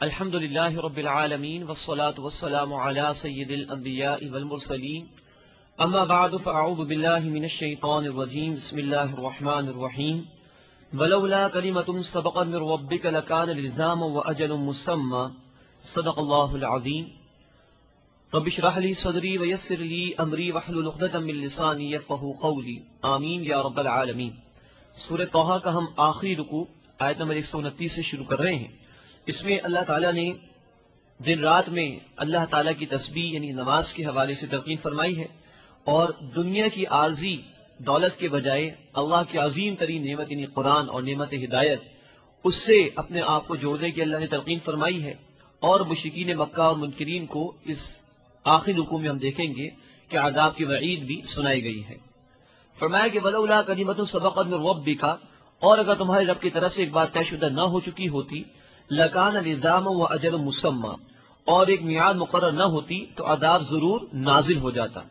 الحمد لله رب العالمين والصلاة والسلام على سيد الأنبياء والمرسلين أما بعد فأعوذ بالله من الشيطان الرجيم بسم الله الرحمن الرحيم ولولا كلمة سبقت من ربك لكان لزاما وأجل مسمى صدق الله العظيم رب اشرح لي صدري ويسر لي أمري واحلل عقدة من لساني يفقهوا قولي آمین یا رب العالمین۔ سورہ طٰہٰ کا ہم آخری رکوع آیت نمبر 129 سے شروع کر رہے ہیں۔ اس میں اللہ تعالیٰ نے دن رات میں اللہ تعالیٰ کی تسبیح یعنی نماز کے حوالے سے تلقین فرمائی ہے، اور دنیا کی عارضی دولت کے بجائے اللہ کی عظیم ترین نعمت یعنی قرآن اور نعمت ہدایت اس سے اپنے آپ کو جوڑنے کی اللہ نے تلقین فرمائی ہے۔ اور مشرکین مکہ اور منکرین کو اس آخری رکوع میں ہم دیکھیں گے کہ عذاب کی وعید بھی سنائی گئی ہے۔ فرمایا کہ ولولا کلمۃ سبقت من ربک، اور اگر تمہارے رب کی طرف سے ایک بات طے شدہ نہ ہو چکی ہوتی، لکان لزاما واجل مسمى، اور ایک میعاد مقرر نہ ہوتی تو عذاب ضرور نازل ہو جاتا۔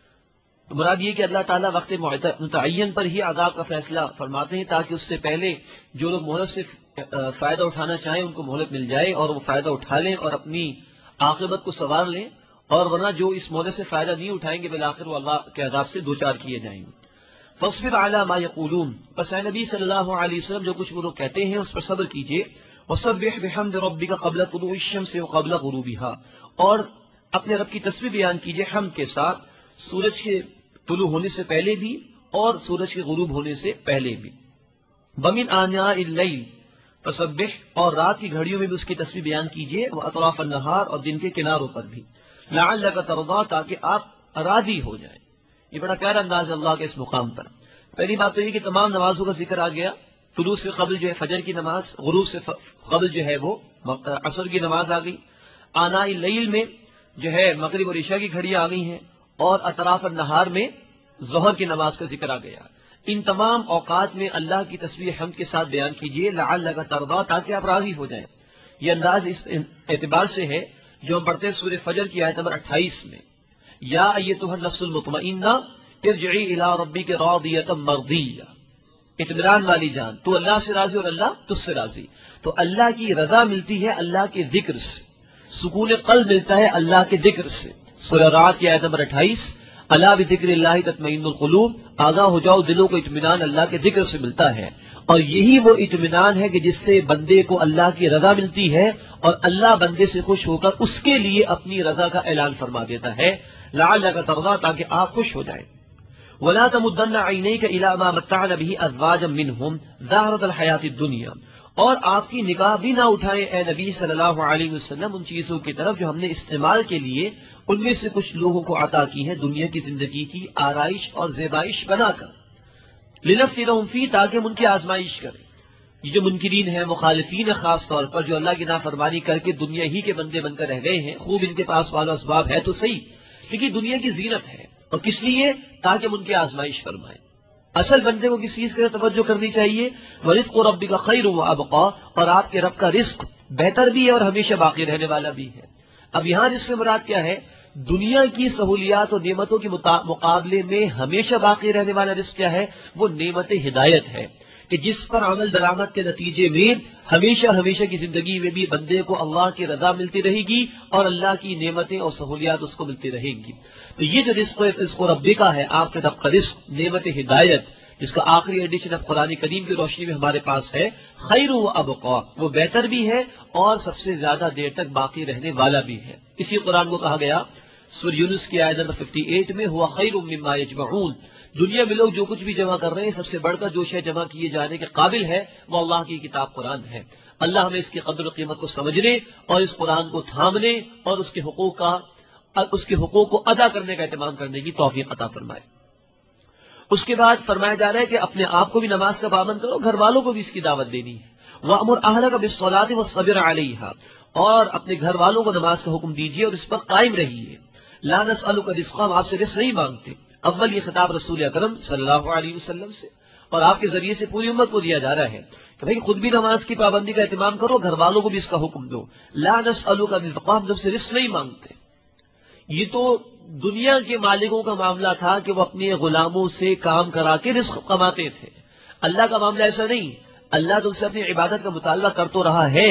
تو مراد یہ کہ اللہ تعالیٰ وقت متعین پر ہی عذاب کا فیصلہ فرماتے ہیں تاکہ اس سے پہلے جو لوگ مہلت سے فائدہ اٹھانا چاہیں ان کو مہلت مل جائے اور وہ فائدہ اٹھا لیں اور اپنی عاقبت کو سنوار لیں، اور ورنہ جو اس مہلت سے فائدہ نہیں اٹھائیں گے بالآخر وہ اللہ کے عذاب سے دوچار کیے جائیں گے۔ فاصبر علی ما یقولون، پس اے نبی صلی اللہ علیہ وسلم جو کچھ وہ لوگ کہتے ہیں اس پر صبر کیجئے۔ وسبح بحمد ربک قبل طلوع الشمس وقبل غروبها، اور اپنے رب کی تسبیح بیان کیجئے حمد کے ساتھ، سورج کے طلوع ہونے سے پہلے بھی اور سورج کے غروب ہونے سے پہلے بھی۔ ومن آناء اللیل فسبح، اور رات کی گھڑیوں میں بھی اس کی تسبیح بیان کیجئے، واطراف النہار، اور دن کے کناروں پر بھی، لعلک ترضی، تاکہ آپ راضی ہو جائیں۔ یہ بڑا پیارا انداز ہے اللہ کے اس مقام پر۔ پہلی بات تو یہ کہ تمام نمازوں کا ذکر آ گیا۔ طلوع سے قبل جو ہے فجر کی نماز، غروب سے قبل جو ہے وہ عصر کی نماز آ گئی، آناء اللیل میں جو ہے مغرب اور عشاء کی گھڑیاں آ گئی ہیں، اور اطراف النہار میں ظہر کی نماز کا ذکر آ گیا۔ ان تمام اوقات میں اللہ کی تسبیح حمد کے ساتھ بیان کیجئے، لعلک ترضی، تاکہ آپ راضی ہو جائیں۔ یہ انداز اس اعتبار سے ہے جو ہم پڑھتے ہیں سورہ فجر کی آیت نمبر 28 میں، یا ایتھا النفس المطمئنہ ارجعی الی ربک راضیۃ مرضیہ، اطمینان والی جان، تو اللہ سے راضی اور اللہ تجھ سے راضی۔ تو اللہ کی رضا ملتی ہے اللہ کے ذکر سے، سکون قلب ملتا ہے اللہ کے ذکر سے۔ سورہ رعد کی آیت نمبر 28، الا بذکر اللہ تطمئن القلوب، آگاہ ہو جاؤ دلوں کو اطمینان اللہ کے ذکر سے ملتا ہے۔ اور یہی وہ اطمینان ہے کہ جس سے بندے کو اللہ کی رضا ملتی ہے، اور اللہ بندے سے خوش ہو کر اس کے لیے اپنی رضا کا اعلان فرما دیتا ہے، لعلک ترضی، تاکہ آپ خوش ہو جائیں۔ وَلَا تَمُدَّنَّ عَيْنَيْكَ إِلَىٰ مَا مَتَّعْنَا بِهِ أَزْوَاجًا مِّنْهُمْ زَهْرَةَ الْحَيَاةِ الدُّنْيَا، اور آپ کی نگاہ بھی نہ اٹھائے اے نبی صلی اللہ علیہ وسلم ان چیزوں کی طرف جو ہم نے استعمال کے لیے ان میں سے کچھ لوگوں کو عطا کی ہے دنیا کی زندگی کی آرائش اور زیبائش بنا کر، لِنَفْتِنَهُمْ فِيهِ، تاکہ ہم ان کی آزمائش کریں۔ یہ جو منکرین ہیں، مخالفین ہیں، خاص طور پر جو اللہ کی نافرمانی کر کے دنیا ہی کے بندے بن کر رہ گئے ہیں، خوب ان کے پاس والا اسباب ہے تو صحیح، لیکن دنیا کی زینت ہے، اور کس لیے؟ تاکہ ہم ان کی آزمائش فرمائیں۔ اصل بندے کو کس چیز کی توجہ کرنی چاہیے؟ وَرِزْقُ رَبِّكَ خَيْرٌ وَأَبْقَىٰ، اور آپ کے رب کا رزق بہتر بھی ہے اور ہمیشہ باقی رہنے والا بھی ہے۔ اب یہاں رزق سے مراد کیا ہے؟ دنیا کی سہولیات اور نعمتوں کے مقابلے میں ہمیشہ باقی رہنے والا رزق کیا ہے؟ وہ نعمت ہدایت ہے، کہ جس پر عمل درآمد کے نتیجے میں ہمیشہ ہمیشہ کی زندگی میں بھی بندے کو اللہ کی رضا ملتی رہے گی اور اللہ کی نعمتیں اور سہولیات اس کو ملتی رہیں گی۔ تو یہ جو رزق ربی کا ہے، آپ کے رب کا رزق، نعمت ہدایت، جس کا آخری ایڈیشن اب قرآن کریم کی روشنی میں ہمارے پاس ہے، خیر و ابقا، وہ بہتر بھی ہے اور سب سے زیادہ دیر تک باقی رہنے والا بھی ہے۔ اسی قرآن کو کہا گیا سورہ یونس کی آیت نمبر 58 میں، ہوا خیر مما یجمعون، دنیا میں لوگ جو کچھ بھی جمع کر رہے ہیں سب سے بڑھ کر جو شے جمع کیے جانے کے قابل ہے وہ اللہ کی کتاب قرآن ہے۔ اللہ ہمیں اس کی قدر و قیمت کو سمجھنے اور اس قرآن کو تھامنے اور اس کے حقوق کو ادا کرنے کا اہتمام کرنے کی توفیق عطا فرمائے۔ اس کے بعد فرمایا جا رہا ہے کہ اپنے آپ کو بھی نماز کا پابند کرو، گھر والوں کو بھی اس کی دعوت دینی ہے۔ وَأْمُرْ أَهْلَكَ بِالصَّلَاةِ وَاصْطَبِرْ عَلَيْهَا، اور اپنے گھر والوں کو نماز کا حکم دیجیے اور اس پر قائم رہیے۔ لا نسألك رزقا، ہم آپ سے رزق نہیں مانگتے۔ اول یہ خطاب رسول اکرم صلی اللہ علیہ وسلم سے اور آپ کے ذریعے سے پوری امت کو دیا جا رہا ہے کہ بھئی خود بھی نماز کی پابندی کا اہتمام کرو، گھر والوں کو بھی اس کا حکم دو۔ لا نسألك رزقا، ہم تم سے رزق نہیں مانگتے۔ یہ تو دنیا کے مالکوں کا معاملہ تھا کہ وہ اپنے غلاموں سے کام کرا کے رزق کماتے تھے۔ اللہ کا معاملہ ایسا نہیں، اللہ تم سے اپنی عبادت کا مطالبہ کر تو رہا ہے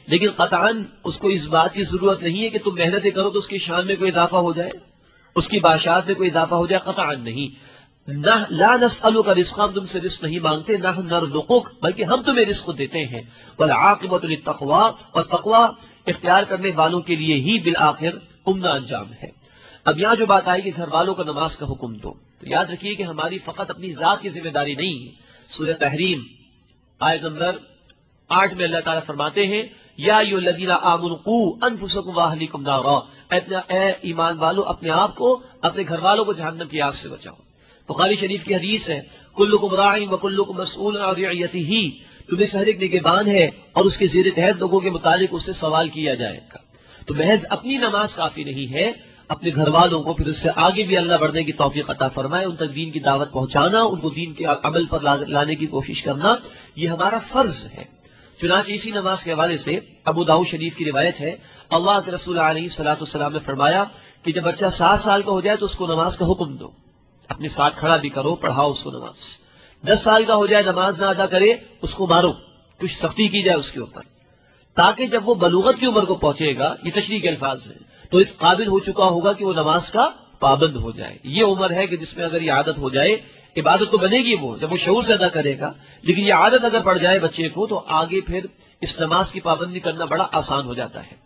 لیکن قطعاً اس کو اس بات کی ضرورت نہیں ہے کہ تم محنتیں کرو تو اس کی شان میں کوئی اضافہ ہو جائے، اس کی بادشاہت میں کوئی اضافہ ہو جائے، قطعاً نہیں۔ نہ لا نسألک رزقا، ہم تم سے رزق نہیں مانگتے، نہ نرزقک، بلکہ ہم تمہیں رزق دیتے ہیں، والعاقبۃ للتقوی، اور تقوی اختیار کرنے والوں کے لیے ہی بالآخر عمدہ انجام ہے۔ اب یہاں جو بات آئی کہ گھر والوں کو نماز کا حکم دو، تو یاد رکھیے کہ ہماری فقط اپنی ذات کی ذمہ داری نہیں ہے۔ سورہ تحریم آیت نمبر 8 میں اللہ تعالیٰ فرماتے ہیں یا ایھا الذین آمنوا قوا انفسکم واہلیکم نارا، اے ایمان والو اپنے آپ کو، اپنے گھر والوں کو جہنم کی آگ سے بچاؤ۔ بخاری شریف کی حدیث ہے کلکم راع وکلکم مسئول عن رعیتہ، تمہیں سے ہر ایک نگہبان ہے اور اس کے زیر تحت لوگوں کے متعلق اس سے سوال کیا جائے گا۔ تو محض اپنی نماز کافی نہیں ہے، اپنے گھر والوں کو پھر اس سے آگے بھی اللہ بڑھنے کی توفیق عطا فرمائے، ان تک دین کی دعوت پہنچانا، ان کو دین کے عمل پر لانے کی کوشش کرنا، یہ ہمارا فرض ہے۔ چنانچہ اسی نماز کے حوالے سے ابو داؤد شریف کی روایت ہے، اللہ کے رسول علیہ السلام نے فرمایا کہ جب بچہ 7 سال کا ہو جائے تو اس کو نماز کا حکم دو، اپنے ساتھ کھڑا بھی کرو، پڑھاؤ اس کو نماز۔ 10 سال کا ہو جائے نماز نہ ادا کرے اس کو مارو، کچھ سختی کی جائے اس کے اوپر، تاکہ جب وہ بلوغت کی عمر کو پہنچے گا، یہ تشریح کے الفاظ ہیں، تو اس قابل ہو چکا ہوگا کہ وہ نماز کا پابند ہو جائے۔ یہ عمر ہے کہ جس میں اگر یہ عادت ہو جائے، عبادت تو بنے گی وہ جب وہ شعور سے ادا کرے گا، لیکن یہ عادت اگر پڑ جائے بچے کو تو آگے پھر اس نماز کی پابندی کرنا بڑا آسان ہو جاتا ہے۔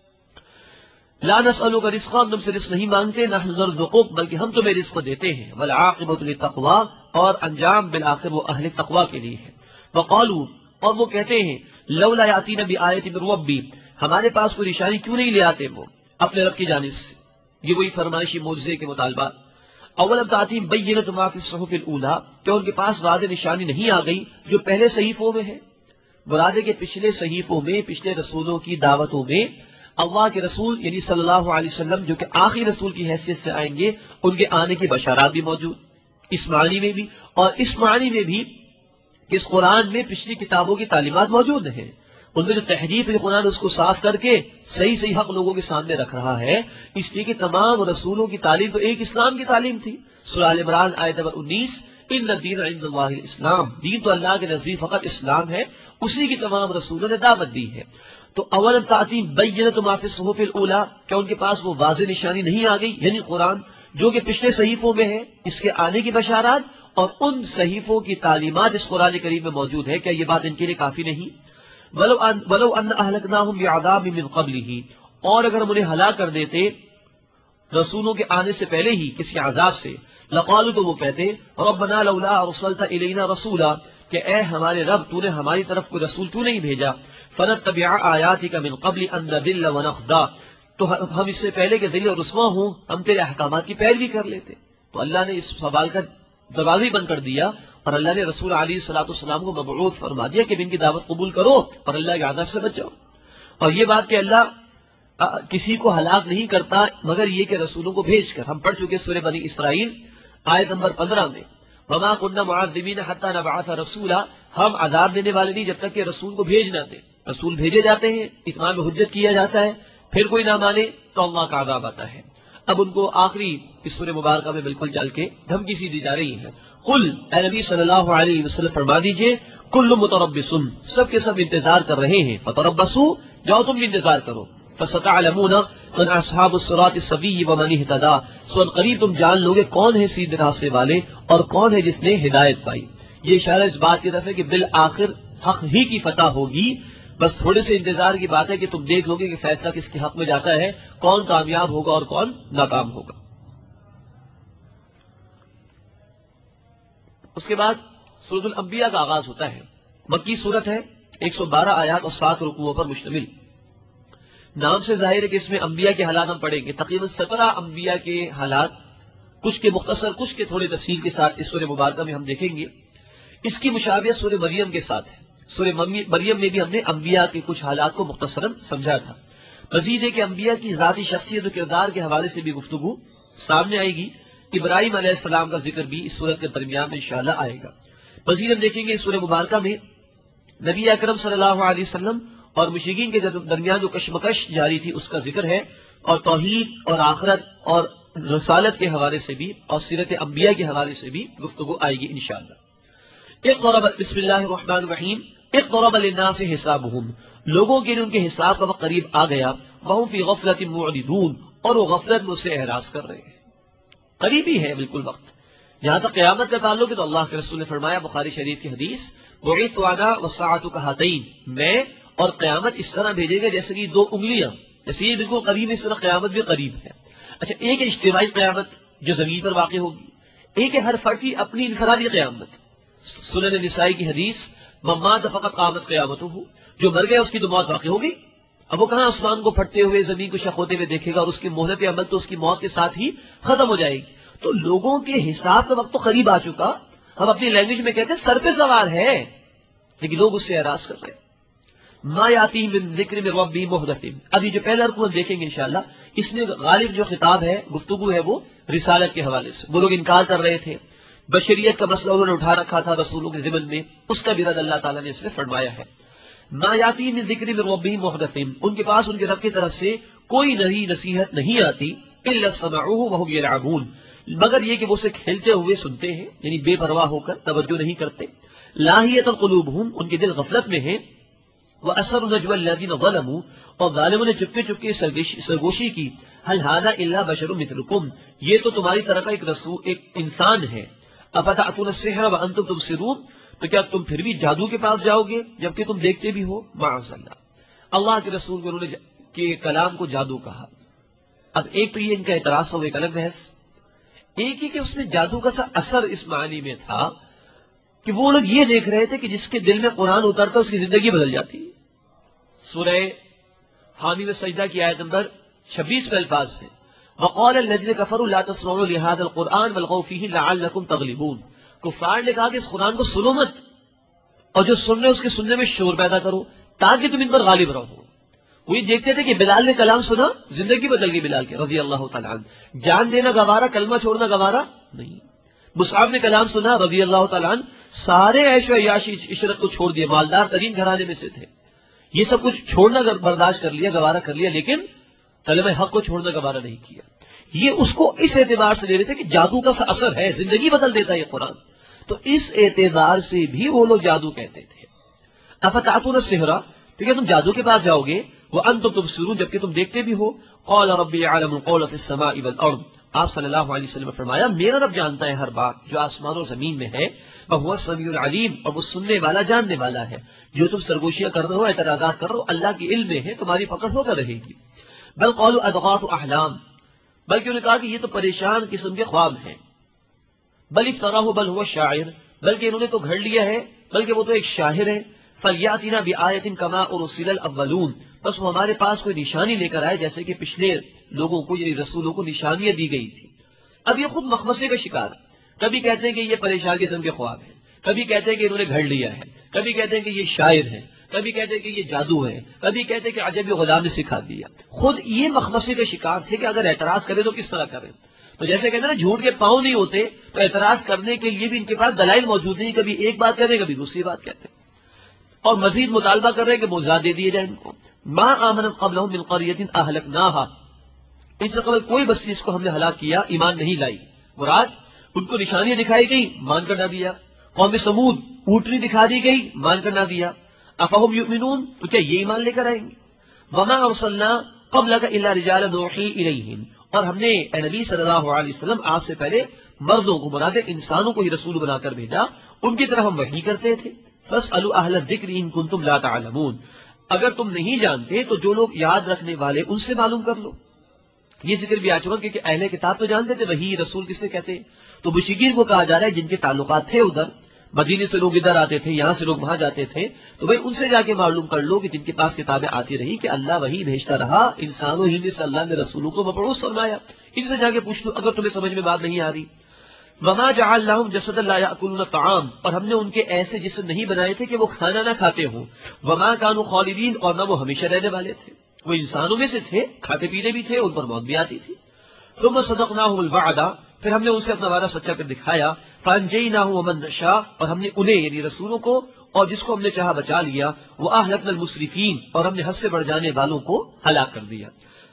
لا نسألک رزقا، ہم تم سے رزق نہیں مانگتے، نحن نرزقک، بلکہ ہم تمہیں رزق دیتے ہیں، والعاقبۃ للتقوی، اور انجام بالآخر وہ اہل تقوی کے لیے ہے۔ وقالوا، اور وہ کہتے ہیں لولا یاتین بآیۃ من ربی، ہمارے پاس کوئی نشانی کیوں نہیں لے آتے وہ اپنے رب کی جانب سے، یہ وہی فرمائشی معجزے کے مطالبات۔ اولم تاتیم بینۃ ما فی الصحف الاولی، کیا ان کے پاس واضح نشانی نہیں آ گئی جو پہلے صحیفوں میں ہے؟ مراد ہے کہ پچھلے صحیفوں میں، پچھلے رسولوں کی دعوتوں میں اللہ کے رسول یعنی صلی اللہ علیہ وسلم جو کہ آخری رسول کی حیثیت سے آئیں گے، ان کے آنے کی بشارات بھی موجود، اس معنی میں بھی، اور اس معنی میں بھی کہ اس قرآن میں پچھلی کتابوں کی تعلیمات موجود ہیں، ان میں جو تحریف ہے قرآن اس کو صاف کر کے صحیح حق لوگوں کے سامنے رکھ رہا ہے، اس لیے کہ تمام رسولوں کی تعلیم تو ایک اسلام کی تعلیم تھی۔ سورہ آل عمران آیت نمبر 19، ان الدین عند اللہ الاسلام، دین تو اللہ کے نزدیک فقط اسلام ہے، اسی کی تمام رسولوں نے دعوت دی ہے۔ تو اولم تاتیم بینۃ ما فی الصحف الاولی، کیا ان کے پاس وہ واضح نشانی نہیں آ گئی، یعنی قرآن جو کہ پچھلے صحیفوں میں ہے، اس کے آنے کی بشارات اور ان صحیفوں کی تعلیمات اس قرآن کریم میں موجود ہے، کیا یہ بات ان کے لیے کافی نہیں؟ ولو ان اہلکناہم بعذاب من قبلہ، اور اگر ہم انہیں ہلاک کر دیتے رسولوں کے آنے سے پہلے ہی کسی عذاب سے، لقالوا، تو وہ کہتے ربنا لولا ارسلت الینا رسولا، کہ اے ہمارے رب تو نے ہماری طرف کوئی رسول کیوں نہیں بھیجا، فنتبع آیاتک من قبل ان نذل ونخزا، تو ہم اس سے پہلے کہ ذل و رسوا ہوں ہم تیرے احکامات کی پیروی کر لیتے۔ تو اللہ نے اس سوال کا دروازہ بند کر دیا، اور اللہ نے رسول علیہ السلام کو مبعوث فرما دیا کہ ان کی دعوت قبول کرو اور اللہ کے عذاب سے بچو۔ اور یہ بات کہ اللہ کسی کو ہلاک نہیں کرتا مگر یہ کہ رسولوں کو بھیج کر، ہم پڑھ چکے سورہ بنی اسرائیل آیت نمبر 15 میں، وما كنا معذبین حتی نبعث رسولا، ہم عذاب دینے والے نہیں جب تک کہ رسول کو بھیج نہ دیں۔ رسول بھیجے جاتے ہیں، اتمام حجت کیا جاتا ہے، پھر کوئی نہ مانے تو اللہ کا عذاب آتا ہے۔ اب ان کو آخری اس سورہ مبارکہ میں بالکل چل کے دھمکی سی دی جا رہی ہے، قل، اے نبی صلی اللہ علیہ وسلم فرما دیجئے، کل متربص، سب کے سب انتظار کر رہے ہیں، فتربصوا، جاؤ تم بھی انتظار کرو، فستعلمون من اصحاب الصراط السوی ومن اہتدی، سو قریب تم جان لوگے کون ہے سیدھے راستے والے اور کون ہے جس نے ہدایت پائی۔ یہ اشارہ اس بات کی طرف ہے کہ بالآخر حق ہی کی فتح ہوگی، بس تھوڑے سے انتظار کی بات ہے کہ تم دیکھ لو گے کہ فیصلہ کس کے حق میں جاتا ہے، کون کامیاب ہوگا اور کون ناکام ہوگا۔ اس کے بعد سورۃ الانبیاء کا آغاز ہوتا ہے، مکی صورت ہے، 112 آیات اور 7 رکوعوں پر مشتمل۔ نام سے ظاہر ہے کہ اس میں انبیاء کے حالات ہم پڑھیں گے، تقریباً 17 انبیاء کے حالات، کچھ کے مختصر کچھ کے تھوڑے تفصیل کے ساتھ اس سورہ مبارکہ میں ہم دیکھیں گے۔ اس کی مشابہت سورہ مریم کے ساتھ ہے، سورہ مریم میں بھی ہم نے انبیاء کے کچھ حالات کو مختصراً سمجھا تھا۔ مزید ہے کہ انبیاء کی ذاتی شخصیت و کردار کے حوالے سے بھی گفتگو سامنے آئے گی۔ ابراہیم علیہ السلام کا ذکر بھی اس سورت کے درمیان میں انشاءاللہ آئے گا۔ مزید ہم دیکھیں گے اس سورہ مبارکہ میں نبی اکرم صلی اللہ علیہ وسلم اور مشرکین کے درمیان جو کشمکش جاری تھی اس کا ذکر ہے، اور توحید اور آخرت اور رسالت کے حوالے سے بھی اور سیرت انبیاء کے حوالے سے بھی گفتگو آئے گی انشاءاللہ۔ اقترب، بسم اللہ الرحمن الرحیم، اقترب للناس حسابهم، لوگوں کے لیے ان کے حساب کا وقت قریب آ گیا، وَهُمْ فِي غَفْلَةٍ مُعْرِضُونَ، اور وہ غفلت میں اس سے اعراض کر رہے ہیں۔ قریب ہی ہے بالکل وقت۔ جہاں تک قیامت کا تعلق ہے تو اللہ کے رسول نے فرمایا، بخاری شریف کی حدیث، بُعِثْتُ أَنَا وَالسَّاعَةُ كَهَاتَيْنِ، میں اور قیامت اس طرح بھیجے گا جیسے کہ دو انگلیاں، جیسے یہ بالکل قریب ہے اس طرح قیامت بھی قریب ہے۔ اچھا، ایک اجتماعی قیامت جو زمین پر واقع ہوگی، ایک ہے ہر فرد کی اپنی انفرادی قیامت۔ سنن نسائی کی حدیث، من مات فقط قامت قیامتہ، جو مر گیا اس کی تو موت واقع ہوگی۔ اب وہ کہاں آسمان کو پھٹتے ہوئے زمین کو شق ہوتے ہوئے دیکھے گا، اور اس کی مہلت عمل تو اس کی موت کے ساتھ ہی ختم ہو جائے گی۔ تو لوگوں کے حساب کا وقت تو قریب آ چکا، ہم اپنی لینگویج میں کہتے ہیں سر پہ سوار ہے، لیکن لوگ اس سے اعراض کر رہے ہیں۔ ما یاتیہم من ذکر من ربہم محدث، ابھی جو پہلا رکوع دیکھیں گے انشاءاللہ، اس میں غالب جو خطاب ہے، گفتگو ہے، وہ رسالت کے حوالے سے۔ وہ لوگ انکار کر رہے تھے، بشریت کا مسئلہ انہوں نے اٹھا رکھا تھا رسولوں کے ضمن میں، اس کا بھی رد اللہ تعالیٰ نے اس میں فرمایا ہے۔ ما یاتیہم من ذکر من ربہم محدث، ان کے پاس ان کے رب کی طرف سے کوئی نئی نصیحت نہیں آتی، الا سمعوہ وہم یلعبون، مگر یہ کہ وہ اسے کھیلتے ہوئے سنتے ہیں، یعنی بے پرواہ ہو کر توجہ نہیں کرتے۔ لاہیۃ قلوبہم، ان کے دل غفلت میں ہیں۔ وَأَسَرُّ نَجْوَى الَّذِينَ ظَلَمُوا، اور ظالموں نے چپکے چپکے سرگوشی کی، هَلْ هَذَا إِلَّا بَشَرٌ مِثْلُكُمْ، یہ تو تمہاری طرح کا ایک رسول، ایک انسان ہے۔ أَفَتَأْتُونَ السِّحْرَ وَأَنْتُمْ تُبْصِرُونَ، تو کیا تم پھر بھی جادو کے پاس جاؤ گے جبکہ تم دیکھتے بھی ہو؟ معاذ اللہ، اللہ کے رسول کو انہوں نے کے کلام کو جادو کہا۔ اب ایک تو یہ ان کا اعتراض تھا، وہ ایک الگ بحث، ایک ہی کہ اس میں جادو کا سا اثر اس معنی میں تھا کہ وہ لوگ یہ دیکھ رہے تھے کہ جس کے دل میں قرآن اترتا اس کی زندگی بدل جاتی ہے۔ سورہ حامی میں سجدہ کی آیت نمبر 26 میں الفاظ ہیں، وَقَالَ الَّذِينَ كَفَرُوا لَا تَسْمَعُوا لِهَذَا الْقُرْآنِ وَالْغَوْا فِيهِ لَعَلَّكُمْ تَغْلِبُونَ، کفار نے کہا کہ اس قرآن کو سنو مت، اور جو سن رہے اس کے سننے میں شور پیدا کرو تاکہ تم ان پر غالب رہو۔ وہی دیکھتے تھے کہ بلال نے کلام سنا، زندگی بدل گئی بلال کے رضی اللہ تعالیٰ عنہ، جان دینا گوارا، کلمہ چھوڑنا گوارا نہیں۔ مصعب نے کلام سنا رضی اللہ تعالیٰ عنہ، سارے عیش و عیاشی عشرت کو چھوڑ دیا، مالدار ترین گھرانے میں سے تھے، یہ سب کچھ چھوڑنا برداشت کر لیا، گوارا کر لیا، لیکن کلمہ حق کو چھوڑنا گوارا نہیں کیا۔ یہ اس کو اس اعتبار سے لے رہے تھے کہ جادو کا سا اثر ہے، زندگی بدل دیتا ہے یہ قرآن، تو اس اعتبار سے بھی وہ لوگ جادو کہتے تھے۔ افتأتون السحر، تو کیا تم جادو کے پاس جاؤ گے، وانتم تبصرون، جبکہ تم دیکھتے بھی ہو۔ قال ربی یعلم القول فی السماء والارض، آپ صلی اللہ علیہ وسلم نے فرمایا میرا رب جانتا ہے ہر بات جو آسمان اور زمین میں ہے، وہو السمیع العلیم، اور وہ سننے والا جاننے والا ہے۔ جو تم سرگوشیاں کر رہے ہو، اعتراضات کر رہے ہو، اللہ کی علم میں ہے، تمہاری پکڑ ہو کر رہے گی۔ بل قالوا اضغاث احلام، بلکہ انہوں نے کہا کہ یہ تو پریشان قسم کے خواب ہیں۔ بل افتراہ بل هو شاعر، بلکہ انہوں نے تو گھڑ لیا ہے، بلکہ وہ تو ایک شاعر ہے۔ فلیاتنا بآیۃ کما ارسل الاولون، بس وہ ہمارے پاس کوئی نشانی لے کر آئے جیسے کہ پچھلے لوگوں کو، یعنی رسولوں کو نشانیاں دی گئی تھی۔ اب یہ خود مخمصے کا شکار، کبھی کہتے ہیں کہ یہ پریشان قسم کے خواب ہیں، کبھی کہتے ہیں کہ انہوں نے گھڑ لیا ہے، کبھی کہتے ہیں کہ یہ شاعر ہے، کبھی کہتے ہیں کہ یہ جادو ہے، کبھی کہتے ہیں کہ عجب یہ غلام نے سکھا دیا۔ خود یہ مخمصے کا شکار تھے کہ اگر اعتراض کرے تو کس طرح کریں۔ تو جیسے کہتے ہیں نا جھوٹ کے پاؤں نہیں ہوتے، تو اعتراض کرنے کے لیے بھی ان کے پاس دلائل موجود نہیں، کبھی ایک بات کہتے ہیں کبھی دوسری بات کہتے ہیں، اور مزید مطالبہ کر رہے ہیں کہ موضوعات دے دیے جائیں ان کو۔ ما آمنت قبلہم من قریۃ اہلکناہا، اس سے قبل کوئی بستی اس کو ہم نے ہلاک کیا، ایمان نہیں لائی۔ مراد ان کو نشانیاں دکھائی گئی، مان کر نہ دیا۔ قوم سمود اونٹنی دکھا دی گئی، مان کر نہ دیا۔ افہم یؤمنون، تو کیا یہ ایمان لے کر آئیں گے؟ وما ارسلنا قبلک الا رجالا نوحی الیہم، اور ہم نے اے نبی صلی اللہ علیہ وسلم آپ سے پہلے مردوں کو، مراد انسانوں کو ہی رسول بنا کر بھیجا، ان کی طرف ہم وحی کرتے تھے۔ فاسألوا اہل الذکر ان کنتم لا تعلمون، اگر تم نہیں جانتے تو جو لوگ یاد رکھنے والے ان سے معلوم کر لو۔ یہ ذکر بھی آ چکا کہ اہل کتاب تو جانتے تھے وحی رسول کسے کہتے ہیں، تو مشرکین کو کہا جا رہا ہے جن کے تعلقات تھے ادھر، مدینے سے لوگ ادھر آتے تھے، یہاں سے لوگ وہاں جاتے تھے، تو بھائی ان سے جا کے معلوم کر لو کہ جن کے پاس کتابیں آتی رہی کہ اللہ وحی بھیجتا رہا، انسانوں ہی میں سے اللہ نے رسولوں کو مبعوث فرمایا، ان سے جا کے پوچھ لو اگر تمہیں سمجھ میں بات نہیں آ رہی۔ وما جعلناهم جسدا لا يأكلون الطعام، اور ہم نے ان کے ایسے جسد نہیں بنائے تھے کہ وہ کھانا نہ کھاتے ہوں۔ وما كانوا خالدین، اور نہ وہ ہمیشہ رہنے والے تھے، وہ انسانوں میں سے تھے، کھاتے پیتے بھی تھے، ان پر موت بھی آتی تھی۔ ثم صدقناهم الوعد، پھر ہم نے ان سے اپنا وعدہ سچا کر دکھایا۔ فانجیناہ ومن نشاء، اور ہم نے انہیں یعنی رسولوں کو اور جس کو ہم نے چاہا بچا لیا۔ واہلکنا المسرفین، اور ہم نے حد سے بڑھ جانے والوں کو ہلاک کر دیا۔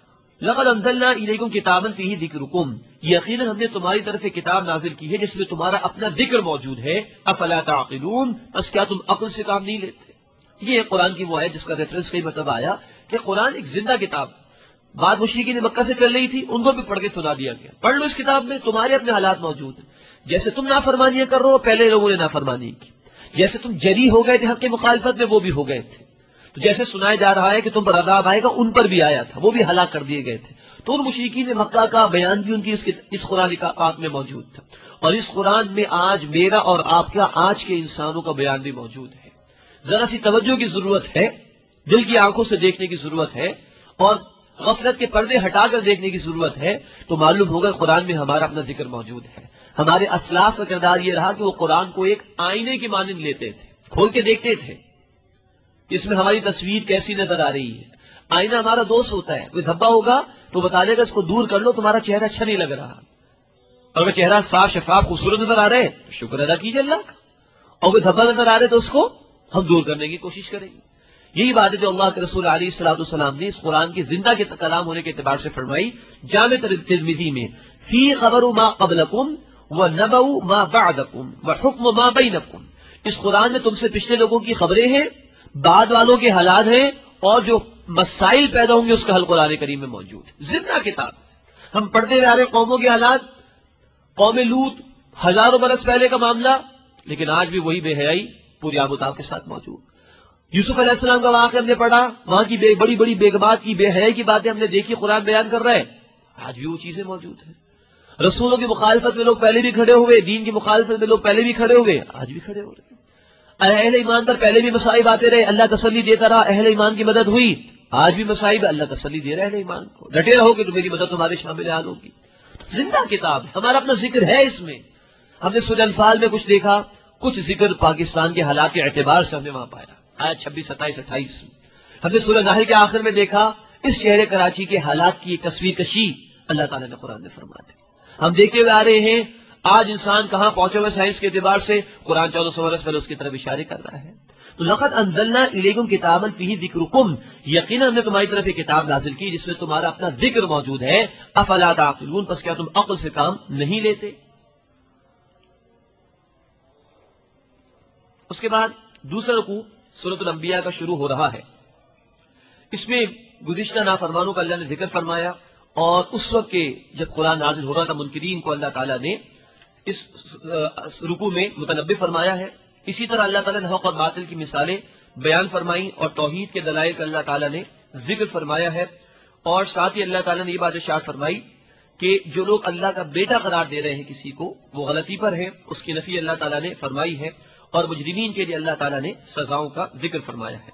لقد انزلنا الیکم کتابا فیہ ذکرکم، یقیناً ہم نے تمہاری طرف ایک کتاب نازل کی ہے جس میں تمہارا اپنا ذکر موجود ہے۔ افلا تعقلون، بس کیا تم عقل سے کام نہیں لیتے؟ یہ قرآن کی وہ ہے جس کا ریفرنس کئی مرتبہ آیا کہ قرآن ایک زندہ کتاب، بات مشرکین مکہ سے چل رہی تھی، ان کو بھی پڑھ کے سنا دیا گیا، پڑھ لو اس کتاب میں، تمہارے اپنے حالات موجود ہیں، جیسے تم نافرمانیاں کر رہے ہو پہلے لوگوں نے نافرمانی کی، جیسے تم جری ہو گئے تھے حق کی مخالفت میں وہ بھی ہو گئے تھے، تو جیسے سنایا جا رہا ہے کہ تم پر عذاب آئے گا ان پر بھی آیا تھا، وہ بھی ہلاک کر دیے گئے تھے، تو ان مشرکین مکہ کا بیان بھی ان کی اس قرآن پاک میں موجود تھا، اور اس قرآن میں آج میرا اور آپ کا آج کے انسانوں کا بیان بھی موجود ہے۔ ذرا سی توجہ کی ضرورت ہے، دل کی آنکھوں سے دیکھنے کی ضرورت ہے، اور غفلت کے پردے ہٹا کر دیکھنے کی ضرورت ہے، تو معلوم ہوگا قرآن میں ہمارا اپنا ذکر موجود ہے۔ ہمارے اسلاف کا کردار یہ رہا کہ وہ قرآن کو ایک آئینے کی مانند لیتے تھے، کھول کے دیکھتے تھے اس میں ہماری تصویر کیسی نظر آ رہی ہے۔ آئینہ ہمارا دوست ہوتا ہے، کوئی دھبا ہوگا تو بتا دے گا اس کو دور کر لو، تمہارا چہرہ اچھا نہیں لگ رہا، اور اگر چہرہ صاف شفاف خوبصورت نظر آ رہے تو شکر ادا کیجیے اللہ کا، اور کوئی دھبا نظر آ رہے تو اس کو ہم دور کرنے کی کوشش کریں گے۔ یہی بات ہے جو اللہ کے رسول علیہ الصلوۃ والسلام نے اس قرآن کی زندہ کے کلام ہونے کے اعتبار سے فرمائی جامع ترمذی میں، فی خبر ما قبلکم ونبأ ما بعدکم وحکم ما بینکم، اس قرآن میں تم سے پچھلے لوگوں کی خبریں ہیں، بعد والوں کے حالات ہیں، اور جو مسائل پیدا ہوں گے اس کا حل قرآن کریم میں موجود ہے۔ زندہ کتاب ہم پڑھتے جا رہے قوموں کے حالات، قوم لوط ہزاروں برس پہلے کا معاملہ، لیکن آج بھی وہی بے حیائی پوری آب و تاب کے ساتھ موجود۔ یوسف علیہ السلام کا واقعہ ہم نے پڑھا، وہاں کی بڑی بڑی بیگمات کی بے حیائی کی باتیں ہم نے دیکھی، قرآن بیان کر رہا ہے، آج بھی وہ چیزیں موجود ہیں۔ رسولوں کی مخالفت میں لوگ پہلے بھی کھڑے ہوئے، دین کی مخالفت میں لوگ پہلے بھی کھڑے ہوئے، آج بھی کھڑے ہو رہے ہیں۔ اہل ایمان پر پہلے بھی مصائب آتے رہے، اللہ تسلی دیتا رہا، اہل ایمان کی مدد ہوئی، آج بھی مصائب، اللہ تسلی دے رہے اہل ایمان کو، ڈٹے رہو کہ میری مدد تمہارے شامل حال ہوگی۔ زندہ کتاب ہمارا اپنا ذکر ہے، اس میں ہم نے سورہ انفال میں کچھ دیکھا، کچھ ذکر پاکستان کے حالات کے اعتبار سے ہم نے وہاں پایا، آیت 26، 27، 28۔ ہم نے سورہ نحل کے آخر میں دیکھا اس شہر کراچی کے حالات کی ایک تصویر کشی اللہ تعالیٰ نے قرآن میں فرما دی۔ ہم دیکھتے ہوئے آ رہے ہیں آج انسان کہاں پہنچے ہوئے سائنس کے اعتبار سے، قرآن 1400 برس پہلے اس کی طرف اشارے کر رہا ہے۔ تو لقد انزلنا الیکم کتابا فیہ ذکرکم، یقینا ہم نے تمہاری طرف ایک کتاب نازل کی جس میں تمہارا اپنا ذکر موجود ہے، افلا تعقلون، پس کیا تم عقل سے کام نہیں لیتے؟ اس کے بعد دوسرا رکوع سورۃ الانبیاء کا شروع ہو رہا ہے، اس میں گزشتہ نافرمانوں کا اللہ نے ذکر فرمایا، اور اس وقت کے جب قرآن نازل ہو رہا تھا منکرین کو اللہ تعالیٰ نے اس رکوع میں متنبہ فرمایا ہے۔ اسی طرح اللہ تعالیٰ نے حق اور باطل کی مثالیں بیان فرمائیں، اور توحید کے دلائل کا اللہ تعالیٰ نے ذکر فرمایا ہے، اور ساتھ ہی اللہ تعالیٰ نے یہ بات ارشاد فرمائی کہ جو لوگ اللہ کا بیٹا قرار دے رہے ہیں کسی کو، وہ غلطی پر ہے، اس کی نفی اللہ تعالیٰ نے فرمائی ہے، اور مجرمین کے لیے اللہ تعالیٰ نے سزاؤں کا ذکر فرمایا ہے۔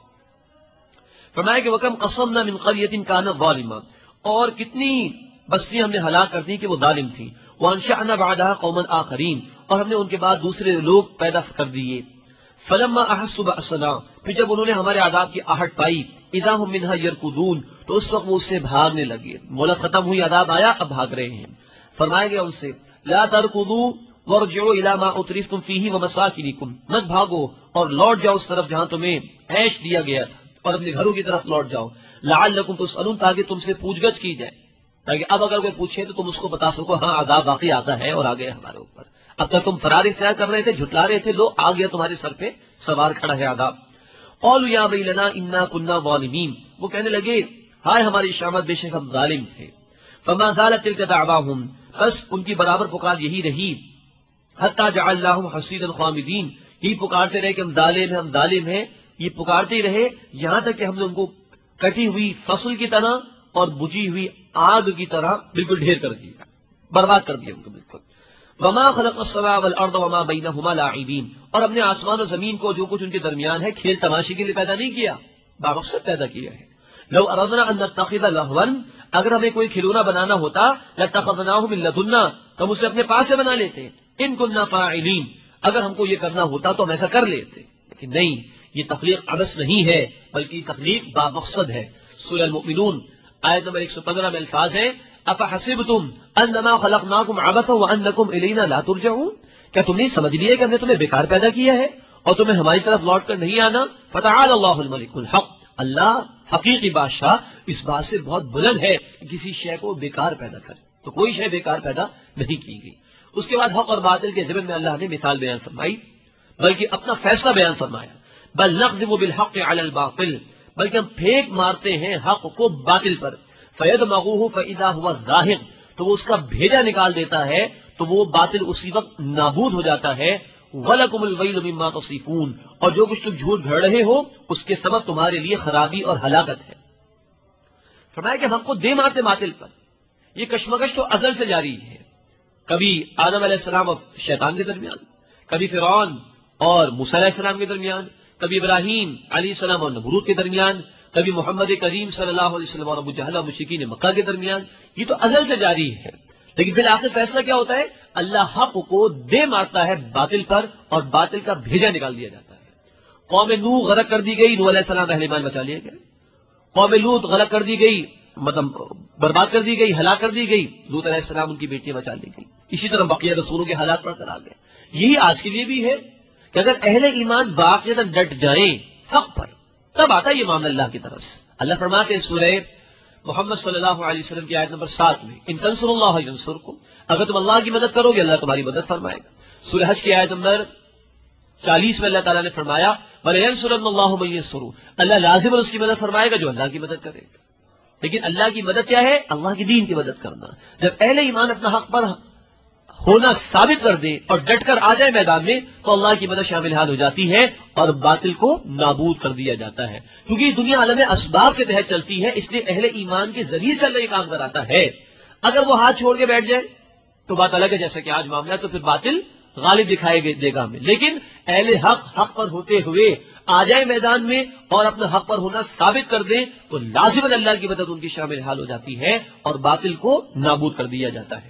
فرمایا کہ وَكَمْ قَصَمْنَا مِنْ قَرْيَةٍ كَانَتْ ظَالِمَةً، اور کتنی بستیاں ہم نے ہلاک کر دی کہ وہ ظالم تھیں، وَأَنشَأْنَا بَعْدَهَا قَوْمًا آخَرِينَ، اور ہم نے ان کے بعد دوسرے لوگ پیدا کر دیے۔ فَلَمَّا أَحَسُّوا بَأْسَنَا، پھر جب انہوں نے ہمارے عذاب کی آہٹ پائی، إِذَا هُمْ مِنْهَا يَرْكُضُونَ، تو اس وقت وہ اس سے بھاگنے لگے، مہلت ختم ہوئی، عذاب آیا، اب بھاگ رہے ہیں۔ فرمایا گیا ان سے لَا تَرْكُضُوا وَارْجِعُوا إِلَىٰ مَا أُتْرِفْتُمْ فِيهِ وَمَسَاكِنِكُمْ، مت بھاگو اور لوٹ جاؤ اس طرف جہاں تمہیں عیش دیا گیا تھا، اور اپنے گھروں کی طرف لوٹ جاؤ، لعلکم تسألون، تاکہ تم سے پوچھ گچھ کی جائے، تاکہ اب اگر کوئی پوچھے تو تم اس کو بتا سکو ہاں عذاب واقعی آتا ہے اور آ گیا ہمارے اوپر، اب تک تم فرار اختیار کر رہے تھے، جھٹلا رہے تھے، لو آ گیا تمہارے سر پہ سوار کھڑا ہے عذاب۔ قالوا یا ویلنا انا کنا ظالمین، وہ کہنے لگے ہائے ہماری شامت، بے شک ہم ظالم تھے۔ فما زالت تلک دعواہم، بس ان کی برابر پکار یہی رہی، حتی جعلناہم حصیدا خامدین، یہ پکارتے رہے کہ ہم ظالم ہیں، یہ پکارتے ہی رہے یہاں تک کہ ہم نے ان کو کٹی ہوئی فصل کی طرح اور بجھی ہوئی آگ کی طرح بالکل ڈھیر کر دیا، برباد کر دیا ان کو بالکل۔ وما خلق السماء والارض وما بینہما لاعبین، اور ہم نے آسمان و زمین کو جو کچھ ان کے درمیان ہے کھیل تماشے کے لیے پیدا نہیں کیا، بامقصد پیدا کیا ہے۔ لو اردنا ان نتخذ لہوا، اگر ہمیں کوئی کھلونا بنانا ہوتا، لاتخذناہ من لدنا، تو ہم اسے اپنے پاس سے بنا لیتے، ان کننا فاعلین، اگر ہم کو یہ کرنا ہوتا تو ہم ایسا کر لیتے، لیکن نہیں، یہ تخلیق عبث نہیں ہے بلکہ یہ تخلیق بامقصد ہے۔ سورہ المؤمنون آیت نمبر 115 میں الفاظ ہیں افحسبتم انما خلقناکم عبثا وانکم الینا لا ترجعون، کیا تم نے سمجھ لیا کہ ہم نے تمہیں بیکار پیدا کیا ہے اور تمہیں ہماری طرف لوٹ کر نہیں آنا؟ فتعالی اللہ الملک الحق، اللہ حقیقی بادشاہ اس بات سے بہت بلند ہے کہ کسی شے کو بیکار پیدا کرے، تو کوئی شے بیکار پیدا نہیں کی گئی۔ اس کے بعد حق اور باطل کے ضمن میں اللہ نے مثال بیان فرمائی، بلکہ اپنا فیصلہ بیان فرمایا۔ بل نقذف بالحق علی الباطل، بلکہ ہم پھینک مارتے ہیں حق کو باطل پر، فیدمغوہ فاذا هو زاہق، تو وہ اس کا بھیجا نکال دیتا ہے تو وہ باطل اسی وقت نابود ہو جاتا ہے۔ وَلَكُمُ الْوَيْلُ مِمَّا تَصِفُونَ، اور جو کچھ تم جھوٹ گھڑ رہے ہو اس کے سبب تمہارے لیے خرابی اور ہلاکت ہے۔ فرمایا کہ ہم کو دے مارتے باطل پر، یہ کشمکش تو ازل سے جاری ہے، کبھی آدم علیہ السلام اور شیطان کے درمیان، کبھی فرعون اور موسیٰ علیہ السلام کے درمیان، کبھی ابراہیم علیہ السلام اور نمرود کے درمیان، کبھی محمد کریم صلی اللہ علیہ وسلم اور ابو جہل اور مشرکین مکہ کے درمیان، یہ تو ازل سے جاری ہے۔ لیکن پھر آخر فیصلہ کیا ہوتا ہے؟ اللہ حق کو دے مارتا ہے باطل پر اور باطل کا بھیجا نکال دیا جاتا ہے۔ قوم نوح غرق کر دی گئی، نوح علیہ السلام اہل ایمان بچا لیے گئے۔ قوم لوط غرق کر دی گئی، مطلب برباد کر دی گئی، ہلاک کر دی گئی، لوط علیہ السلام ان کی بیٹیاں بچا لی گئی۔ اسی طرح بقیہ رسولوں کے حالات پر آ گئے۔ یہی آج کے لیے بھی ہے کہ اگر اہل ایمان باقاعدہ ڈٹ جائیں حق پر، تب آتا ہے یہ معاملہ اللہ کی طرف سے۔ اللہ فرماتے ہیں سورہ محمد صلی اللہ علیہ وسلم کی آیت نمبر 7 میں، ان تنصروا اللہ ینصرکم، اگر تم اللہ کی مدد کرو گے اللہ تمہاری مدد فرمائے گا۔ سورہ حج کی آیت نمبر 40 میں اللہ تعالیٰ نے فرمایا وَلَيَنصُرَنَّ اللَّهُ مَن يَنصُرُهُ، اللہ لازم اس کی مدد فرمائے گا جو اللہ کی مدد کرے گا۔ لیکن اللہ کی مدد کیا ہے؟ اللہ کی دین کی مدد کرنا۔ جب اہل ایمان اپنا حق پر ہونا ثابت کر دے اور ڈٹ کر آ جائے میدان میں تو اللہ کی مدد شامل حال ہو جاتی ہے اور باطل کو نابود کر دیا جاتا ہے، کیونکہ یہ دنیا عالم اسباب کے تحت چلتی ہے، اس لیے اہل ایمان کے ذریعے سے اللہ یہ کام کراتا ہے۔ اگر وہ ہاتھ چھوڑ کے بیٹھ جائے تو بات الگ ہے، جیسا کہ آج معاملہ ہے، تو پھر باطل غالب دکھائے دے گا ہمیں۔ لیکن اہل حق پر ہوتے ہوئے آ جائے میدان میں اور اپنا حق پر ہونا ثابت کر دیں تو لازماً اللہ کی مدد ان کی شامل حال ہو جاتی ہے اور باطل کو نابود کر دیا جاتا ہے۔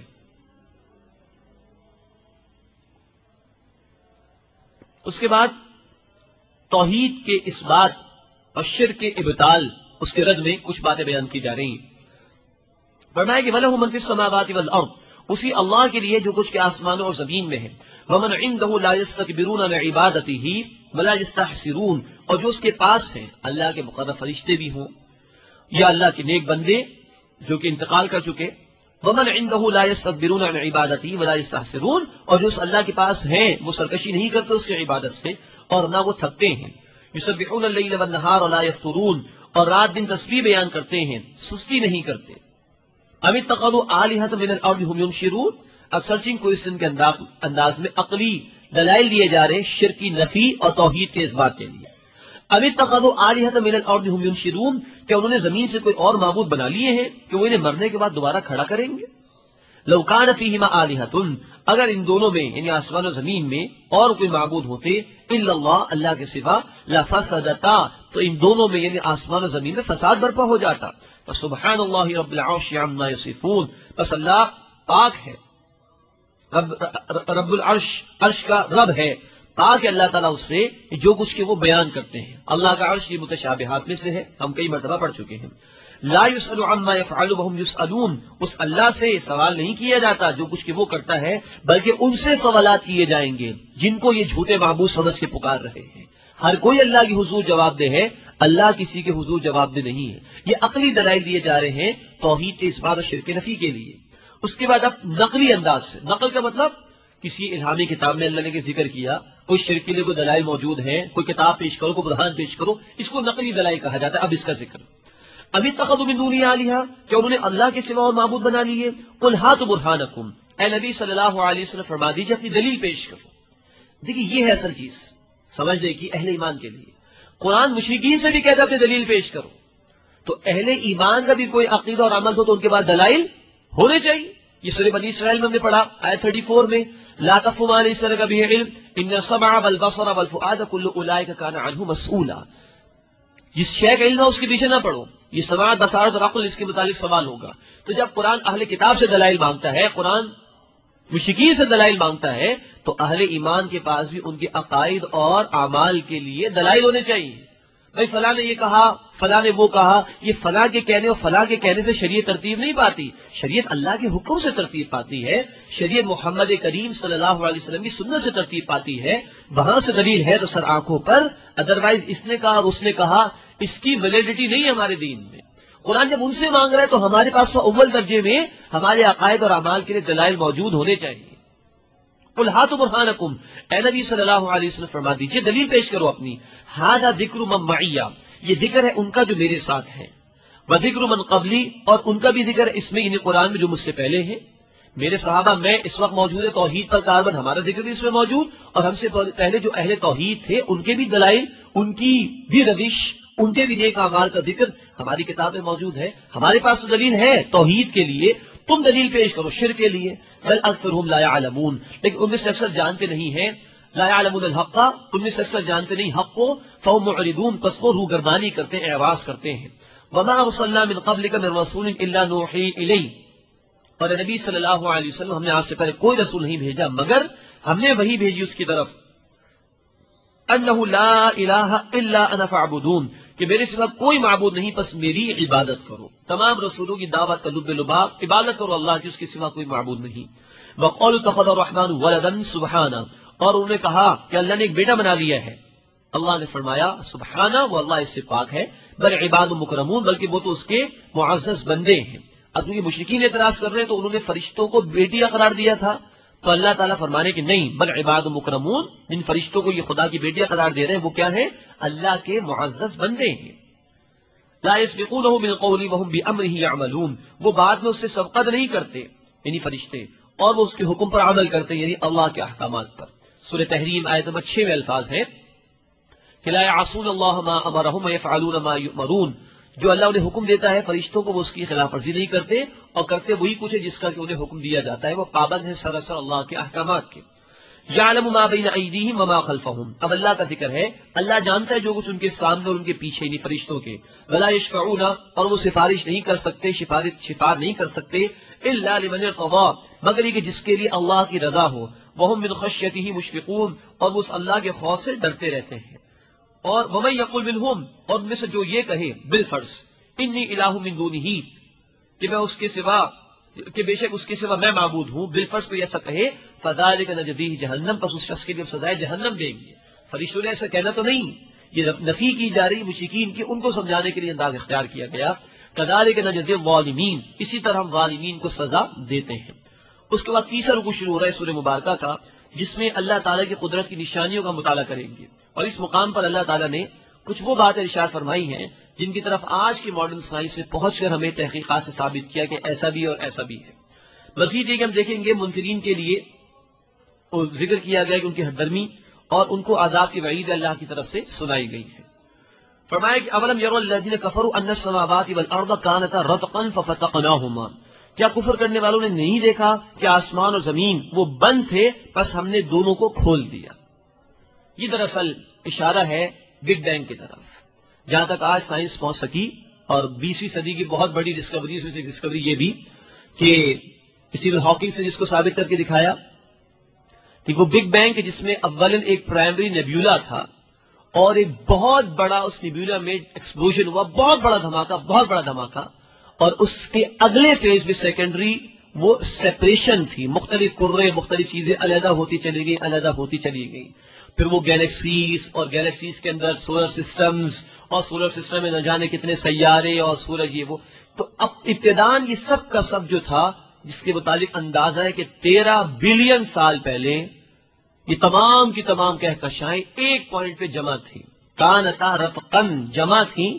اس کے بعد توحید کے اس بات اور شرک کے ابطال، اس کے رد میں کچھ باتیں بیان کی جا رہی ہیں۔ فرمایا کہ وَلَهُ مَن فِي السَّمَاوَاتِ وَالْأَرْضِ، اسی اللہ کے لیے جو کچھ کے آسمانوں اور زمین میں ہے۔ وَمَنْ عِنْدَهُ لَا يَسْتَكْبِرُونَ عَنْ عِبَادَتِهِ وَلَا يَسْتَحْسِرُونَ، اور جو اس کے پاس ہیں، اللہ کے مقرب فرشتے بھی ہوں یا اللہ کے نیک بندے جو کہ انتقال کر چکے۔ وَمَنْ عِنْدَهُ لَا يَسْتَكْبِرُونَ عَنْ عِبَادَتِهِ وَلَا يَسْتَحْسِرُونَ، اور جو اس اللہ کے پاس ہیں وہ سرکشی نہیں کرتے اس کی عبادت سے اور نہ وہ تھکتے ہیں۔ يُسَبِّحُونَ اللَّيْلَ وَالنَّهَارَ وَلَا يَفْتُرُونَ، اور رات دن تسبیح بیان کرتے ہیں، سستی نہیں کرتے۔ ام اتخذوا آلہۃ من الارض هم ينشرون، اب سرچنگ کو اس کے انداز میں عقلی دلائل دیے جا رہے ہیں شرک کی نفی اور توحید کے اثبات کے لیے۔ ام اتخذوا آلہۃ من الارض هم ينشرون، کیا انہوں نے زمین سے کوئی اور معبود بنا لیے ہیں کہ وہ انہیں مرنے کے بعد دوبارہ کھڑا کریں گے؟ لو کان فیہما آلہۃ، اگر ان دونوں میں یعنی آسمان و زمین میں اور کوئی معبود ہوتے الا اللہ، اللہ کے سوا، لفسدتا، تو ان دونوں میں یعنی آسمان و زمین میں فساد برپا ہو جاتا۔ فسبحان اللہ رب العرش عما یصفون، بس اللہ پاک ہے، رب العرش، عرش کا رب ہے، پاک ہے اللہ تعالیٰ اس سے جو کچھ کہ وہ بیان کرتے ہیں۔ اللہ کا عرش یہ متشابہات میں سے ہے، ہم کئی مرتبہ پڑھ چکے ہیں۔ لا يسأل عما يفعل وهم يسألون، اس اللہ سے سوال نہیں کیا جاتا جو کچھ کہ وہ کرتا ہے، بلکہ ان سے سوالات کیے جائیں گے جن کو یہ جھوٹے معبود سمجھ کے پکار رہے ہیں۔ ہر کوئی اللہ کی حضور جواب دہ ہے، اللہ کسی کے حضور جواب دہ نہیں ہے۔ یہ عقلی دلائل دیے جا رہے ہیں توحید کے اثبات اور شرک نفی کے لیے۔ اس کے بعد اب نقلی انداز سے، نقل کا مطلب کسی الہامی کتاب میں اللہ نے ذکر کیا، کوئی شرک کے لیے کوئی دلائل موجود ہیں، کوئی کتاب پیش کرو، کوئی برہان پیش کرو، اس کو نقلی دلائل کہا جاتا ہے۔ اب اس کا ذکر اب اتخذوا من دونہ آلہۃ، کہ انہوں نے اللہ کے سوا اور معبود بنا لیے۔ قل ہاتوا برہانکم، اے نبی صلی اللہ علیہ وسلم فرما دیجیے اپنی دلیل پیش کرو۔ دیکھیے یہ ہے اصل چیز سمجھنے کی اہل ایمان کے لیے۔ قرآن مشرکین سے بھی کہتا اپنی دلیل پیش کرو، تو اہل ایمان کا بھی کوئی عقیدہ اور عمل ہو تو ان کے بعد دلائل ہونے چاہیے۔ یہ سورہ بنی اسرائیل میں ہم نے پڑھا آیت 34 میں، لا تقف ما ليس لك به علم ان السمع والبصر والفؤاد كل اولئک كان عنه مسؤولا، جس شے کا علم ہو اس کے پیچھے نہ پڑھو، یہ سماعت بصارت اور عقل اس کے متعلق سوال ہوگا۔ تو جب قرآن اہل کتاب سے دلائل مانگتا ہے، قرآن مشرکین سے دلائل مانگتا ہے، تو اہل ایمان کے پاس بھی ان کے عقائد اور اعمال کے لیے دلائل ہونے چاہیے۔ بھائی فلاں نے یہ کہا، فلاں نے وہ کہا، یہ فلاں کے کہنے اور فلاں کے کہنے سے شریعت ترتیب نہیں پاتی، شریعت اللہ کے حکم سے ترتیب پاتی ہے، شریعت محمد کریم صلی اللہ علیہ وسلم کی سنت سے ترتیب پاتی ہے۔ وہاں سے دلیل ہے تو سر آنکھوں پر، ادروائز اس نے کہا اور اس نے کہا، اس کی ویلیڈیٹی نہیں ہے ہمارے دین میں۔ قرآن جب ان سے مانگ رہا ہے تو ہمارے پاس تو اول درجے میں ہمارے عقائد اور اعمال کے لیے دلائل موجود ہونے چاہیے۔ قل ہاتوا برہانکم، اے نبی صلی اللہ علیہ وسلم فرما دیجئے دلیل پیش کرو اپنی، ھذا ذکر من معیہ، یہ ذکر ہے ان کا جو میرے ساتھ ہے، وذکر من قبلی، اور ان کا بھی ذکر ہے اس میں، یعنی قرآن میں جو مجھ سے پہلے ہیں، میرے صحابہ میں اس وقت موجود ہے توحید پر کاربن، ہمارا ذکر بھی اس میں موجود، اور ہم سے پہلے جو اہل توحید تھے ان کے بھی دلائل، ان کی بھی روش، ان کے بھی نیک اعمال کا ذکر ہماری کتاب میں موجود ہے۔ ہمارے پاس تو دلیل ہے توحید کے لیے، تم دلیل پیش کرو شرک کے لیے۔ بل اکثرهم لا يعلمون، لیکن ان میں سے اکثر جانتے نہیں ہیں، لا يعلمون الحق، ان میں سے اکثر جانتے نہیں حق کو، فهم معرضون، پس وہ روگردانی کرتے ہیں، اعراض کرتے ہیں۔ وما ارسلنا من قبلك من رسول الا نوحي الیہ، اور نبی صلی اللہ علیہ وسلم ہم نے آپ سے پہلے کوئی رسول نہیں بھیجا مگر ہم نے وہی بھیجی اس کی طرف، انہ لا الہ الا انا فاعبدون، کہ میرے سوا کوئی معبود نہیں پس میری عبادت کرو۔ تمام رسولوں کی دعوت کا لب لباب عبادت کرو اللہ کی، اس کے سوا کوئی معبود نہیں۔ وقالوا اتخذ الرحمن ولدا سبحانہ، اور انہوں نے کہا کہ اللہ نے ایک بیٹا بنا لیا ہے، اللہ نے فرمایا سبحانہ، وہ اللہ اس سے پاک ہے، بل عباد مکرمون، بلکہ وہ تو اس کے معزز بندے ہیں۔ اب کیونکہ مشرکین اعتراض کر رہے ہیں تو انہوں نے فرشتوں کو بیٹیاں قرار دیا تھا، تو اللہ تعالیٰ فرمانے کہ نہیں، بل عباد مکرمون، جن فرشتوں کو یہ خدا کی بیٹیاں قرار دے رہے ہیں وہ کیا ہیں؟ اللہ کے معزز بندے ہیں۔ لا يسبقونه بالقول وهم بامره يعملون، وہ بعد میں اس سے سبقت نہیں کرتے یعنی فرشتے، اور وہ اس کے حکم پر عمل کرتے یعنی اللہ کے احکامات پر۔ سورہ تحریم آیت نمبر 6 میں الفاظ ہیں کہ لا يعصون اللہ ما امرهم ويفعلون ما يؤمرون، جو اللہ انہیں حکم دیتا ہے فرشتوں کو وہ اس کی خلاف ورزی نہیں کرتے، اور کرتے وہی کچھ ہے جس کا کہ انہیں حکم دیا جاتا ہے، وہ پابند ہے سراسر اللہ کے احکامات کے۔ یعلم ما بین ایدیہم وما خلفہم، اب اللہ کا ذکر ہے، اللہ جانتا ہے جو کچھ ان کے سامنے اور ان کے پیچھے یعنی فرشتوں کے۔ ولا یشفعون، اور وہ سفارش نہیں کر سکتے، شفاعت نہیں کر سکتے، الا لمن ارتضی، مگر یہ کہ جس کے لیے اللہ کی رضا ہو، وہم من خشیتہ مشفقون، اور وہ اس اللہ کے خوف سے ڈرتے رہتے ہیں۔ اور ومن یقل منہم، اور ان میں سے جو یہ کہے بالفرض، انی الہ من دونہ، کہ میں اس کے سوا، کہ بے شک اس کے سوا میں معبود ہوں، بالفرض کوئی ایسا کہے، فذلک نجزیہ جہنم، پس اس شخص کے لیے سزائے جہنم دیں گے۔ فرشتوں نے ایسا کہنا تو نہیں، یہ نفی کی جا رہی مشرکین کی، ان کو سمجھانے کے لیے انداز اختیار کیا گیا، کذالک نجزی الظالمین، اسی طرح ہم ظالمین کو سزا دیتے ہیں۔ اس کے بعد تیسرا رکوع شروع ہو رہا ہے سورہ مبارکہ کا، جس میں اللہ تعالیٰ کی قدرت کی نشانیوں کا مطالعہ کریں گے، اور اس مقام پر اللہ تعالیٰ نے کچھ وہ باتیں ارشاد فرمائی ہیں جن کی طرف آج کی ماڈرن سائنس سے پہنچ کر ہمیں تحقیقات سے ثابت کیا کہ ایسا بھی اور ایسا بھی ہے۔ مزید یہ کہ ہم دیکھیں گے منکرین کے لیے ذکر کیا گیا کہ ان کی حد درمی اور ان کو عذاب کی وعید اللہ کی طرف سے سنائی گئی ہے۔ فرمایا کہ اولم یروا الذین کفروا ان السماوات والارض کانتا رتقا ففتقناہما، کیا کفر کرنے والوں نے نہیں دیکھا کہ آسمان اور زمین وہ بند تھے پس ہم نے دونوں کو کھول دیا۔ یہ دراصل اشارہ ہے بگ بینگ کی طرف، جہاں تک آج سائنس پہنچ سکی، اور 20ویں صدی کی بہت بڑی ڈسکوری سے ڈسکوری یہ بھی کہ اسٹیون ہاکنگ سے جس کو ثابت کر کے دکھایا کہ وہ بگ بینگ جس میں اولن ایک پرائمری نیبیولا تھا اور ایک بہت بڑا اس نیبیولا میں ایکسپلوژن ہوا، بہت بڑا دھماکہ، اور اس کے اگلے فیز میں سیکنڈری وہ سیپریشن تھی، مختلف قرے، مختلف چیزیں علیحدہ ہوتی چلی گئی، پھر وہ گیلیکسیز، اور گیلیکسیز کے اندر سولر سسٹمز، اور سولر سسٹم میں نہ جانے کتنے سیارے اور سورج، یہ وہ، تو اب ابتدان یہ سب کا سب جو تھا، جس کے متعلق اندازہ ہے کہ 13 بلین سال پہلے یہ تمام کی تمام کہکشائیں ایک پوائنٹ پہ جمع تھی، کانتا رتقن، جمع تھی،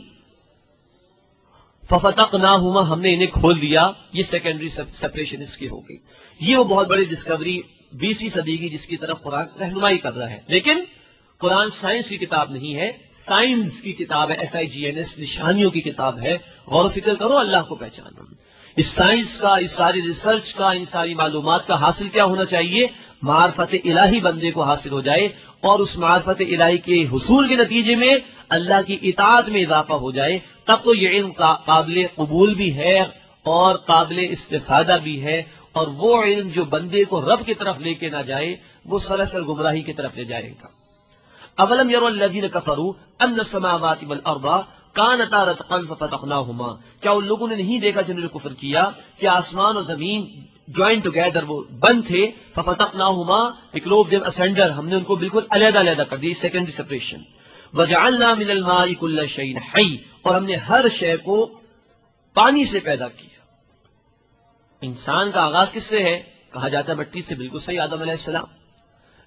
ففتقناہما، ہم نے انہیں کھول دیا، یہ سیکنڈری سیپریشن اس کی ہو گئی۔ یہ وہ بہت بڑی ڈسکوری 20ویں صدی کی جس کی طرف قرآن رہنمائی کر رہا ہے، لیکن قرآن سائنس کی کتاب نہیں ہے، سائنس کی کتاب ہے، SIGNS، نشانیوں کی کتاب ہے۔ غور و فکر کرو، اللہ کو پہچانو۔ اس سائنس کا، اس ساری ریسرچ کا، ان ساری معلومات کا حاصل کیا ہونا چاہیے؟ معرفت الہی بندے کو حاصل ہو جائے، اور اس معرفت الہی کے حصول کے نتیجے میں اللہ کی اطاعت میں اضافہ ہو جائے، تب تو یہ علم قابل قبول بھی ہے اور قابل استفادہ بھی ہے، اور وہ علم جو بندے کو رب کی طرف لے کے نہ جائے وہ سراسر گمراہی کی طرف لے جائے گا۔ اولم یروا الذین کفروا ان السماوات والارض کانتا رتقا ففتقناہما، کیا ان لوگوں نے نہیں دیکھا جنہوں نے کفر کیا کہ آسمان اور زمین جوائن ٹوگیدر وہ بند تھے، ففتقناہما اکلوب دیم اسینڈر، ہم نے ان کو بالکل علیحدہ کر دی، سیکنڈری سیپریشن۔ وجعلنا من الماء کل شیء حی، اور ہم نے ہر شے کو پانی سے پیدا کیا۔ انسان کا آغاز کس سے ہے؟ کہا جاتا ہے مٹی سے، بالکل صحیح، آدم علیہ السلام۔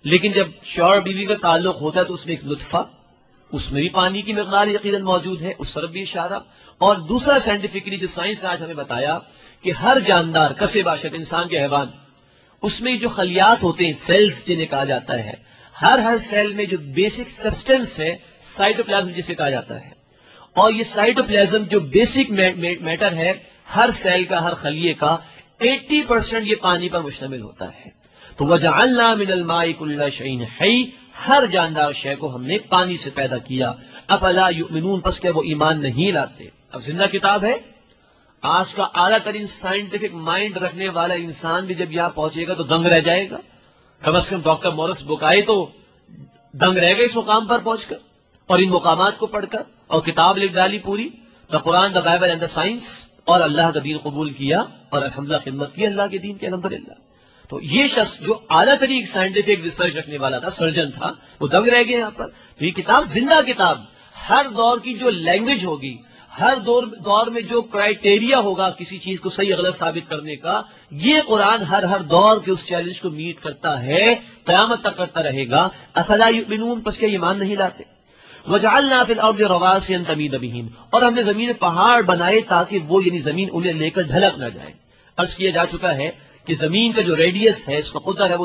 لیکن جب شوہر بیوی کا تعلق ہوتا ہے تو اس میں ایک نطفہ، اس میں بھی پانی کی مقدار یقیناً موجود ہے، اس طرف بھی اشارہ۔ اور دوسرا سائنٹیفکلی جو سائنس نے آج ہمیں بتایا کہ ہر جاندار کسے باشد، انسان کے حیوان، اس میں جو خلیات ہوتے ہیں، سیلز جنہیں کہا جاتا ہے، ہر سیل میں جو بیسک سبسٹنس ہے سائٹوپلازم جسے کہا جاتا ہے، اور یہ سائٹوپلازم جو بیسک میٹر ہے ہر سیل کا، ہر خلیے کا 80% یہ پانی پر مشتمل ہوتا ہے۔ تو وَجَعَلْنَا مِنَ الْمَاءِ كُلَّ شَيْءٍ حَيٍّ، ہر جاندار شے کو ہم نے پانی سے پیدا کیا۔ افلا یؤمنون، پس کیا وہ ایمان نہیں لاتے؟ اب زندہ کتاب ہے، آج کا اعلیٰ ترین سائنٹیفک مائنڈ رکھنے والا انسان بھی جب یہاں پہنچے گا تو دنگ رہ جائے گا۔ کم از کم ڈاکٹر مورس بکائے تو دنگ رہ گئے اس مقام پر پہنچ کر اور ان مقامات کو پڑھ کر، اور کتاب لکھ ڈالی پوری، the Quran, the Bible and the science, اور اللہ کا دین قبول کیا اور الحمدللہ خدمت کی اللہ کے دین کی الحمدللہ۔ تو یہ شخص جو اعلیٰ ترین سائنٹیفک ریسرچ رکھنے والا تھا، سرجن تھا، وہ دنگ رہ گئے یہاں پر۔ تو یہ کتاب زندہ کتاب، ہر دور کی جو لینگویج ہوگی، ہر دور میں جو کرائیٹیریا ہوگا کسی چیز کو صحیح غلط ثابت کرنے کا، یہ قرآن ہر دور کے اس چیلنج کو میٹ کرتا ہے، قیامت تک کرتا رہے گا۔ افلا یؤمنون، پس کیا ایمان نہیں لاتے؟ وَجَعَلْنَا فِي الْأَرْضِ رَوَاسِيَ أَن تَمِيدَ بِهِمْ، اور ہم نے زمین میں پہاڑ بنائے تاکہ وہ یعنی زمین انہیں لے کر ڈھلک نہ جائے۔ عرض کیا جا چکا ہے کہ زمین کا جو ریڈیس ہے، اس کا قطر ہے، وہ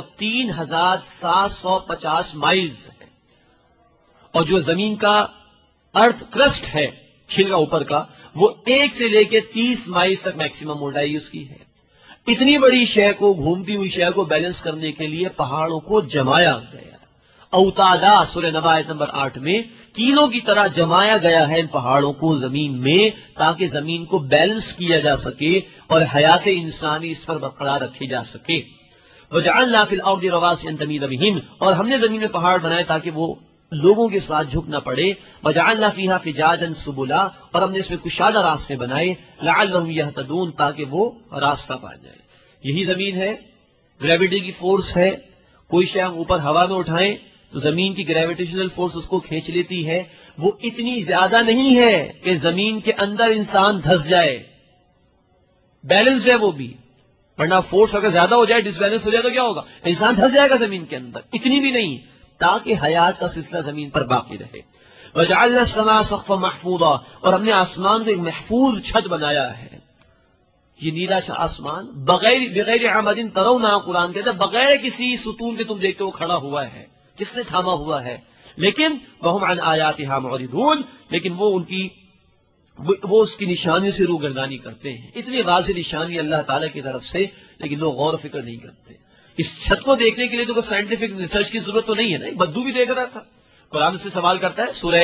3750 مائلز ہے، اور جو زمین کا ارتھ کرسٹ ہے، چھلکا اوپر کا، وہ 1 سے لے کے 30 مائل تک میکسیمم موٹائی اس کی ہے۔ اتنی بڑی شے کو، گھومتی ہوئی شے کو بیلنس کرنے کے لیے پہاڑوں کو جمایا گیا، اوتادا، سورہ نبا آیت نمبر 8 میں، کینوں کی طرح جمایا گیا ہے ان پہاڑوں کو زمین میں، تاکہ زمین کو بیلنس کیا جا سکے اور حیات انسانی اس پر برقرار رکھی جا سکے۔ وَجَعَلْنَا فِي الْأَرْضِ رَوَاسِيَ أَن تَمِيدَ بِهِمْ، اور ہم نے زمین میں پہاڑ بنائے تاکہ وہ لوگوں کے ساتھ جھک نہ پڑے۔ وَجَعَلْنَا فِيهَا فِجَاجًا سُبُلًا، اور ہم نے اس میں کشادہ راستے بنائے، لَعَلَّهُمْ يَهْتَدُونَ، تاکہ وہ راستہ پا جائے۔ یہی زمین ہے، گریویٹی کی فورس ہے، کوئی شے ہم اوپر ہوا میں اٹھائیں تو زمین کی گریویٹیشنل فورس اس کو کھینچ لیتی ہے، وہ اتنی زیادہ نہیں ہے کہ زمین کے اندر انسان دھس جائے، بیلنس ہے وہ بھی، ورنہ فورس اگر زیادہ ہو جائے، ڈس بیلنس ہو جائے تو کیا ہوگا؟ انسان دھس جائے گا زمین کے اندر، اتنی بھی نہیں، تاکہ حیات کا سلسلہ زمین پر باقی رہے۔ وَجَعَلْنَا السَّمَاءَ سَقْفًا مَحْفُوظًا، اور ہم نے آسمان کو ایک محفوظ چھت بنایا ہے۔ یہ نیلا آسمان بغیر عمد ترونہا، قرآن کہتا ہے بغیر کسی ستون کے تم دیکھتے وہ کھڑا ہوا ہے، کس نے تھاما ہوا ہے؟ لیکن وَهُمْ عَنْ آيَاتِهَا مُعْرِضُونَ، لیکن وہ اس کی نشانی سے روگردانی کرتے ہیں۔ اتنی واضح نشانی اللہ تعالیٰ کی طرف سے، لیکن لوگ غور و فکر نہیں کرتے۔ اس چھت کو دیکھنے کے لیے تو کوئی سائنٹیفک ریسرچ کی ضرورت تو نہیں ہے نا، ایک بدو بھی دیکھ رہا تھا۔ قرآن سے سوال کرتا ہے سورہ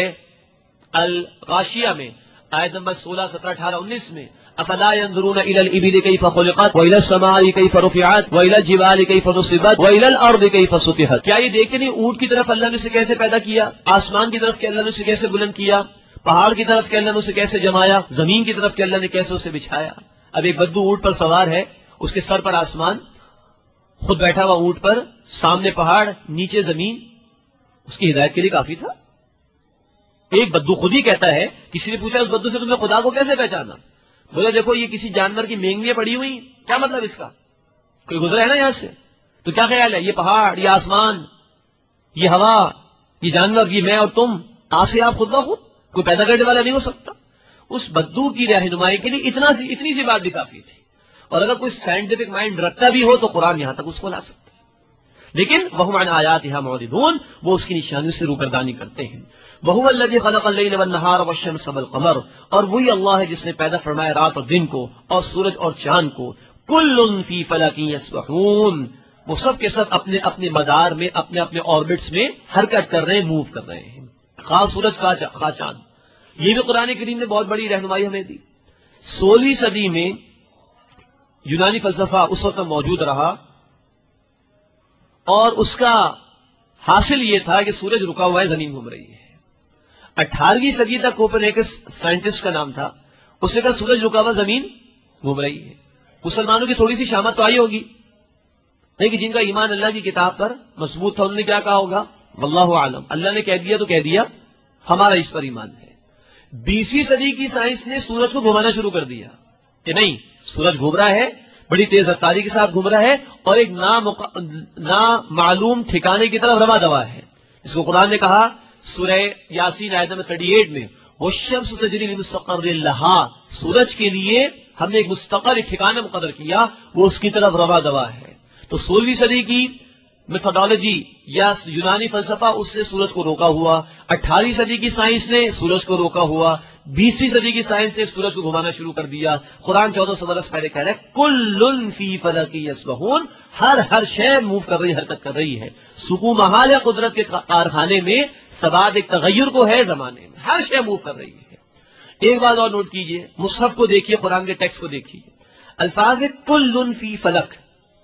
الغاشیہ میں، آیت نمبر 16، 17، 18، 19 میں، افلا ينظرون الى الابل كيف خلقت والى السماء كيف رفعت والى الجبال كيف نصبت والى الارض كيف سطحت، کیا یہ دیکھتے نہیں اونٹ کی طرف اللہ نے اسے کیسے پیدا کیا، آسمان کی طرف کہ اللہ نے اسے کیسے بلند کیا، پہاڑ کی طرف کہ اللہ نے اسے کیسے جمایا، زمین کی طرف کہ اللہ نے کیسے اسے بچھایا۔ اب ایک بدو اونٹ پر سوار ہے، اس کے سر پر آسمان، خود بیٹھا ہوا اونٹ پر، سامنے پہاڑ، نیچے زمین، اس کی ہدایت کے لیے کافی تھا۔ ایک بدو خود ہی کہتا ہے، کسی نے پوچھا اس بدو سے تم نے خدا کو کیسے پہچانا؟ بولے دیکھو یہ کسی جانور کی مینگنیاں پڑی ہوئی، کیا مطلب اس کا؟ کوئی گزرا ہے نا یہاں سے، تو کیا خیال ہے؟ یہ پہاڑ، یہ آسمان، یہ ہوا، یہ جانور، یہ میں اور تم، آپ سے آپ خود بخود، کوئی پیدا کرنے والا نہیں ہو سکتا۔ اس بدو کی رہنمائی کے لیے اتنی سی بات بھی کافی تھی، اور اگر کوئی سائنٹیفک مائنڈ رکھتا بھی ہو تو قرآن یہاں تک اس کو لا سکتا ہے۔ لیکن وَهُمْ عَنْ آيَاتِهَا مُعْرِضُونَ، وہ اس کی نشانیوں سے روگردانی کرتے ہیں۔ وَهُوَ الَّذِي خَلَقَ اللَّيْلَ وَالنَّهَارَ وَالشَّمْسَ وَالْقَمَرَ، اور وہی اللہ ہے جس نے پیدا فرمایا رات اور دن کو اور سورج اور چاند کو، كُلٌّ فِي فَلَكٍ يَسْبَحُونَ، وہ سب کے سب اپنے اپنے مدار میں، اپنے اپنے آربٹس میں حرکت کر رہے ہیں، موو کر رہے ہیں، خاص سورج خاص چاند۔ یہ بھی قرآن کریم نے بہت بڑی رہنمائی ہمیں دی۔ 16ویں صدی میں یونانی فلسفہ اس وقت موجود رہا، اور اس کا حاصل یہ تھا کہ سورج رکا ہوا ہے، زمین گھوم رہی ہے۔ 18ویں صدی تک کوپرنیکس سائنٹسٹ کا نام تھا، اس نے کہا سورج رکا ہوا، زمین گھوم رہی ہے۔ مسلمانوں کی تھوڑی سی شامت تو آئی ہوگی، لیکن جن کا ایمان اللہ کی کتاب پر مضبوط تھا انہوں نے کیا کہا ہوگا؟ واللہ عالم، اللہ نے کہہ دیا تو کہہ دیا، ہمارا اس پر ایمان ہے۔ 20ویں صدی کی سائنس نے سورج کو گھمانا شروع کر دیا کہ نہیں، سورج گھوم رہا ہے، بڑی تیز رفتاری کے ساتھ گھوم رہا ہے اور ایک نامعلوم ٹھکانے کی طرف رواں دوا ہے. اس کو قرآن نے کہا سورہ یاسین آیت نمبر 38 میں، والشمس تجری لمستقر لہا، سورج کے لیے ہم نے ایک مستقر ایک ٹھکانہ مقرر کیا، وہ اس کی طرف رواں دوا ہے. تو 16ویں صدی کی میتھڈالوجی یا یونانی فلسفہ اس سے سورج کو روکا ہوا، 18ویں صدی کی سائنس نے سورج کو روکا ہوا، 20ویں صدی کی سائنس نے سورج کو گھمانا شروع کر دیا. قرآن 1400 برس پہلے کہہ رہا ہے کل فی فلک یسبحون، ہر شے موو کر رہی، حرکت کر رہی ہے. سکون محال ہے قدرت کے کارخانے میں، سباد ایک تغیر کو ہے زمانے میں، ہر شے موو کر رہی ہے. ایک بات اور نوٹ کیجئے، مصحف کو دیکھیے، قرآن کے ٹیکسٹ کو دیکھیے، الفاظ کل فی فلک،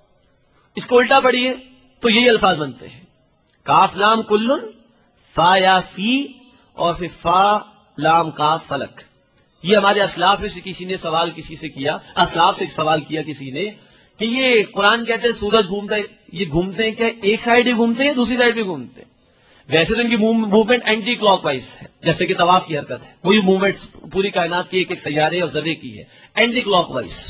اس کو الٹا پڑھیے تو یہی الفاظ بنتے ہیں، کاف لام کلن، فا یا فی، اور پھر فا لام کاف فلک. یہ ہمارے اسلاف میں سے کسی نے سوال کسی سے کیا، اسلاف سے سوال کیا کسی نے کہ یہ قرآن کہتے ہیں سورج گھومتا ہے، یہ گھومتے ہیں کیا ایک سائڈ ہی گھومتے ہیں دوسری سائڈ بھی گھومتے ہیں؟ ویسے تو ان کی موومنٹ اینٹی کلاک وائز ہے، جیسے کہ طواف کی حرکت ہے، وہی موومنٹ پوری کائنات کی ایک ایک سیارے اور ذرے کی ہے، اینٹی کلاک وائز.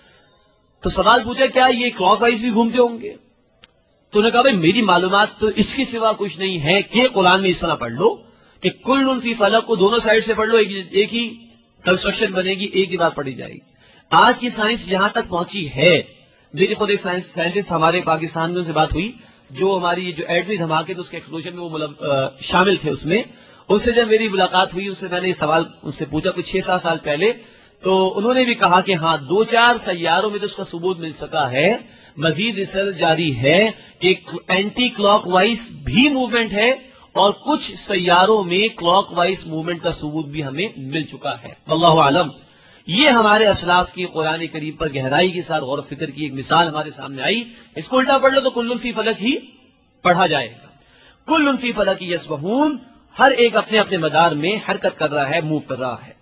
تو سوال پوچھا کیا یہ کلاک وائز بھی گھومتے ہوں گے؟ تو انہوں نے کہا بھائی میری معلومات تو اس کے سوا کچھ نہیں ہے کہ قرآن میں اس طرح پڑھ لو کہ کل فی فلک کو دونوں سائڈ سے پڑھ لو، ایک ہی کنسٹرکشن بنے گی، ایک ہی بات پڑھی جائے گی. آج کی سائنس یہاں تک پہنچی ہے. میری خود ایک سائنٹسٹ ہمارے پاکستان میں سے بات ہوئی جو ہماری جو ایٹمی دھماکے تھے اس کے ایکسپلوژن میں وہ شامل تھے. اس سے جب میری ملاقات ہوئی، اس سے میں نے یہ سوال ان سے پوچھا کچھ 6-7 سال پہلے، تو انہوں نے بھی کہا کہ ہاں 2-4 سیاروں میں تو اس کا ثبوت مل سکا ہے، مزید ریسرچ جاری ہے کہ اینٹی کلاک وائز بھی موومنٹ ہے اور کچھ سیاروں میں کلاک وائز موومنٹ کا ثبوت بھی ہمیں مل چکا ہے. واللہ عالم. یہ ہمارے اسلاف کی قرآن کریم پر گہرائی کے ساتھ غور و فکر کی ایک مثال ہمارے سامنے آئی. اس کو الٹا پڑھ لو تو کل فی فلک ہی پڑھا جائے گا. کل فی فلک یسبحون، ہر ایک اپنے اپنے مدار میں حرکت کر رہا ہے، موو کر رہا ہے.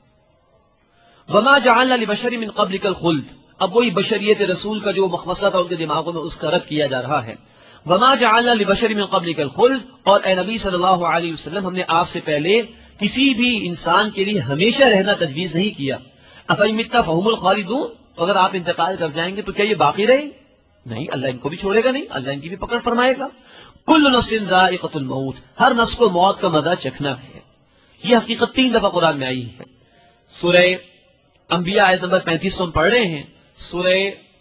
وما جعلنا لبشر من قبلک الخلد، اب وہی بشریت رسول کا جو مخمصہ تھا ان کے دماغوں میں اس کا رد کیا جا رہا ہے. وما جعلنا لبشر من قبلک الخلد، اور اے نبی صلی اللہ علیہ وسلم ہم نے آپ سے پہلے کسی بھی انسان کے لیے ہمیشہ رہنا تجویز نہیں کیا. افإن مت فهم الخالدون، اگر آپ انتقال کر جائیں گے تو کیا یہ باقی رہیں؟ نہیں، اللہ ان کو بھی چھوڑے گا نہیں، اللہ ان کی بھی پکڑ فرمائے گا. کل نفس ذائقۃ الموت، ہر نفس کو موت کا مزہ چکھنا ہے. یہ حقیقت 3 دفعہ قرآن میں آئی ہے. سورہ انبیاء آیت نمبر 35 ہم پڑھ رہے ہیں، سورہ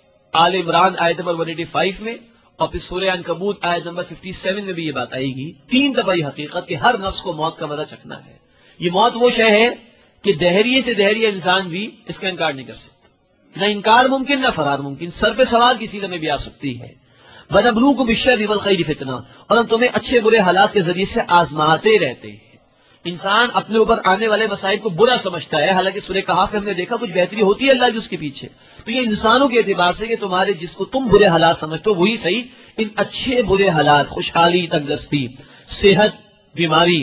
آل عمران آیت نمبر 185 میں، اور پھر سورہ عنکبوت آیت نمبر 57 میں بھی یہ بات آئے گی. 3 دفعہ یہ حقیقت کہ ہر نفس کو موت کا مزہ چکھنا ہے. یہ موت وہ شے ہے کہ دہریے سے دہریے انسان بھی اس کا انکار نہیں کر سکتا. نہ انکار ممکن نہ فرار ممکن، سر پہ سوار کسی میں بھی آ سکتی ہے. وَنَبْلُوكُم بِالشَّرِّ وَالْخَيْرِ فِتْنَةً، اور ہم تمہیں اچھے برے حالات کے ذریعے سے آزماتے رہتے ہیں. انسان اپنے اوپر آنے والے مسائل کو برا سمجھتا ہے، حالانکہ سورہ کہف میں ہم نے دیکھا کچھ بہتری ہوتی ہے اللہ کی اس کے پیچھے. تو یہ انسانوں کے اعتبار سے کہ تمہارے جس کو تم برے حالات سمجھتے ہو وہی صحیح، ان اچھے برے حالات، خوشحالی، تندرستی، صحت، بیماری،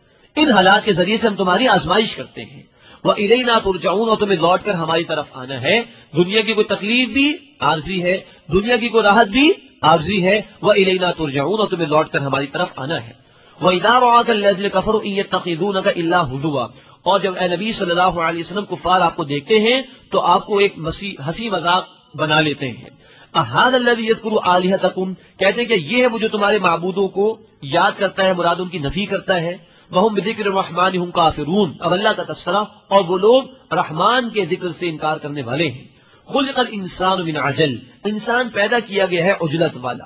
ان حالات کے ذریعے سے ہم تمہاری آزمائش کرتے ہیں. وَإِلَيْنَا تُرْجَعُونَ، اور تمہیں لوٹ کر ہماری طرف آنا ہے. دنیا کی کوئی تکلیف بھی عارضی ہے، دنیا کی کوئی راحت بھی عارضی ہے. وَإِلَيْنَا تُرْجَعُونَ، اور تمہیں لوٹ کر ہماری طرف آنا ہے. وَإِذَا رَآكَ الَّذِينَ كَفَرُوا إِن يَتَّخِذُونَكَ إِلَّا هُزُوًا، اور جب اے نبی صلی اللہ علیہ وسلم کفار آپ کو دیکھتے ہیں تو آپ کو ایک ہنسی مذاق بنا لیتے ہیں. أَهَٰذَا الَّذِي يَذْكُرُ آلِهَتَكُمْ، کہتے ہیں کہ یہ ہے وہ جو تمہارے معبودوں کو یاد کرتا ہے، مراد ان کی نفی کرتا ہے. وَهُمْ بِذِكْرِ الرَّحْمَٰنِ هُمْ كَافِرُونَ، اب اللہ کا تذکرہ اور وہ لوگ رحمان کے ذکر سے انکار کرنے والے ہیں. خُلِقَ الْإِنسَانُ مِنْ عَجَلٍ، انسان پیدا کیا گیا ہے عجلت والا.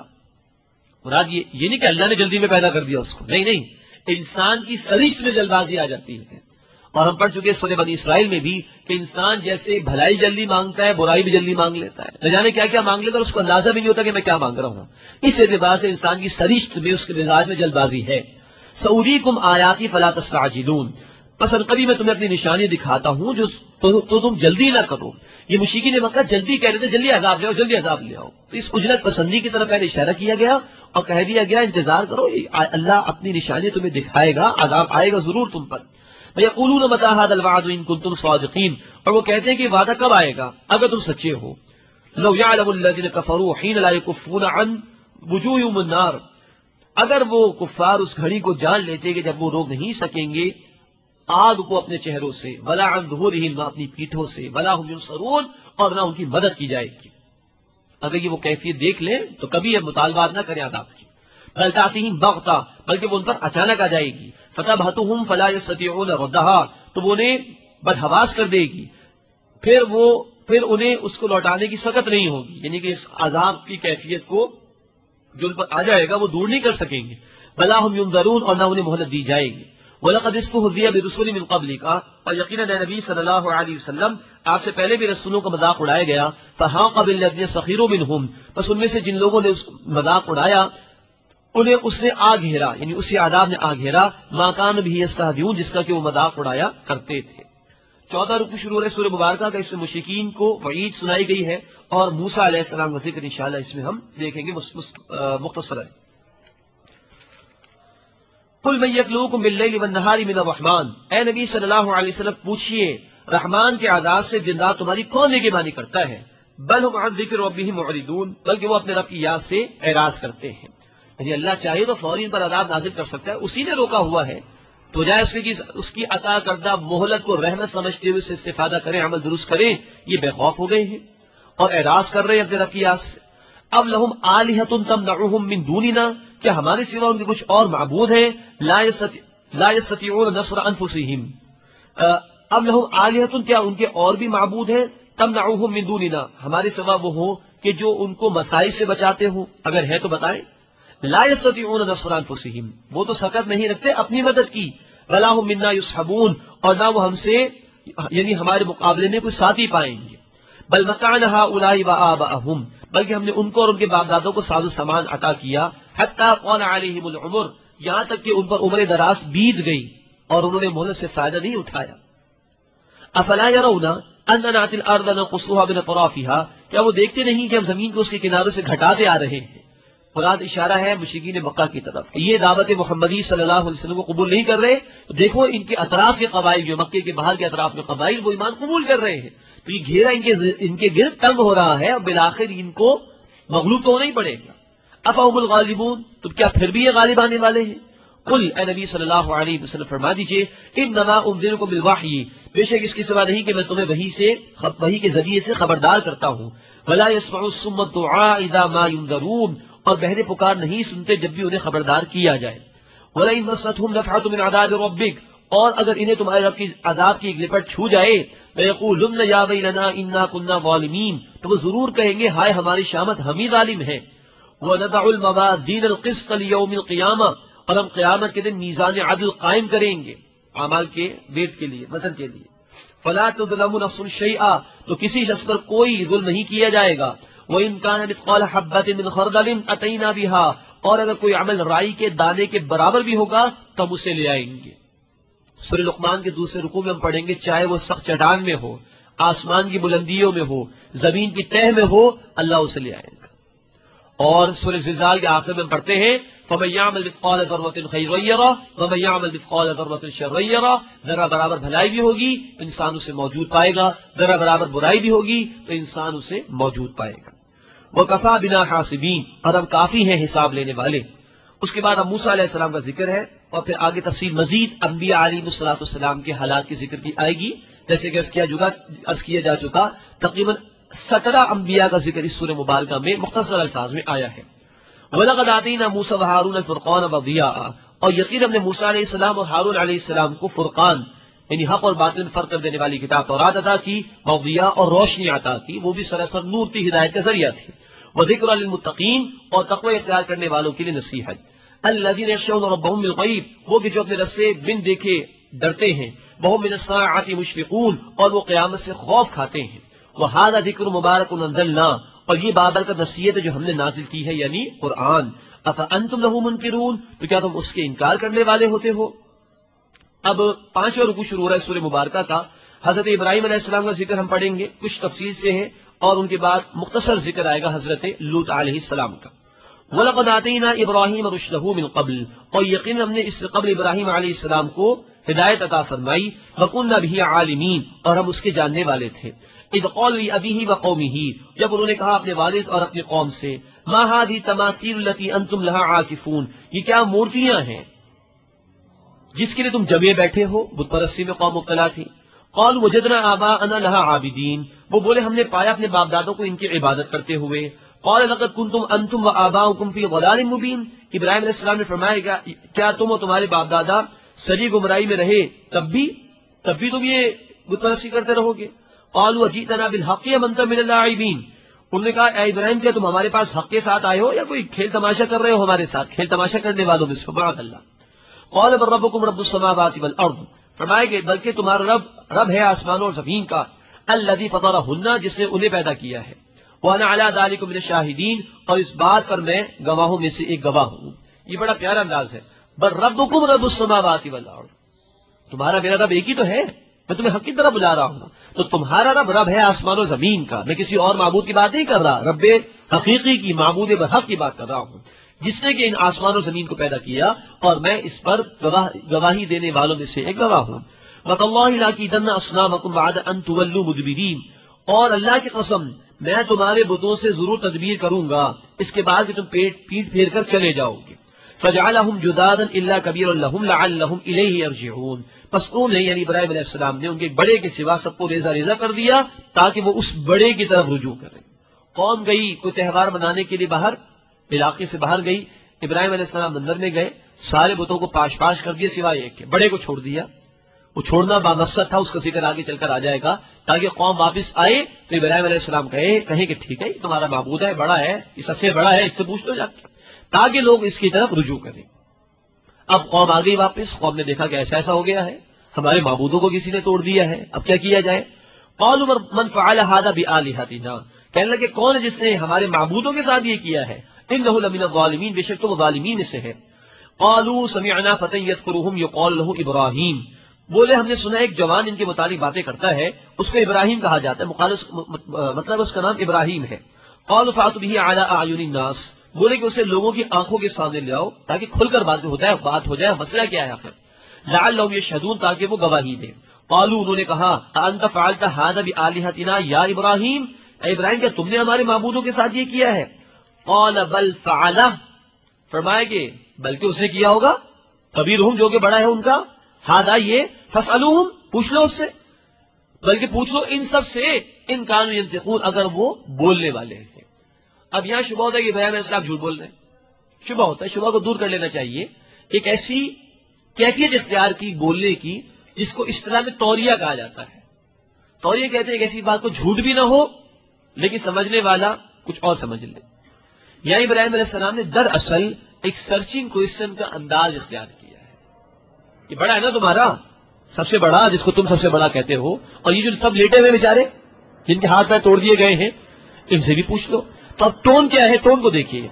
مراد یہ نہیں کہ اللہ نے جلدی میں پیدا کر دیا اس کو، نہیں، انسان کی سرشت میں جلد بازی آ جاتی ہے. اور ہم پڑھ چکے سورہ بنی اسرائیل میں بھی کہ انسان جیسے بھلائی جلدی مانگتا ہے، برائی بھی جلدی مانگ لیتا ہے، نہ جانے کیا کیا مانگ لیتا ہے اور اس کو اندازہ بھی نہیں ہوتا کہ میں کیا مانگ رہا ہوں. اس اعتبار سے انسان کی سرشت میں، اس کے مزاج میں جلد بازی ہے. سَأُرِيكُمْ آيَاتِي فَلَا تَسْتَعْجِلُونَ، بس ابھی میں تمہیں اپنی نشانی دکھاتا ہوں جو تو تم جلدی نہ کرو. یہ مشرکین مکہ جلدی کہہ رہے تھے جلدی عذاب لے آؤ، جلدی عذاب لے آؤ. تو اس اجلت پسندی کی طرف پہلے اشارہ کیا گیا اور کہہ دیا گیا انتظار کرو، اللہ اپنی نشانی تمہیں دکھائے گا، عذاب آئے گا ضرور تم پر. وَيَقُولُونَ مَتَىٰ هَٰذَا الْوَعْدُ إِن كُنتُمْ صَادِقِينَ، اور وہ کہتے ہیں کہ وعدہ کب آئے گا اگر تم سچے ہو. لَوْ يَعْلَمُ الَّذِينَ كَفَرُوا حِينَ لَا يُكَفُّونَ عَنْ وُجُوهِهُمُ النَّارَ، اگر وہ کفار اس گھڑی کو جان لیتے کہ جب وہ روک نہیں سکیں گے آگ کو اپنے چہروں سے، وَلَا عَنْ ظُهُورِهِمْ، نہ اپنی پیٹھوں سے، وَلَا هُمْ يُنصَرُونَ، اور نہ ان کی مدد کی جائے گی. اگر یہ وہ کیفیت دیکھ لیں تو کبھی اب مطالبات نہ کریں عذاب کی. بل تأتیہم بغتہ، بلکہ وہ ان پر اچانک آ جائے گی. فتبہتہم فلا یستطیعون ردہا، تو وہ انہیں بدحواس کر دے گی، پھر انہیں اس کو لوٹانے کی سکت نہیں ہوگی، یعنی کہ اس عذاب کی کیفیت کو جو ان پر آ جائے گا وہ دور نہیں کر سکیں گے. بلا ہم ینظرون، اور نہ انہیں مہلت دی جائے گی. وَلَقَدْ اسْتُهْزِئَ بِرُسُلٍ مِّن قَبْلِكَ، اور یقیناً اے نبی صلی اللہ علیہ وسلم آپ سے پہلے بھی رسولوں کا مذاق اڑایا گیا. فَحَاقَ بِالَّذِينَ سَخِرُوا مِنْهُمْ، بس ان میں سے جن لوگوں نے مذاق اڑایا انہیں اس نے آ گھیرا، یعنی اسی عذاب نے آ گھیرا. مَا كَانُوا بِهِ يَسْتَهْزِئُونَ، جس کا کہ وہ مذاق اڑایا کرتے تھے. 14 رکوع شروع ہے سورہ مبارکہ کا. اس میں مشرکین کو وعید سنائی گئی ہے اور موسیٰ علیہ السلام کا ذکر انشاءاللہ اس میں ہم دیکھیں گے مختصر ہے. قل من یکلؤکم باللیل والنہار من الرحمن، اے نبی صلی اللہ علیہ وسلم پوچھئے رحمان کے عذاب سے دن رات تمہاری کون نگہبانی کرتا ہے. بل ہم عن ذکر ربہم معرضون، بلکہ وہ اپنے رب کی یاد سے اعراض کرتے ہیں. یعنی اللہ چاہے تو فوری ان پر عذاب نازل کر سکتا ہے، اسی نے روکا ہوا ہے، تو جائے اس کی عطا کردہ مہلت کو رحمت سمجھتے ہوئے اس سے استفادہ کریں، عمل درست کریں. یہ بے خوف ہو گئے ہیں اور اعراض کر رہے ہیں اپنے رب کی یاد سے. اب لہم آلہۃ تمنعہم من دوننا، کیا ہمارے سوا ان کے کچھ اور معبود ہیں. لا یستطیعون نصر انفسہم، اب لہم آلہۃ، کیا ان کے اور بھی معبود ہیں تمنعہم من دوننا، ہمارے سوا وہ ہوں کہ جو ان کو مصائب سے بچاتے ہوں. اگر ہے تو بتائیں. لا یستطیعون نصر انفسہم، وہ تو سکت نہیں رکھتے اپنی مدد کی. ولا ہم منا یصحبون، اور نہ وہ ہم سے یعنی ہمارے مقابلے میں کوئی ساتھی پائیں گے. بل متعنا ہؤلاء وآباءہم، بلکہ ہم نے ان کو اور ان کے باپ دادوں کو ساز و سامان عطا کیا. حتی طال علیہم العمر، یہاں تک کہ ان پر عمر دراز بیت گئی اور انہوں نے مہلت سے فائدہ نہیں اٹھایا. افلا یرون اننا نأتی الارض ننقصها من اطرافها، کیا وہ دیکھتے نہیں کہ ہم زمین کو اس کے کناروں سے گھٹاتے آ رہے ہیں. مراد اشارہ ہے مشرکین مکہ کی طرف. یہ دعوت محمدی صلی اللہ علیہ وسلم کو قبول نہیں کر رہے، تو دیکھو ان کے اطراف کے قبائل، جو مکے کے باہر کے اطراف میں قبائل، وہ ایمان قبول کر رہے ہیں. تو یہ گھیرا ان کے گرد تنگ ہو رہا ہے اور بالآخر ان کو مغلوب تو ہونا ہی پڑے گا. افہم الغالبون، تو کیا پھر بھی یہ غالب آنے والے ہیں. قل، اے نبی صلی اللہ علیہ وسلم فرما دیجئے انما انذرکم بالوحی، بے شک اس کے سوا نہیں کہ میں تمہیں وحی کے ذریعے سے خبردار کرتا ہوں. ولا يسمع الصم الدعاء اذا ما ينذرون، اور بہرے پکار نہیں سنتے جب بھی انہیں خبردار کیا جائے. وَلَئِن مَسَّتْهُمْ نَفْحَةٌ مِّنْ عَذَابِ رَبِّكَ، اور اگر انہیں تمہارے رب کی عذاب کی ایک لپٹ چھو جائے، لَيَقُولُنَّ يَا وَيْلَنَا إِنَّا كُنَّا ظَالِمِينَ، تو وہ ضرور کہیں گے ہائے ہماری شامت، ہم ہی ظالم ہیں. وَنَضَعُ الْمَوَازِينَ الْقِسْطَ لِيَوْمِ الْقِيَامَةِ، اور ہم قیامت کے دن میزان عدل قائم کریں گے اعمال کے وزن کے لیے. فَلَا تُظْلَمُ نَفْسٌ شَيْئًا، تو کسی شخص پر کوئی ظلم نہیں کیا جائے گا. وَإِنْ كَانَ مِثْقَالَ حَبَّةٍ مِّنْ خَرْدَلٍ أَتَيْنَا بِهَا، اور اگر کوئی عمل رائی کے دانے کے برابر بھی ہوگا تو ہم اسے لے آئیں گے. سورہ لقمان کے دوسرے رکوع میں ہم پڑھیں گے چاہے وہ سخت چٹان میں ہو، آسمان کی بلندیوں میں ہو، زمین کی تہ میں ہو، اللہ اسے لے آئے گا. اور سورہ زلزال کے آخر میں ہم پڑھتے ہیں فَمَن يَعْمَلْ مِثْقَالَ ذَرَّةٍ خَيْرًا يَرَهُ وَمَن يَعْمَلْ مِثْقَالَ ذَرَّةٍ شَرًّا يَرَهُ. ذرا برابر بھلائی بھی ہوگی انسان اسے موجود پائے گا، ذرا برابر برائی بھی ہوگی تو انسان اسے موجود پائے گا. وَكَفَىٰ بِنَا حَاسِبِينَ، اور ہم کافی ہیں حساب لینے والے. اس کے بعد اب موسیٰ علیہ السلام کا ذکر ہے اور پھر آگے تفصیل مزید انبیاء علیہ السلام کے حالات کی ذکر کی آئے گی. جیسے کہ عرض کیا جا چکا تقریباً 17 انبیاء کا ذکر اس سورہ مبارکہ میں مختصر الفاظ میں آیا ہے. وَلَقَدْ آتَيْنَا مُوسَىٰ وَهَارُونَ الْفُرْقَانَ وَضِيَاءً، اور یقین ہم نے موسیٰ علیہ السلام اور ہارون علیہ السلام کو فرقان یعنی حق اور باطل میں فرق کر دینے والی کتاب تورات عطا کی، وضیاء اور روشنی عطا کی، وہ بھی سراسر نور کی ہدایت کا ذریعہ تھی. وذکر للمتقین، اور تقوی اختیار کرنے والوں کے لیے نصیحت. الذین یخشون ربهم بالغیب، وہ کہ جو اپنے رب سے بن دیکھے ڈرتے ہیں. وهم من الساعۃ مشفقون، اور وہ قیامت سے خوف کھاتے ہیں. وہذا ذکر مبارک انزلنا، اور یہ بابرکت نصیحت ہے جو ہم نے نازل کی ہے یعنی قرآن. افانتم له منکرون، تو کیا تم اس کے انکار کرنے والے ہوتے ہو. اب 5واں رکوع شروع ہو رہا ہے سورہ مبارکہ کا. حضرت ابراہیم علیہ السلام کا ذکر ہم پڑھیں گے، کچھ تفصیل سے ہے، اور ان کے بعد مختصر ذکر آئے گا حضرت لوط علیہ السلام کا. وَلَقَدْ آتَيْنَا إِبْرَاهِيمَ رُشْدَهُ مِنْ قَبْلُ، اور یقین ہم نے اس سے قبل ابراہیم علیہ السلام کو ہدایت عطا فرمائی. وَكُنَّا بِهِ عَالِمِينَ، اور ہم اس کے جاننے والے تھے. اِذْ قَالَ لِأَبِيهِ وَقَوْمِهِ، جب انہوں نے کہا اپنے والد اور اپنے قوم سے، مَا هَٰذِهِ التَّمَاثِيلُ الَّتِي أَنتُمْ لَهَا عَاكِفُونَ، یہ کیا مورتیاں ہیں جس کے لیے تم جمے بیٹھے ہو. بت پرستی میں قوم مبتلا تھی. قالوا وجدنا آباءنا لها عابدین، وہ بولے ہم نے پایا اپنے باپ دادوں کو ان کی عبادت کرتے ہوئے. قال لقد كنتم انتم وآباؤكم في ضلال مبين، ابراہیم علیہ السلام نے فرمایا کیا تم اور تمہارے باپ دادا سری گمراہی میں رہے تب بھی تم یہ بت پرستی کرتے رہو گے؟ قالوا جئتنا بالحق ام انت من اللاعبین، انہوں نے کہا اے ابراہیم کیا تم ہمارے پاس حق کے ساتھ آئے ہو یا کوئی کھیل تماشا کر رہے ہو ہمارے ساتھ، کھیل تماشا کرنے والوں میں سے معاذ اللہ۔ قال بل ربکم رب السماوات والارض، فرمایا کہ بلکہ تمہارا رب ہے آسمانوں اور زمین کا، الذی فطرہن، جس نے انہیں پیدا کیا ہے، وانا علی ذلک من الشاہدین، اور اس بات پر میں گواہوں میں سے ایک گواہ ہوں۔ یہ بڑا پیارا انداز ہے، بل ربکم رب السماوات والارض، تمہارا میرا رب ایک ہی تو ہے، میں تمہیں حق کی طرف بلا رہا ہوں، تو تمہارا رب ہے آسمان و زمین کا، میں کسی اور معبود کی بات نہیں کر رہا، رب حقیقی کی، معبود برحق کی بات کر رہا ہوں، جس نے کہ ان آسمان و زمین کو پیدا کیا، اور میں اس پر گواہی دینے والوں میں سے ایک گواہ ہوں۔ وَتَاللَّهِ لَأَكِيدَنَّ أَصْنَامَكُمْ بَعْدَ أَن تُوَلُّوا مُدْبِرِينَ، اور اللہ کی قسم میں تمہارے بتوں سے ضرور تدبیر کروں گا اس کے بعد کہ تم پیٹ پھیر کر چلے جاؤ گے۔ فَجَعَلَهُمْ جُذَاذًا إِلَّا كَبِيرًا لَهُمْ لَعَلَّهُمْ إِلَيْهِ يَرْجِعُونَ، پس انہوں نے یعنی ابراہیم علیہ السلام نے ان کے بڑے کے سوا سب کو ریزہ ریزہ کر دیا تاکہ وہ اس بڑے کی طرف رجوع کریں۔ قوم گئی کوئی تہوار منانے کے لیے باہر، علاقے سے باہر گئی، ابراہیم علیہ السلام مندر میں گئے، سارے بتوں کو پاش پاش کر دیا سوائے ایک کے، بڑے کو چھوڑ دیا۔ وہ چھوڑنا بامقصد تھا، اس کا ذکر آگے چل کر آ جائے گا، تاکہ قوم واپس آئے تو ابراہیم علیہ السلام کہیں کہ ٹھیک ہے یہ تمہارا معبود ہے، بڑا ہے، یہ سب سے بڑا ہے، اس سے پوچھ لو جا کے، تاکہ لوگ اس کی طرف رجوع کریں۔ اب قوم آ گئی واپس، قوم نے دیکھا کہ ایسا ہو گیا ہے، ہمارے معبودوں کو کسی نے توڑ دیا ہے، اب کیا کیا جائے؟ قالوا من فعل هذا بآلهتنا، کہنے لگے کون ہے جس نے ہمارے معبودوں کے ساتھ یہ کیا ہے؟ انه لمن الظالمین، بے شک تو وہ ظالمین میں سے ہے۔ قالوا سمعنا فتى يذكرهم يقال له ابراہیم، بولے ہم نے سنا ایک جوان ان کے متعلق باتیں کرتا ہے، اس کو ابراہیم کہا جاتا ہے، مطلب اس کا نام ابراہیم ہے۔ قالوا فاتوا به على اعين الناس، بولے کہ اسے لوگوں کی آنکھوں کے سامنے لے آؤ تاکہ کھل کر بات ہو جائے، مسئلہ کیا ہے آخر، لعلهم يشهدون، تاکہ وہ گواہی دیں۔ قالوا، انہوں نے کہا انت فعلت هذا بآلهتنا یا ابراہیم، اے ابراہیم کیا تم نے ہمارے معبودوں کے ساتھ یہ کیا ہے؟ قال بل فعلہ، فرمایا کہ بلکہ اس نے کیا ہوگا، کبیرہم جو کہ بڑا ہے ان کا، ہذا یہ، فاسألوہم پوچھ لو اس سے، بلکہ پوچھ لو ان سب سے، ان کانوا ینطقون اگر وہ بولنے والے ہیں۔ اب یہاں شبہ ہوتا ہے کہ ابراہیم علیہ السلام جھوٹ بول رہے ہیں، شبہ ہوتا ہے، شبہ کو دور کر لینا چاہیے۔ ایک ایسی کیفیت اختیار کی بولنے کی جس کو اصطلاح میں توریہ کہا جاتا ہے۔ توریہ کہتے ہیں کہ ایسی بات کو جھوٹ بھی نہ ہو لیکن سمجھنے والا کچھ اور سمجھ لے۔ یہاں ابراہیم علیہ السلام نے دراصل ایک سرچنگ کوئسچن کا انداز اختیار کیا ہے، یہ بڑا ہے نا تمہارا، سب سے بڑا جس کو تم سب سے بڑا کہتے ہو، اور یہ جو سب لیٹے ہوئے بیچارے جن کے ہاتھ پیر توڑ دیے گئے ہیں ان سے بھی پوچھ لو۔ تو اب ٹون کیا ہے، ٹون کو دیکھیے۔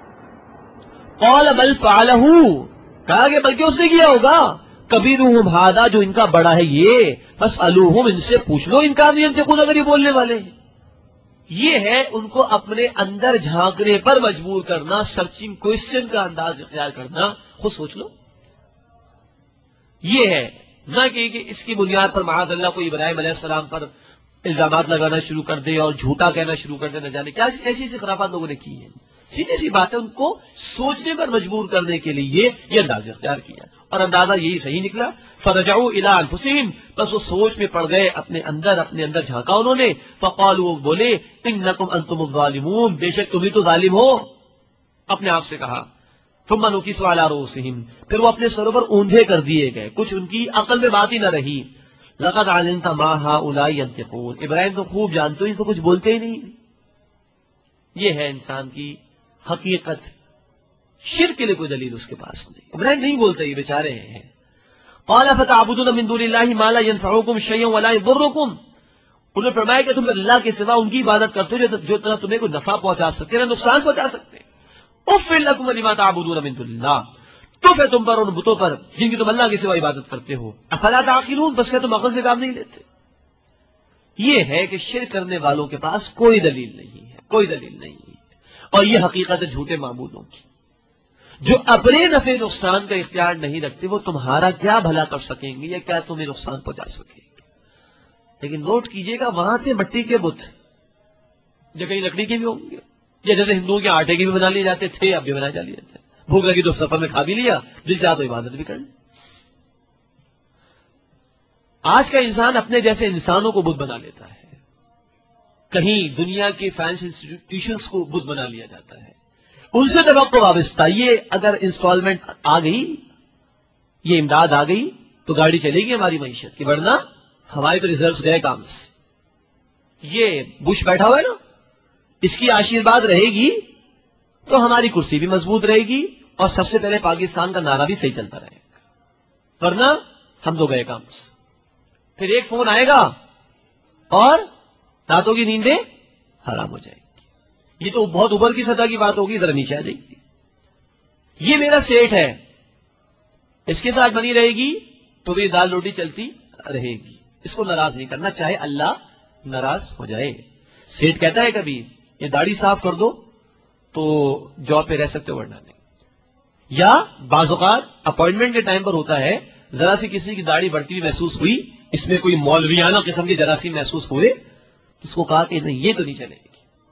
قال بل فعلہ، کہا کہ بلکہ اس نے کیا ہوگا، کبیرہم ھذا جو ان کا بڑا ہے یہ، فاسألوہم ان سے پوچھ لو ان کانوا ینطقون اگر یہ بولنے والے ہیں۔ یہ ہے ان کو اپنے اندر جھانکنے پر مجبور کرنا، سرچنگ کوئسچن کا انداز اختیار کرنا، خود سوچ لو۔ یہ ہے نہ کہ اس کی بنیاد پر معاذ اللہ کوئی ابراہیم علیہ السلام پر الزامات لگانا شروع کر دے اور جھوٹا کہنا شروع کر دے، نہ جانے کیا ایسی ایسی خرافات لوگوں نے کی ہیں۔ سیدھی سی بات ہے، ان کو سوچنے پر مجبور کرنے کے لیے یہ انداز اختیار کیا اور اندازہ یہی صحیح نکلا۔ فرجعوا الى انفسهم، بس وہ سوچ میں پڑ گئے، اپنے اندر جھانکا انہوں نے۔ فقالوا، بولے انکم انتم الظالمون، بے شک تم ہی تو ظالم ہو، اپنے آپ سے کہا۔ ثم نكسوا على رؤوسهم، پھر وہ اپنے سروں پر اوندھے کر دیے گئے، کچھ ان کی عقل میں بات ہی نہ رہی۔ لقد علمت ما هؤلاء ينطقون، ابراہیم تو خوب جانتے ہو، ان کو کچھ بولتے ہی نہیں۔ یہ ہے انسان کی حقیقت، شرک کے لیے کوئی دلیل اس کے پاس نہیں، ابراہیم نہیں بولتے، یہ بیچارے ہیں۔ قال فتعبدون من دون الله ما لا ينفعكم شيئا ولا يضركم، انہوں نے فرمایا کہ تم اللہ کے سوا ان کی عبادت کرتے ہو جو نہ تمہیں کوئی نفع پہنچا سکتے نہ نقصان پہنچا سکتے۔ اف لکم ولما تعبدون من دون اللہ، تو پھر تم پر ان بتوں پر جن کی تم اللہ کے سوا عبادت کرتے ہو، افلا تعقلون، بس کیا تم عقل سے کام نہیں لیتے؟ یہ ہے کہ شرک کرنے والوں کے پاس کوئی دلیل نہیں ہے، کوئی دلیل نہیں ہے، اور یہ حقیقت ہے جھوٹے معبودوں کی۔ جو اپنے نفع نقصان کا اختیار نہیں رکھتے وہ تمہارا کیا بھلا کر سکیں گے یا کیا تمہیں نقصان پہنچا سکیں گے؟ لیکن نوٹ کیجئے گا وہاں تھے مٹی کے بت، جو کہیں لکڑی کے بھی ہوں گے، یا جیسے ہندوؤں کے آٹے کے بھی بنا لیے جاتے تھے، اب بھی بنا لیے جاتے ہیں، بھوک لگی تو سفر میں کھا بھی لیا، دل چاہا تو عبادت بھی کر لی۔ آج کا انسان اپنے جیسے انسانوں کو بت بنا لیتا ہے، کہیں دنیا کے فائنینس انسٹیٹیوشنس کو بت بنا لیا جاتا ہے، ان سے توقع وابستہ یہ اگر انسٹالمنٹ آ گئی، یہ امداد آ گئی تو گاڑی چلے گی ہماری معیشت کی، ورنہ ہمارے تو ریزروس گئے کام سے۔ یہ بش بیٹھا ہوا ہے نا، اس کی آشیرواد رہے گی تو ہماری کرسی بھی مضبوط رہے گی اور سب سے پہلے پاکستان کا نعرہ بھی صحیح چلتا رہے گا، ورنہ ہم تو گئے کام سے۔ پھر ایک فون آئے گا اور راتوں کی نیندیں حرام ہو جائے گی۔ یہ تو بہت اوپر کی سطح کی بات ہوگی، ذرا نیچے آ جائے گی۔ یہ میرا سیٹ ہے، اس کے ساتھ بنی رہے گی تو بھی دال روٹی چلتی رہے گی، اس کو ناراض نہیں کرنا، چاہے اللہ ناراض ہو جائے۔ سیٹ کہتا ہے کبھی یہ داڑھی صاف کر دو تو جاب پہ رہ سکتے ہو، ورنہ نہیں۔ یا بعض اوقات اپوائنٹمنٹ کے ٹائم پر ہوتا ہے، ذرا سی کسی کی داڑھی بڑھتی ہوئی محسوس ہوئی، اس میں کوئی مولویانہ قسم کے جراثیم محسوس ہوئے، اس کو کہا کہ نہیں یہ تو نہیں چلے گی،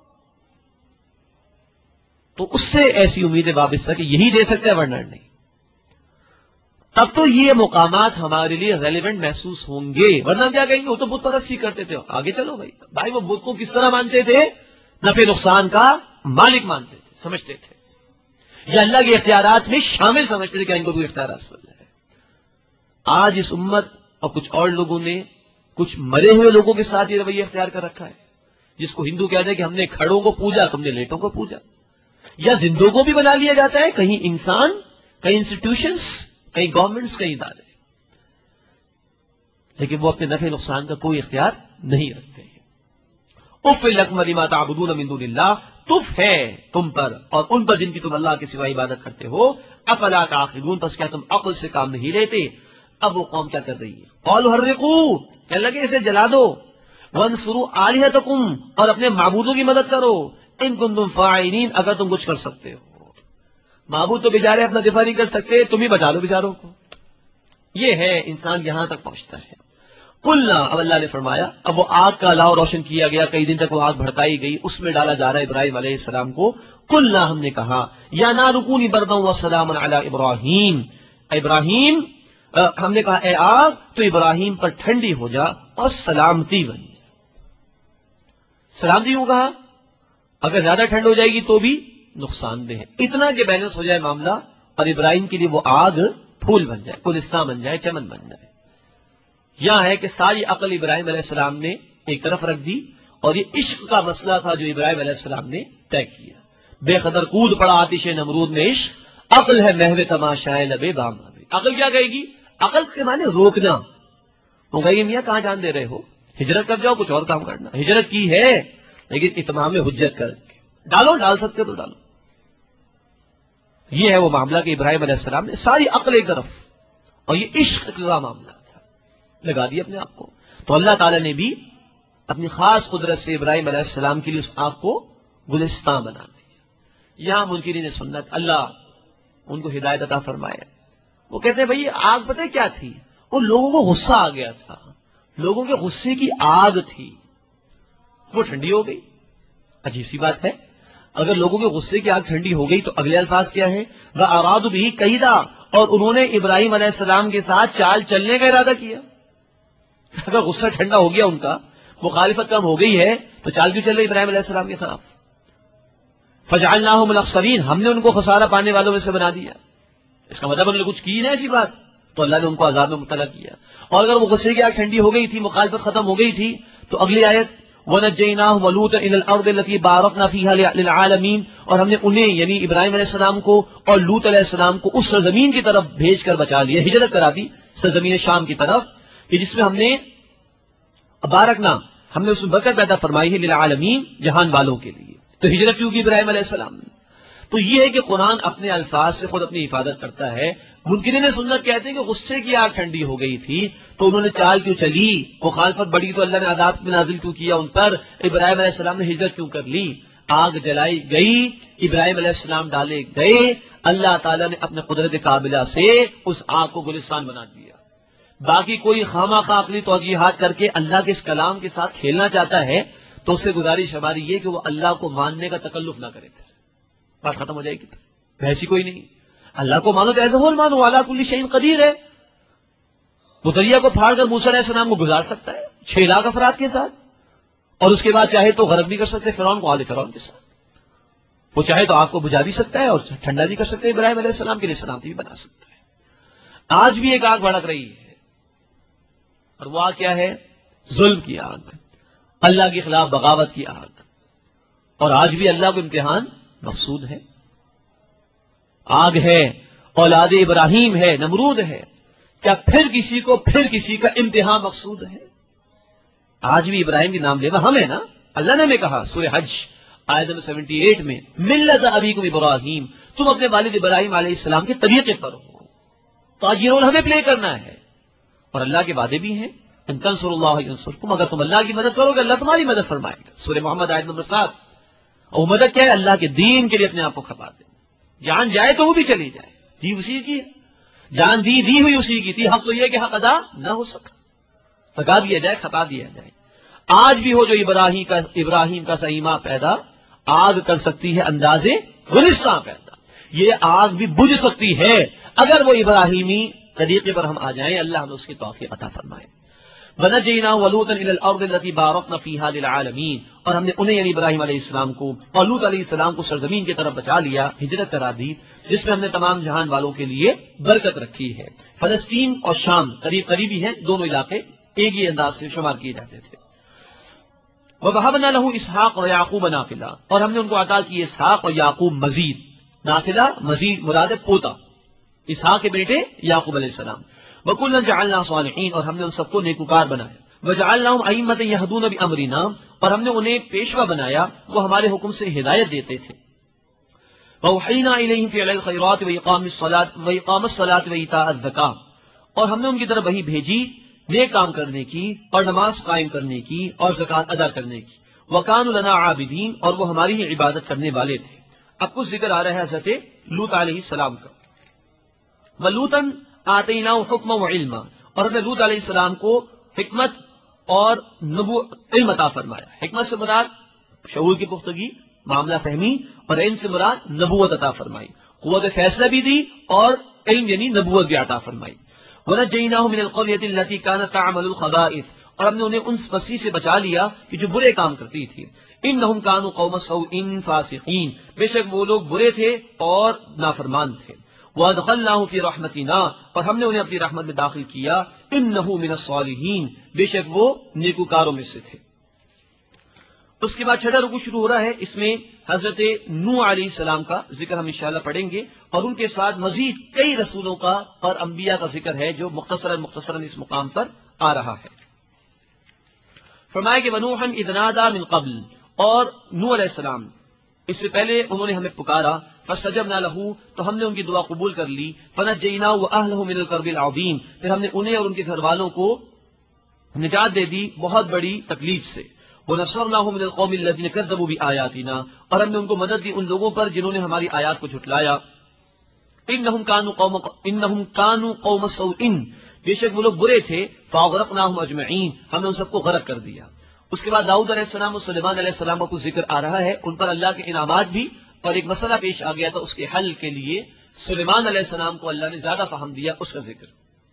تو اس سے ایسی امیدیں وابستہ کہ یہی دے سکتا ہے ورنہ نہیں، تب تو یہ مقامات ہمارے لیے ریلیونٹ محسوس ہوں گے، ورنہ کیا کہیں گے وہ تو بت پرستی کرتے تھے۔ آگے چلو بھائی وہ بت کو کس طرح مانتے تھے؟ نفع نقصان کا مالک مانتے تھے، سمجھتے تھے، یا اللہ کے اختیارات میں شامل سمجھتے تھے کہ ان کو کوئی اختیارات ہے۔ آج اس امت اور کچھ اور لوگوں نے کچھ مرے ہوئے لوگوں کے ساتھ یہ رویہ اختیار کر رکھا ہے، جس کو ہندو کہتے ہیں کہ ہم نے کھڑوں کو پوجا، تم نے لیٹوں کو پوجا، یا زندوں کو بھی بنا لیا جاتا ہے، کہیں انسان، کہیں انسٹیٹیوشنز، کہیں گورنمنٹس، کہیں ادارے، لیکن وہ اپنے نفع نقصان کا کوئی اختیار نہیں رکھتے ہیں۔ اف لکم لما تعبدون من دون اللہ، تف ہے تم پر اور ان پر جن کی تم اللہ کے سوا عبادت کرتے ہو، افلا تعقلون، پس کیا تم عقل سے کام نہیں لیتے؟ اب وہ قوم کیا کر رہی ہے؟ قالوا حرقوا، کہنے لگے اسے جلا دو، وانصروا آلہتکم، اور اپنے معبودوں کی مدد کرو، ان کنتم فاعلین، اگر تم کچھ کر سکتے ہو۔ معبود تو بیچارے اپنا دفاع نہیں کر سکتے، تم ہی بچا لو بیچاروں کو۔ یہ ہے انسان یہاں تک پہنچتا ہے۔ قلنا، اب اللہ نے فرمایا، اب وہ آگ کا الاؤ روشن کیا گیا، کئی دن تک وہ آگ بھڑکائی گئی، اس میں ڈالا جا رہا ہے ابراہیم علیہ السلام کو۔ قلنا، ہم نے کہا، یا نار کونی بردا وسلاما علی ابراہیم، ابراہیم، ہم نے کہا اے آگ تو ابراہیم پر ٹھنڈی ہو جا اور سلامتی بنی۔ سلامتی کیوں کہا؟ اگر زیادہ ٹھنڈ ہو جائے گی تو بھی نقصان دہ ہے، اتنا کہ بیلنس ہو جائے معاملہ، اور ابراہیم کے لیے وہ آگ پھول بن جائے، گلستان بن جائے، چمن بن جائے۔ یہاں ہے کہ ساری عقل ابراہیم علیہ السلام نے ایک طرف رکھ دی، اور یہ عشق کا مسئلہ تھا جو ابراہیم علیہ السلام نے طے کیا۔ بے قدر کود پڑا آتش نمرود میں عشق، عقل ہے محو تماشائے لبے بام۔ عقل کیا کہے گی؟ عقل کے معنی روکنا۔ وہ کہے گی میاں کہاں جان دے رہے ہو، ہجرت کر جاؤ، کچھ اور کام کرنا۔ ہجرت کی ہے لیکن اتمام حجت کر کے ڈالو، ڈال سکتے ہو تو ڈالو۔ یہ ہے وہ معاملہ کہ ابراہیم علیہ السلام نے ساری عقل ایک طرف، اور یہ عشق کا معاملہ تھا، لگا دیا اپنے آپ کو۔ تو اللہ تعالیٰ نے بھی اپنی خاص قدرت سے ابراہیم علیہ السلام کے لیے اس آگ کو گلستان بنا دیا۔ یہاں منکرین سنت، اللہ ان کو ہدایت عطا فرمائے، وہ کہتے ہیں بھئی آگ پتہ کیا تھی؟ ان لوگوں کو غصہ آ گیا تھا، لوگوں کے غصے کی آگ تھی، وہ ٹھنڈی ہو گئی۔ عجیب سی بات ہے، اگر لوگوں کے غصے کی آگ ٹھنڈی ہو گئی تو اگلے الفاظ کیا ہے؟ وَأَرَادُوا بِهِ كَيْدًا، اور انہوں نے ابراہیم علیہ السلام کے ساتھ چال چلنے کا ارادہ کیا۔ اگر غصہ ٹھنڈا ہو گیا ان کا، مخالفت کم ہو گئی ہے، تو چال کیوں چل رہی ابراہیم علیہ السلام کے خلاف؟ فَجَعَلْنَاهُمُ الْأَخْسَرِينَ، ہم نے ان کو خسارہ پانے والوں میں سے بنا دیا۔ اس کا مطلب انہوں نے کچھ کی نہیں ایسی بات، تو اللہ نے ان کو عذاب میں مبتلا کیا۔ اور اگر وہ غصے کی آگ ٹھنڈی ہو گئی تھی، مخالفت ختم ہو گئی تھی، تو اگلی آیت وَنَجَّيْنَاهُمْ وَلُوطًا إِلَى الْأَرْضِ الَّتِي بَارَكْنَا فِيهَا لِلْعَالَمِينَ، اور ہم نے انہیں یعنی ابراہیم علیہ السلام کو اور لوط علیہ السلام کو اس سرزمین کی طرف بھیج کر بچا لیا، ہجرت کرا دی سرزمین شام کی طرف، کہ جس میں ہم نے بارکنا، ہم نے اس میں برکت پیدا فرمائی ہے للعالمین، جہان والوں کے لیے۔ تو ہجرت کیوں کی ابراہیم علیہ السلام نے؟ تو یہ ہے کہ قرآن اپنے الفاظ سے خود اپنی حفاظت کرتا ہے۔ منکرین سنت کہتے ہیں کہ غصے کی آگ ٹھنڈی ہو گئی تھی تو انہوں نے چال کیوں چلی، مخالفت بڑی تو اللہ نے عذاب میں نازل کیوں کیا ان پر، ابراہیم علیہ السلام نے ہجرت کیوں کر لی؟ آگ جلائی گئی، ابراہیم علیہ السلام ڈالے گئے، اللہ تعالیٰ نے اپنے قدرت قابلہ سے اس آگ کو گلستان بنا دیا۔ باقی کوئی خامہ خواہ عقلی توجیحات کر کے اللہ کے اس کلام کے ساتھ کھیلنا چاہتا ہے تو اس سے گزارش ہماری یہ کہ وہ اللہ کو ماننے کا تکلف نہ کرے، بات ختم ہو جائے گی۔ ایسی کوئی نہیں، اللہ کو مانو تو ایسا ہو مانو، اعلیٰ کل شیء قدیر ہے۔ وہ دریا کو پھاڑ کر موسیٰ علیہ السلام کو گزار سکتا ہے 6 لاکھ افراد کے ساتھ، اور اس کے بعد چاہے تو غرق بھی کر سکتے فرعون کو آل فرعون کے ساتھ، وہ چاہے تو آگ کو بجھا بھی سکتا ہے اور ٹھنڈا بھی کر سکتے ہیں، ابراہیم علیہ السلام کے لیے سلامتی بھی بنا سکتا ہے۔ آج بھی ایک آگ بھڑک رہی ہے، اور وہ آگ کیا ہے؟ ظلم کی آگ، اللہ کے خلاف بغاوت کی آگ، اور آج بھی اللہ کو امتحان مقصود ہے۔ آگ ہے، اولاد ابراہیم ہے، نمرود ہے، کیا پھر کسی کا امتحان مقصود ہے؟ آج بھی ابراہیم کے نام لیوا ہم ہے نا، اللہ نے ہمیں کہا سورہ حج آیت نمبر 78 میں، ملت ابیکم ابراہیم، تم اپنے والد ابراہیم علیہ السلام کے طریقے پر ہو، تو آج یہ رول ہمیں پلے کرنا ہے، اور اللہ کے وعدے بھی ہیں، ان تنصروا اللہ ینصرکم، اگر تم اللہ کی مدد کرو گے اللہ تمہاری مدد فرمائے گا، سورہ محمد آیت نمبر 7۔ اور مدد کیا ہے؟ اللہ کے دین کے لیے اپنے آپ کو کھپا دے، جان جائے تو وہ بھی چلی جائے، جی اسی کی ہے، جان دی ہوئی اسی کی تھی، حق تو یہ کہ حق ادا نہ ہو سکا، پکا دیا جائے، کھپا دیا جائے۔ آج بھی ہو جو ابراہیم کا سیما پیدا، آگ کر سکتی ہے اندازے گلستاں پیدا، یہ آگ بھی بجھ سکتی ہے اگر وہ ابراہیمی طریقے پر ہم آ جائیں، اللہ ہمیں اس کی توفیق عطا فرمائے۔ وَنَجَّيْنَاهُ وَلُوطًا إِلَى الْأَرْضِ الَّتِي بَارَكْنَا فِيهَا لِلْعَالَمِينَ، اور ہم نے انہیں یعنی ابراہیم علیہ السلام کو اور لوط علیہ السلام کو سرزمین کی طرف بچا لیا، ہجرت کرا دی، جس میں ہم نے تمام جہان والوں کے لیے برکت رکھی ہے۔ فلسطین اور شام قریب قریبی ہیں، دونوں علاقے ایک ہی انداز سے شمار کیے جاتے تھے۔ وَوَهَبْنَا لَهُ إِسْحَاقَ وَيَعْقُوبَ نَافِلَةً، اور ہم نے ان کو عطا کی اسحاق اور یعقوب مزید، نافلہ مزید مراد ہے پوتا، اسحاق کے بیٹے یعقوب علیہ السلام۔ وَكُلًّا جَعَلْنَا صَالِحِينَ، اور ہم نے ان سب کو نیکوکار بنایا۔ وَجَعَلْنَاهُمْ أَئِمَّةً يَهْدُونَ بِأَمْرِنَا، اور ہم نے انہیں پیشوا بنایا، وہ ہمارے حکم سے ہدایت دیتے تھے۔ وَأَوْحَيْنَا إِلَيْهِمْ فِعْلَ الْخَيْرَاتِ وَإِقَامَ الصَّلَاةِ وَإِيتَاءَ الزَّكَاةِ، اور ہم نے ان کی طرف وہی بھیجی نیک کام کرنے کی اور نماز قائم کرنے کی اور زکوٰۃ ادا کرنے کی۔ وَكَانُوا لَنَا عَابِدِينَ، اور وہ ہماری ہی عبادت کرنے والے تھے۔ اب کچھ ذکر آ رہا ہے حضرت لوط علیہ السلام کا۔ وَلُوطًا آتَيْنَاهُ حُكْمًا وَعِلْمًا، اور ہم نے لوط علیہ السلام کو حکمت اور علم عطا فرمایا۔ حکمت سے مراد شعور کی پختگی، معاملہ فہمی، اور علم سے مراد نبوت عطا فرمائی، قوت فیصلہ بھی دی اور علم یعنی نبوت بھی عطا فرمائی۔ وَنَجَّيْنَاهُ مِنَ الْقَرْيَةِ الَّتِي كَانَتْ تَعْمَلُ الْخَبَائِثَ، اور ہم نے انہیں ان بستی سے بچا لیا کہ جو برے کام کرتی تھی۔ إِنَّهُمْ كَانُوا قَوْمَ سَوْءٍ فَاسِقِينَ، بے شک وہ لوگ برے تھے اور نافرمان تھے۔ وَأَدْخَلْنَاهُ فِي رَحْمَتِنَا، اور ہم نے انہیں اپنی رحمت میں داخل کیا۔ إِنَّهُ مِنَ الصَّالِحِينَ، بے شک وہ نیکوکاروں میں سے تھے۔ اس کے بعد چھٹا رکوع شروع ہو رہا ہے، اس میں حضرت نوح علیہ السلام کا ذکر ہم انشاءاللہ پڑھیں گے، اور ان کے ساتھ مزید کئی رسولوں کا اور انبیاء کا ذکر ہے جو مختصراً اس مقام پر آ رہا ہے۔ فرمایا کہ وَنُوحًا إِذْ نَادَىٰ مِن قَبْلُ، اور نوح علیہ السلام اس سے پہلے انہوں نے ہمیں پکارا، فَاسْتَجَبْنَا لَهُ، تو ہم نے ان کی دعا قبول کر لی، فَنَجَّيْنَاهُ وَأَهْلَهُ مِنَ الْكَرْبِ الْعَظِيمِ، پھر ہم نے انہیں اور ان کے گھر والوں کو نجات دے دی بہت بڑی تکلیف سے۔ وَنَصَرْنَاهُ مِنَ الْقَوْمِ الَّذِينَ كَذَّبُوا بِآيَاتِنَا، اور ہم نے ان کو مدد دی ان لوگوں پر جنہوں نے ہماری آیات کو جھٹلایا۔ إِنَّهُمْ كَانُوا قَوْمَ سَوْءٍ، بے شک وہ لوگ برے تھے، فَأَغْرَقْنَاهُمْ أَجْمَعِينَ، ہم نے ان سب کو غرق کر دیا۔ اس کے بعد داؤد علیہ السلام اور سلیمان علیہ السلام کا کچھ ذکر آ رہا ہے، ان پر اللہ کے انعامات بھی، اور ایک مسئلہ پیش آ گیا تھا، اس کے حل کے لیے سلیمان علیہ السلام کو اللہ نے زیادہ فہم دیا، اس کا ذکر۔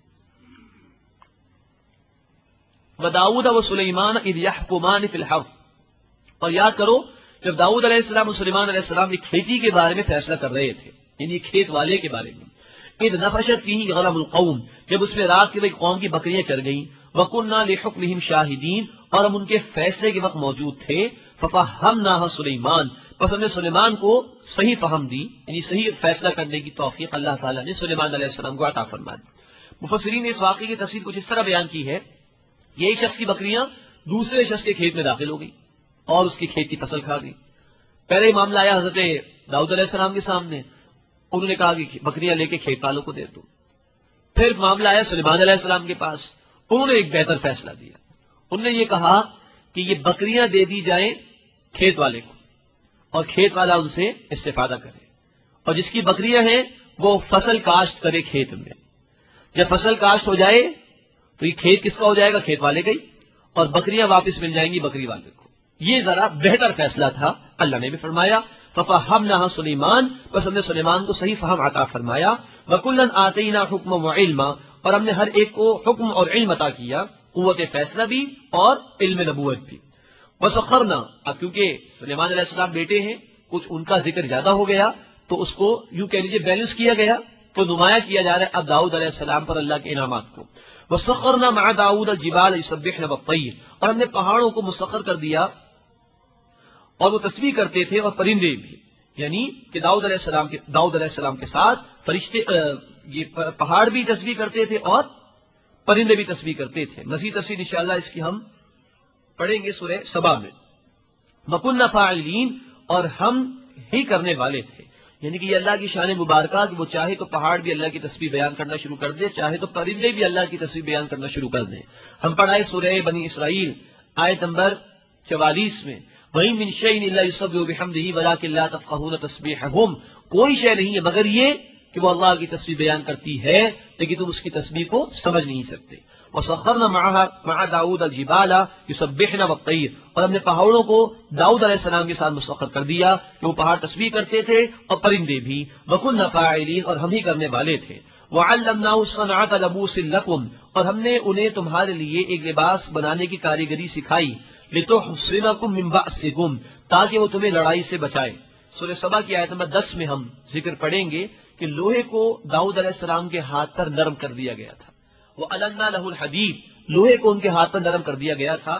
وَدَاوُدَ وَسُلَيْمَانَ إِذْ يَحْكُمَانِ فِي الْحَرْثِ، اور یاد کرو جب داؤد علیہ السلام اور سلیمان علیہ السلام ایک کھیتی کے بارے میں فیصلہ کر رہے تھے، یعنی کھیت والے کے بارے میں، اذ نفشت فیہ غنم القوم، جب اس میں رات کے وقت قوم کی بکریاں چر گئیں، وَكُنَّا لِحُكْمِهِمْ شَاهِدِينَ، اور ہم ان کے فیصلے کے وقت موجود تھے، فَفَهَّمْنَاهَا سُلَيْمَانَ، پس ہم نے سلیمان کو صحیح فہم دی، یعنی صحیح فیصلہ کرنے کی توفیق اللہ تعالیٰ نے سلیمان علیہ السلام کو عطا فرما دی۔ مفسرین نے اس واقعے کی تفصیل کچھ اس طرح بیان کی ہے، یہی شخص کی بکریاں دوسرے شخص کے کھیت میں داخل ہو گئی اور اس کی کھیت کی فصل کھا گئی۔ پہلے ہی معاملہ آیا حضرت داؤد علیہ السلام کے سامنے، انہوں نے کہا کہ بکریاں لے کے کھیت والوں کو دے دو۔ پھر معاملہ آیا سلیمان علیہ السلام کے پاس، انہوں نے ایک بہتر فیصلہ دیا، انہوں نے یہ کہا کہ یہ بکریاں دے دی جائیں کھیت والے کو، اور کھیت والا ان سے استفادہ کرے، اور جس کی بکریاں ہیں وہ فصل کاشت کرے کھیت میں۔ جب فصل کاشت ہو جائے تو یہ کھیت کس کا ہو جائے گا؟ کھیت والے کا ہی، اور بکریاں واپس مل جائیں گی بکری والے کو۔ یہ ذرا بہتر فیصلہ تھا، اللہ نے بھی فرمایا فَفَهَّمْنَاهَا سُلَيْمَانَ، بس ہم نے سلیمان کو صحیح فہم عطا فرمایا۔ وَكُلًّا آتَيْنَا حُكْمًا وَعِلْمًا، اور ہم نے ہر ایک کو حکم اور علم عطا کیا، قوت فیصلہ بھی اور علم نبوت بھی۔ وسخرنا، اب کیونکہ سلیمان علیہ السلام بیٹے ہیں، کچھ ان کا ذکر زیادہ ہو گیا تو اس کو یوں کہہ لیجیے بیلنس کیا گیا، تو نمایاں کیا جا رہا ہے اب داؤد علیہ السلام پر اللہ کے انعامات کو. وسخرنا مع داؤد الجبال یسبحن والطیر، اور ہم نے پہاڑوں کو مسخر کر دیا اور وہ تسبیح کرتے تھے اور پرندے بھی، یعنی کہ داؤد علیہ السلام کے ساتھ فرشتے یہ پہاڑ بھی تسبیح کرتے تھے اور پرندے بھی تسبیح کرتے تھے. مزید تفصیل انشاءاللہ اس کی ہم پڑھیں گے سورہ سبا میں. وَكُنَّا فَاعِلِينَ، اور ہم ہی کرنے والے تھے، یعنی کہ یہ اللہ کی شان مبارکہ کہ وہ چاہے تو پہاڑ بھی اللہ کی تسبیح بیان کرنا شروع کر دے، چاہے تو پرندے بھی اللہ کی تسبیح بیان کرنا شروع کر دیں. ہم پڑھائے سورہ بنی اسرائیل آیت نمبر 44 میں، وَإِن مِّن شَيْءٍ إِلَّا يُسَبِّحُ بِحَمْدِهِ وَلَٰكِن لَّا تَفْقَهُونَ تَسْبِيحَهُمْ، کوئی شے نہیں ہے مگر یہ کہ وہ اللہ کی تسبیح بیان کرتی ہے لیکن تم اس کی تسبیح کو سمجھ نہیں سکتے. وَسَخَّرْنَا مَعَ داؤد الجبال یسبحن والطیر، اور ہم نے پہاڑوں کو داؤد علیہ السلام کے ساتھ مسخر کر دیا کہ وہ پہاڑ تسبیح کرتے تھے اور پرندے بھی. وَكُنَّا فَاعِلِينَ، اور ہم ہی کرنے والے تھے. وَعَلَّمْنَاهُ صَنْعَةَ لَبُوسٍ لَكُمْ، اور ہم نے انہیں تمہارے لیے ایک لباس بنانے کی کاریگری سکھائی. لِتُحْصِنَكُم مِّن بَأْسِكُمْ، تاکہ وہ تمہیں لڑائی سے بچائے. سورہ سبا کی آیت نمبر 10 میں ہم ذکر پڑھیں گے کہ لوہے کو داؤد علیہ السلام کے ہاتھ پر نرم کر دیا گیا تھا. وَأَلَنَّا لَهُ الْحَدِيدَ، لوہے کو ان کے ہاتھ پر نرم کر دیا گیا تھا،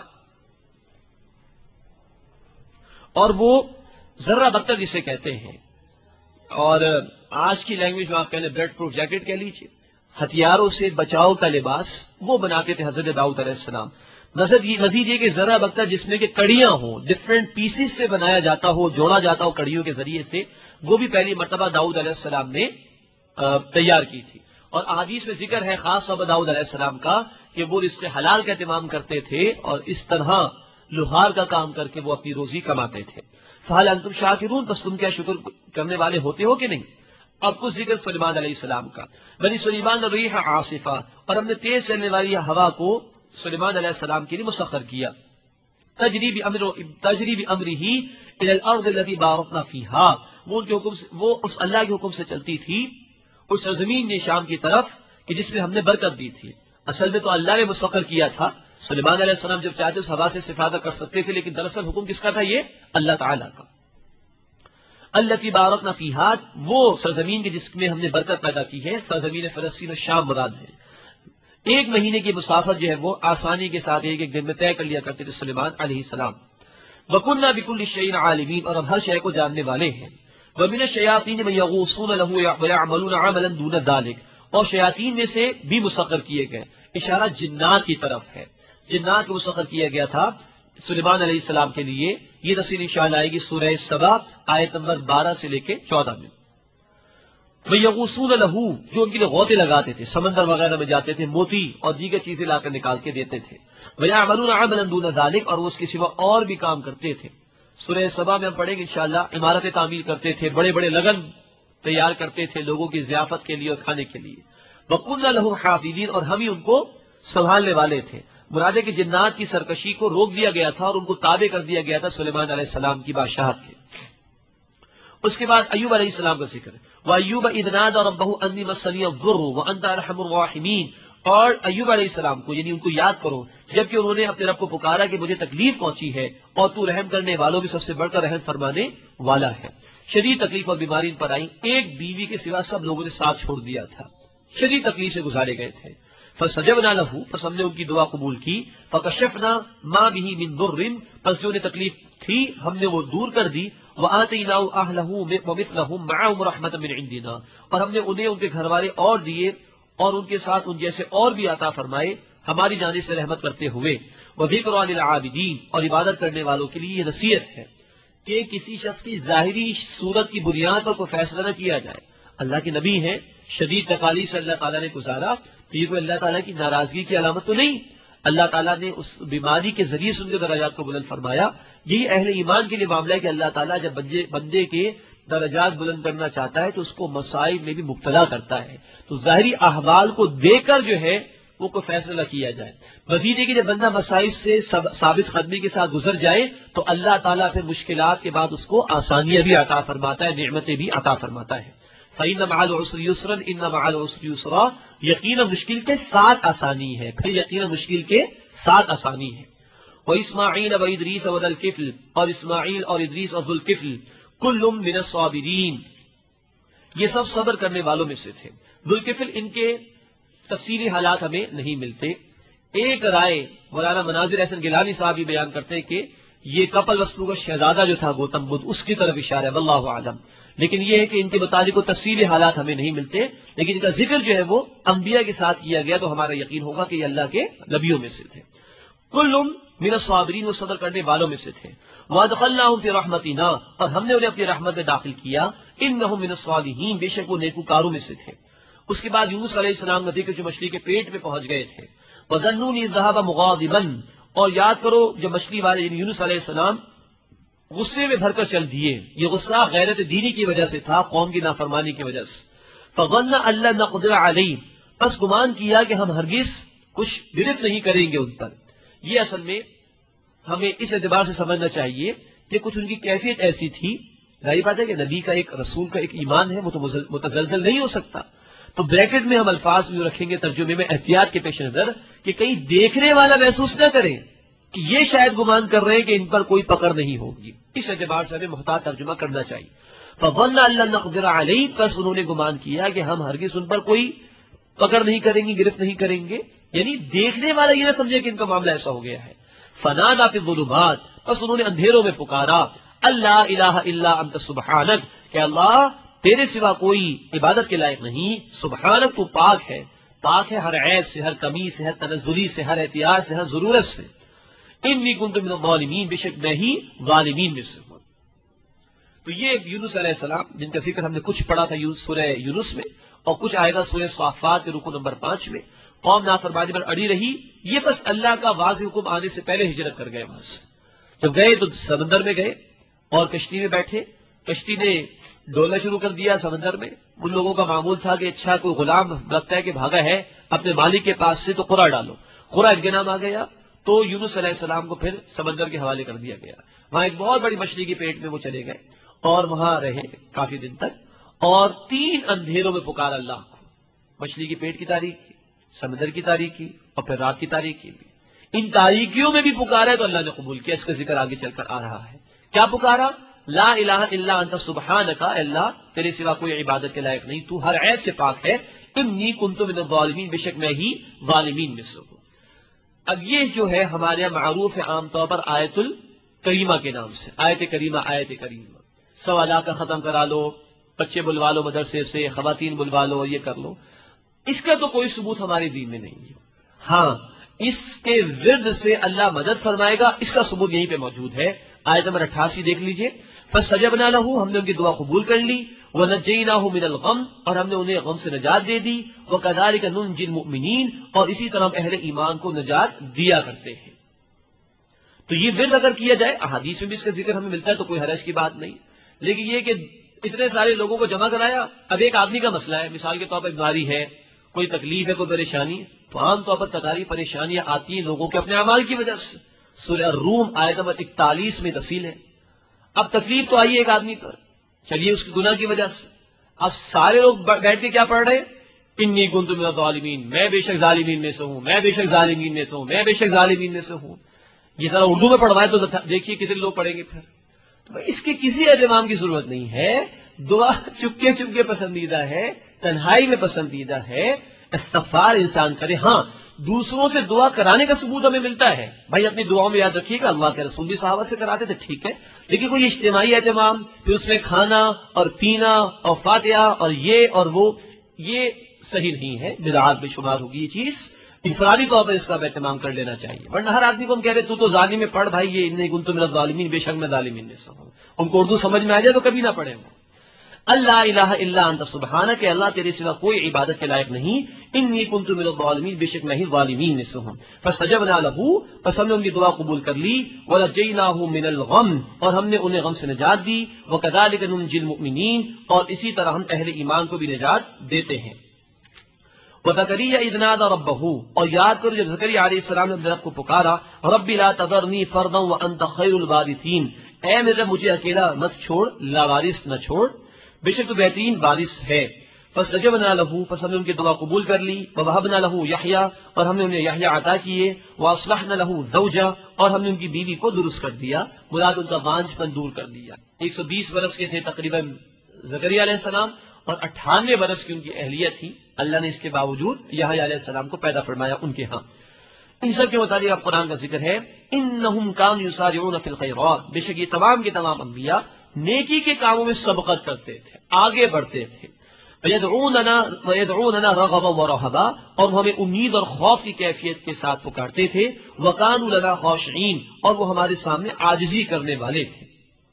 اور وہ ذرہ بتر جسے کہتے ہیں، اور آج کی لینگویج میں آپ کہنے بلڈ پروف جیکٹ کہہ لیجیے، ہتھیاروں سے بچاؤ کا لباس وہ بناتے تھے حضرت داؤد علیہ السلام. مزید یہ کہ ذرہ بتر جس میں کہ کڑیاں ہوں، ڈفرینٹ پیسز سے بنایا جاتا ہو، جوڑا جاتا ہو کڑیوں کے ذریعے سے، وہ بھی پہلی مرتبہ داؤد علیہ السلام نے تیار کی تھی. اور احادیث میں ذکر ہے خاص طور پر داؤد علیہ السلام کا کہ وہ رزق حلال کا اہتمام کرتے تھے اور اس طرح لوہار کا کام کر کے وہ اپنی روزی کماتے تھے. فہل انتم شاکرون، بس تم کیا شکر کرنے والے ہوتے ہو کہ نہیں. اب کچھ ذکر سلیمان علیہ السلام کا. بنی سلیمان الریح عاصفہ، اور ہم نے تیز چلنے والی ہوا کو سلیمان علیہ السلام کے لیے مسخر کیا. تجری بامرہ الی الارض التي بارکنا فیہا، وہ اس اللہ کے حکم سے چلتی تھی اس سرزمین نے شام کی طرف کہ جس میں ہم نے برکت دی تھی. اصل میں تو اللہ نے مسخر کیا تھا، سلیمان علیہ السلام جب چاہتے اس ہوا سے استفادہ کر سکتے تھے، لیکن دراصل حکم کس کا تھا؟ یہ اللہ تعالیٰ کا. التي بارکنا فیہا، وہ سرزمین کی جس میں ہم نے برکت پیدا کی ہے، سرزمین فلسطین و شام مراد ہے. ایک مہینے کی مسافت جو ہے وہ آسانی کے ساتھ ایک دن میں طے کر لیا کرتے تھے سلیمان علیہ السلام. وَكُنَّا بِكُلِّ شَيْءٍ عَالِمِينَ، اور ہم ہر شے کو جاننے والے ہیں. وَمِنَ الشَّيَاطِينِ مَن يَغُوصُونَ لَهُ وَيَعْمَلُونَ عَمَلًا دُونَ ذَلِكَ، اور شیاطین میں سے بھی مسخر کیے گئے. اشارہ جنات کی طرف ہے، جنات کو مسخر کیا گیا تھا سلیمان علیہ السلام کے لیے. یہ تفصیل انشاءاللہ آئے گی سورہ سبا آیت نمبر 12 سے لے کے 14 میں. وَيَغُوصُونَ لَهُ، جو ان کے لیے غوطے لگاتے تھے، سمندر وغیرہ میں جاتے تھے، موتی اور دیگر چیزیں لا کر نکال کے دیتے تھے. وَيَعْمَلُونَ عَمَلًا دُونَ ذَلِكَ، اور وہ اس کے سوا اور بھی کام کرتے تھے. سورہ سبا میں ہم پڑھیں گے انشاءاللہ. عمارتیں تعمیر کرتے تھے، بڑے بڑے لگن تیار کرتے تھے لوگوں کی ضیافت کے لیے اور کھانے کے لیے. وَكُنَّا لَهُ حَافِظِينَ، اور ہم ہی ان کو سنبھالنے والے تھے. مراد ہے کہ جنات کی سرکشی کو روک دیا گیا تھا اور ان کو تابع کر دیا گیا تھا سلیمان علیہ السلام کی بادشاہت کے. اس کے بعد ایوب علیہ السلام کا ذکر ہے. وَأَيُّوبَ إِذْ نَادَىٰ رَبَّهُ أَنِّي مَسَّنِيَ الضُّرُّ وَأَنتَ أَرْحَمُ الرَّاحِمِينَ، اور ایوب علیہ السلام کو، یعنی ان کو یاد کرو جبکہ انہوں نے اپنے رب کو پکارا کہ مجھے تکلیف پہنچی ہے اور تو رحم کرنے والوں میں سب سے بڑھ کر رحم فرمانے والا ہے. شدید تکلیف اور بیماری ان پر آئی، ایک بیوی کے سوا سب لوگوں نے ساتھ چھوڑ دیا تھا، شدید تکلیف سے گزارے گئے تھے. فَاسْتَجَبْنَا لَهُ، پس ہم نے ان کی دعا قبول کی. فَكَشَفْنَا مَا بِهِ مِن ضُرٍّ، پس جو انہیں تکلیف تھی ہم نے وہ دور کر دی. وَآتَيْنَاهُ أَهْلَهُ وَمِثْلَهُمْ مَعَهُمْ رَحْمَةً مِّنْ عِندِنَا، اور ہم نے انہیں ان کے گھر والے اور دیے اور ان کے ساتھ ان جیسے اور بھی عطا فرمائے ہماری جانب سے رحمت کرتے ہوئے. وَذِكْرَىٰ لِلْعَابِدِينَ، اور عبادت کرنے والوں کے لیے یہ نصیحت ہے کہ کسی شخص کی ظاہری صورت کی بنیاد پر کوئی فیصلہ نہ کیا جائے. اللہ کے نبی ہیں، شدید تکالیف سے اللہ تعالیٰ نے گزارا، تو یہ کوئی اللہ تعالیٰ کی ناراضگی کی علامت تو نہیں. اللہ تعالیٰ نے اس بیماری کے ذریعے سے ان کے درجات کو بلند فرمایا. یہی اہل ایمان کے لیے معاملہ ہے کہ اللہ تعالیٰ جب بندے کے درجات بلند کرنا چاہتا ہے تو اس کو مصائب میں بھی مبتلا کرتا ہے. تو ظاہری احوال کو دیکھ کر جو ہے وہ کوئی فیصلہ کیا جائے. مزید ہے کہ جب بندہ مصائب سے ثابت قدمی کے ساتھ گزر جائے تو اللہ تعالیٰ پھر مشکلات کے بعد اس کو آسانیاں بھی عطا فرماتا ہے، نعمتیں بھی عطا فرماتا ہے. فَإِنَّ مَعَ الْعُسْرِ يُسْرًا إِنَّ مَعَ الْعُسْرِ يُسْرًا، یقینا مشکل کے ساتھ آسانی ہے، پھر یقینا مشکل کے ساتھ آسانی ہے. واسماعیل وادریس وذا الکفل، اور اسماعیل اور ادریس اور ذو الکفل کل من الصابرین، یہ سب صبر کرنے والوں میں سے تھے۔ ذو الکفل ان کے تفصیلی حالات ہمیں نہیں ملتے۔ ایک رائے مولانا مناظر احسن گیلانی صاحب یہ بیان کرتے ہیں کہ یہ کپل وستو کا شہزادہ جو تھا گوتم بدھ، اس کی طرف اشارہ ہے، واللہ اعلم۔ لیکن یہ ہے کہ ان کے متعلق کو تفصیلی حالات ہمیں نہیں ملتے، لیکن ان کا ذکر جو ہے وہ انبیاء کے ساتھ کیا گیا تو ہمارا یقین ہوگا کہ یہ اللہ کے نبیوں میں سے تھے۔ کل من الصابرین، وہ صبر کرنے والوں میں سے تھے۔ وادخلناہم فی رحمتنا، اور ہم نے انہیں اپنی رحمت میں داخل کیا۔ انہم من الصالحین، بے شک وہ نیکوکاروں میں سے تھے۔ اس کے بعد یونس علیہ السلام ندی کے جو مچھلی کے پیٹ میں پہنچ گئے تھے۔ وظنون اذ ذهب مغاضبا، اور یاد کرو جب مچھلی والے یعنی یونس علیہ السلام غصے میں بھر کر چل دیے، یہ غصہ غیرت دینی کی وجہ سے تھا، قوم کی نافرمانی کی وجہ سے۔ فظن ان لن نقدر علیہ، بس گمان کیا کہ ہم ہرگز کچھ گرفت نہیں کریں گے ان پر۔ یہ اصل میں ہمیں اس اعتبار سے سمجھنا چاہیے کہ کچھ ان کی کیفیت ایسی تھی، ظاہر بات ہے کہ نبی کا ایک رسول کا ایک ایمان ہے، وہ تو متزلزل نہیں ہو سکتا۔ تو بریکٹ میں ہم الفاظ جو رکھیں گے ترجمے میں احتیاط کے پیش نظر کہ کہیں دیکھنے والا محسوس نہ کرے کہ یہ شاید گمان کر رہے ہیں کہ ان پر کوئی پکڑ نہیں ہوگی، اس اعتبار سے ہمیں محتاط ترجمہ کرنا چاہیے۔ فظن ان لن نقدر علیہ، بس انہوں نے گمان کیا کہ ہم ہرگز ان پر کوئی پکڑ نہیں کریں گے، گرفت نہیں کریں گے، یعنی دیکھنے والا یہ نہ سمجھے کہ ان کا معاملہ ایسا ہو گیا ہے۔ فنادى في الظلمات، بس انہوں نے اندھیروں میں پکارا، اللہ الہ الا انت سبحانک، کہ اللہ تیرے سوا کوئی عبادت کے لائق نہیں، سبحانک تو پاک ہے ہر عیب سے، ہر کمی سے، ہر تنزلی سے، ہر احتیاط سے، ہر ضرورت سے۔ انی کنت من الظالمین، بے شک میں ہی ظالمین میں سے ہوں۔ تو یہ یونس علیہ السلام جن کا ذکر ہم نے کچھ پڑھا تھا سورہ یونس میں، اور کچھ آئے گا سورہ صافات کے رکوع نمبر 5 میں، قوم نافرمانی پر اڑی رہی، یہ بس اللہ کا واضح حکم آنے سے پہلے ہجرت کر گئے وہاں سے۔ جب گئے تو سمندر میں گئے اور کشتی میں بیٹھے، کشتی نے ڈولنا شروع کر دیا سمندر میں۔ ان لوگوں کا معمول تھا کہ اچھا کوئی غلام لگتا ہے کہ بھاگا ہے اپنے مالک کے پاس سے تو قرا ڈالو، قرا ان کے نام آ گیا، تو یونس علیہ السلام کو پھر سمندر کے حوالے کر دیا گیا۔ وہاں ایک بہت بڑی مچھلی کے پیٹ میں وہ چلے گئے اور وہاں رہے کافی دن تک، اور 3 اندھیروں میں پکارا اللہ کو، مچھلی کے پیٹ کی تاریکی، سمندر کی تاریکی، اور پھر رات کی تاریکی بھی۔ ان تاریکیوں میں بھی پکارا ہے تو اللہ نے قبول کیا، اس کا ذکر آگے چل کر آ رہا ہے۔ کیا پکارا؟ لا الہ الا انت سبحانک، اللہ تیرے سوا کوئی عبادت کے لائق نہیں، تو ہر عیب سے پاک ہے، انی کنت من الظالمین، بے شک میں ہی ظالمین میں سے ہوں۔ اب یہ جو ہے ہمارے یہاں معروف ہے عام طور پر آیت الکریمہ کے نام سے، آیت کریمہ، آیت کریمہ۔ سوالات کا ختم کرا لو، بچے بلوا لو مدرسے سے، خواتین بلوا لو، یہ کر لو، اس کا تو کوئی ثبوت ہمارے دین میں نہیں ہے۔ ہاں اس کے ورد سے اللہ مدد فرمائے گا، اس کا ثبوت یہیں پہ موجود ہے۔ آیت نمبر 88 دیکھ لیجئے، فَاسْتَجَبْنَا لَهُ، ہم نے ان کی دعا قبول کر لی، وَنَجَّيْنَاهُ مِنَ الْغَمِّ، اور ہم نے انہیں غم سے نجات دے دی، وَكَذَلِكَ نُنْجِي الْمُؤْمِنِينَ، اور اسی طرح ہم اہل ایمان کو نجات دیا کرتے ہیں۔ تو یہ ورد اگر کیا جائے، احادیث میں بھی اس کا ذکر ہمیں ملتا ہے تو کوئی حرج کی بات نہیں، لیکن یہ کہ اتنے سارے لوگوں کو جمع کرایا، اب ایک آدمی کا مسئلہ ہے، مثال کے طور پر بیماری ہے، کوئی تکلیف ہے، کوئی پریشانی، تو عام طور پر تکالیف پریشانیاں آتی ہیں لوگوں کے اپنے اعمال کی وجہ سے۔ سورہ الروم آیت نمبر 41 میں تفصیل ہے۔ اب تکلیف تو آئی ایک آدمی پر، چلیے اس کی گناہ کی وجہ سے، اب سارے لوگ بیٹھ کے کیا پڑھ رہے ہیں؟ انی کنت من الظالمین، میں بے شک ظالمین میں سے ہوں، میں بے شک ظالمین میں سے ہوں، میں بے شک ظالمین میں سے ہوں۔ یہ ذرا اردو میں پڑھوائے تو دیکھیے کتنے لوگ پڑھیں گے پھر۔ تو اس کی کسی اہتمام کی ضرورت نہیں ہے، دعا چپکے چپکے پسندیدہ ہے، تنہائی میں پسندیدہ ہے، استغفار انسان کرے۔ ہاں دوسروں سے دعا کرانے کا ثبوت ہمیں ملتا ہے، بھائی اپنی دعاؤں میں یاد رکھیے گا اللہ کے رسول بھی صحابہ سے کراتے تھے، ٹھیک ہے، لیکن کوئی اجتماعی اہتمام، پھر اس میں کھانا اور پینا اور فاتحہ اور یہ اور وہ، یہ صحیح نہیں ہے، بدعات میں شمار ہوگی یہ چیز۔ انفرادی طور پر اس کا اہتمام کر لینا چاہیے، ورنہ ہر آدمی کو ہم کہہ رہے تو ظالم میں پڑھ بھائی، یہ انی کنت من الظالمین، بے شک میں ظالمین میں سے ہوں، ان کو اردو سمجھ میں آ جائے تو کبھی نہ پڑھیں وہ۔ اللہ الہ الا انت سبحانک، کہ اللہ تیرے سوا کوئی عبادت کے لائق نہیں، انی کنت من الظالمین، بے شک میں ہی ظالمین میں سے ہوں۔ فاستجبنا له، پس ہم نے ان کی دعا قبول کر لی، ونجیناہ من الغم، اور ہم نے انہیں غم سے نجات دی، وکذالک ننجی المؤمنین، اور اسی طرح ہم اہل ایمان کو بھی نجات دیتے ہیں۔ وزکریا اذ نادى ربہ، اور یاد کرو جب زکریا علیہ السلام نے اپنے رب کو پکارا، رب لا تذرنی فردا وانت خیر الوارثین، اے میرے رب مجھے اکیلا مت چھوڑ، لاوارث نہ چھوڑ، بے شک تو بہترین وارث ہے۔ فاستجبنا له، پس ہم نے ان کی دعا قبول کر لی، ووهبنا له یحییٰ، اور ہم نے انہیں یحییٰ عطا کیے، واصلحنا له زوجا، اور ہم نے ان کی بیوی کو درست کر دیا، مراد ان کا بانجھ پن دور کر دیا۔ 120 برس کے تھے تقریباً زکریا علیہ السلام، اور 98 برس کی ان کی اہلیت تھی، اللہ نے اس کے باوجود یحییٰ علیہ السلام کو پیدا فرمایا ان کے ہاں۔ ان سب کے متعلق اب قرآن کا ذکر ہے، انہم کانوا یسارعون فی الخیرات، بے شک یہ تمام کے تمام انبیاء نیکی کے کاموں میں سبقت کرتے تھے، آگے بڑھتے تھے، وَيَدْعُونَنَا رَغَبًا وَرَهَبًا، اور وہ ہمیں امید اور خوف کی کیفیت کے ساتھ پکارتے تھے، وَكَانُوا لَنَا خَاشِعِينَ، اور وہ ہمارے سامنے عاجزی کرنے والے تھے۔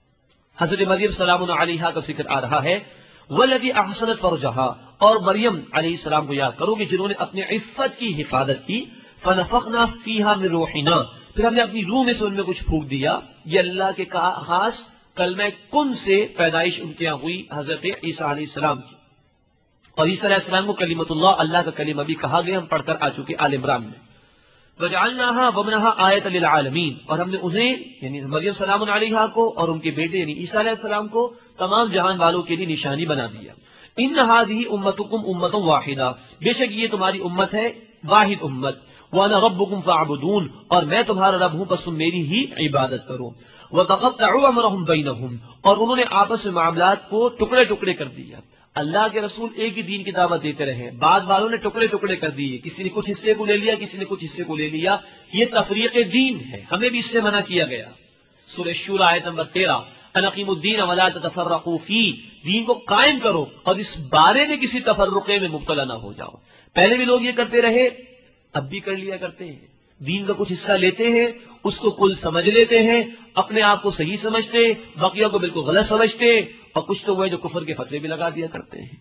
حضرت مریم سلام علیہا کا ذکر آ رہا ہے، وَالَّذِي أَحْصَنَتْ فَرْجَهَا، اور مریم علیہ السلام کو یاد کرو کہ جنہوں نے اپنی عفت کی حفاظت کی، فَنَفَخْنَا فِيهَا مِن رُوحِنَا، پھر ہم نے اپنی روح میں سے ان میں کچھ پھونک دیا، یہ اللہ کے خاص کلمہ کن سے پیدائش ان کے یہاں ہوئی حضرت عیسیٰ علیہ السلام کی، اور عیسیٰ علیہ السلام کو کلمۃ اللہ کا کلمہ بھی کہا گیا، ہم پڑھ کر آ چکے آل عمران میں۔ وَجَعَلْنَاهَا وَابْنَهَا آیَةً لِلْعَالَمِينَ، اور ہم نے انہیں یعنی مریم سلام علیہا کو اور ان کے بیٹے یعنی عیسیٰ علیہ السلام کو تمام جہان والوں کے لیے نشانی بنا دیا۔ إِنَّ هَذِهِ أُمَّتُكُمْ أُمَّةً وَاحِدَةً، بے شک یہ تمہاری امت ہے، واحد امت، وَأَنَا رَبُّكُمْ فَاعْبُدُونِ، اور میں تمہارا رب ہوں بس تم میری ہی عبادت کرو۔ وَتَقَطَّعُوا أَمْرَهُمْ بَيْنَهُمْ، اور انہوں نے آپس میں معاملات کو ٹکڑے ٹکڑے کر دیا۔ اللہ کے رسول ایک ہی دین کی دعوت دیتے رہے، بعد والوں نے ٹکڑے ٹکڑے کر دیے، کسی نے کچھ حصے کو لے لیا، کسی نے کچھ حصے کو لے لیا، یہ تفریق دین ہے، ہمیں بھی اس سے منع کیا گیا۔ سورہ شورى آیت نمبر 13، ان اقیموا الدین ولا تتفرقوا فیہ، دین کو قائم کرو اور اس بارے میں کسی تفرقے میں مبتلا نہ ہو جاؤ۔ پہلے بھی لوگ یہ کرتے رہے، اب بھی کر لیا کرتے ہیں، دین کا کچھ حصہ لیتے ہیں، اس کو کل سمجھ لیتے ہیں، اپنے آپ کو صحیح سمجھتے، بقیہ کو بالکل غلط سمجھتے، اور کچھ تو وہ جو کفر کے فتوے بھی لگا دیا کرتے ہیں۔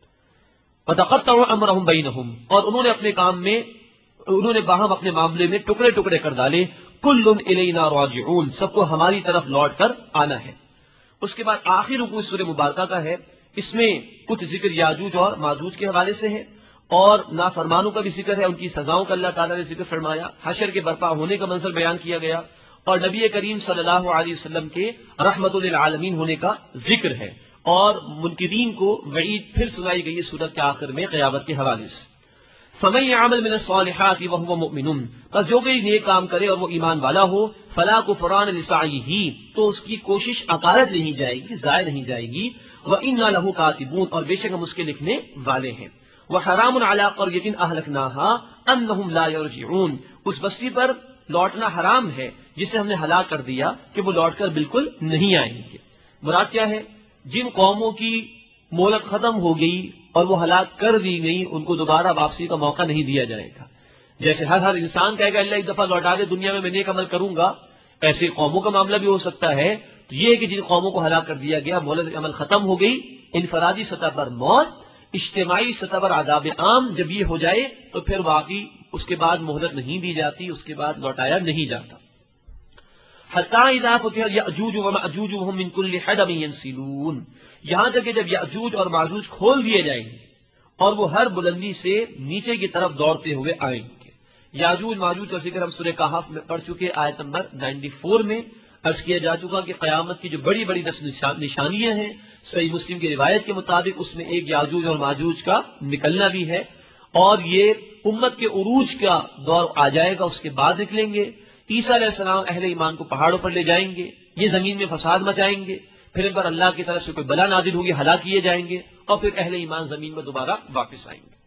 وَتَقَطَّعُوا أَمْرَهُمْ بَيْنَهُمْ، اور انہوں نے اپنے کام میں، انہوں نے باہم اپنے معاملے میں ٹکڑے ٹکڑے کر ڈالے۔ كُلٌّ إِلَيْنَا رَاجِعُونَ، سب کو ہماری طرف لوٹ کر آنا ہے۔ اس کے بعد آخر رکوع سورہ مبارکہ کا ہے، اس میں کچھ ذکر یاجوج اور ماجوج کے حوالے سے ہے، اور نافرمانوں کا بھی ذکر ہے، ان کی سزاؤں کا اللہ تعالیٰ نے ذکر فرمایا، حشر کے برپا ہونے کا منظر بیان کیا گیا، اور نبی کریم صلی اللہ علیہ وسلم کے رحمت للعالمین ہونے کا ذکر ہے، اور منکرین کو وعید پھر سنائی گئی سورت کے آخر میں قیامت کے حوالے سے۔ فَمَن يَعْمَلْ مِنَ الصَّالِحَاتِ وَهُوَ مُؤْمِنٌ، بس جو کوئی نیک کام کرے اور وہ ایمان والا ہو، فَلَا كُفْرَانَ لِسَعْيِهِ، تو اس کی کوشش عقارت نہیں جائے گی، ضائع نہیں جائے گی، وَإِنَّا لَهُ كَاتِبُونَ، اور بے شک ہم اس کے لکھنے والے ہیں۔ وَحَرَامٌ عَلَىٰ قَرْيَةٍ أَهْلَكْنَاهَا أَنَّهُمْ لَا يَرْجِعُونَ، اس بستی پر لوٹنا حرام ہے جسے ہم نے ہلاک کر دیا کہ وہ لوٹ کر بالکل نہیں آئیں گے۔ مراد کیا ہے؟ جن قوموں کی مہلت ختم ہو گئی اور وہ ہلاک کر دی گئی، ان کو دوبارہ واپسی کا موقع نہیں دیا جائے گا۔ جیسے ہر انسان کہے گا اللہ ایک دفعہ لوٹا دے دنیا میں نیک عمل کروں گا، ایسے قوموں کا معاملہ بھی ہو سکتا ہے۔ تو یہ ہے کہ جن قوموں کو ہلاک کر دیا گیا، مہلت عمل ختم ہو گئی، انفرادی سطح پر موت، اجتماعی سطح پر عذاب عام جب یہ ہو جائے تو پھر واقعی اس کے بعد مہلت نہیں دی جاتی، اس کے بعد لوٹایا نہیں جاتا۔ حتیٰ اذا فتح یأجوج ومأجوج وهم من کل حدب ینسلون، یہاں تک کہ جب یأجوج اور ماجوج کھول دیے جائیں گے اور وہ ہر بلندی سے نیچے کی طرف دوڑتے ہوئے آئیں گے۔ یاجوج ماجوج کا ذکر ہم سورہ کہف میں پڑھ چکے، آیت نمبر 94 میں عرض کیا جا چکا کہ قیامت کی جو بڑی بڑی 10 نشانیاں ہیں، صحیح مسلم کی روایت کے مطابق اس میں ایک یاجوج اور ماجوج کا نکلنا بھی ہے، اور یہ امت کے عروج کا دور آ جائے گا، اس کے بعد نکلیں گے۔ عیسیٰ علیہ السلام اہل ایمان کو پہاڑوں پر لے جائیں گے، یہ زمین میں فساد مچائیں گے، پھر ان پر اللہ کی طرف سے کوئی بلا نازل ہوگی، ہلاک کیے جائیں گے، اور پھر اہل ایمان زمین میں دوبارہ واپس آئیں گے۔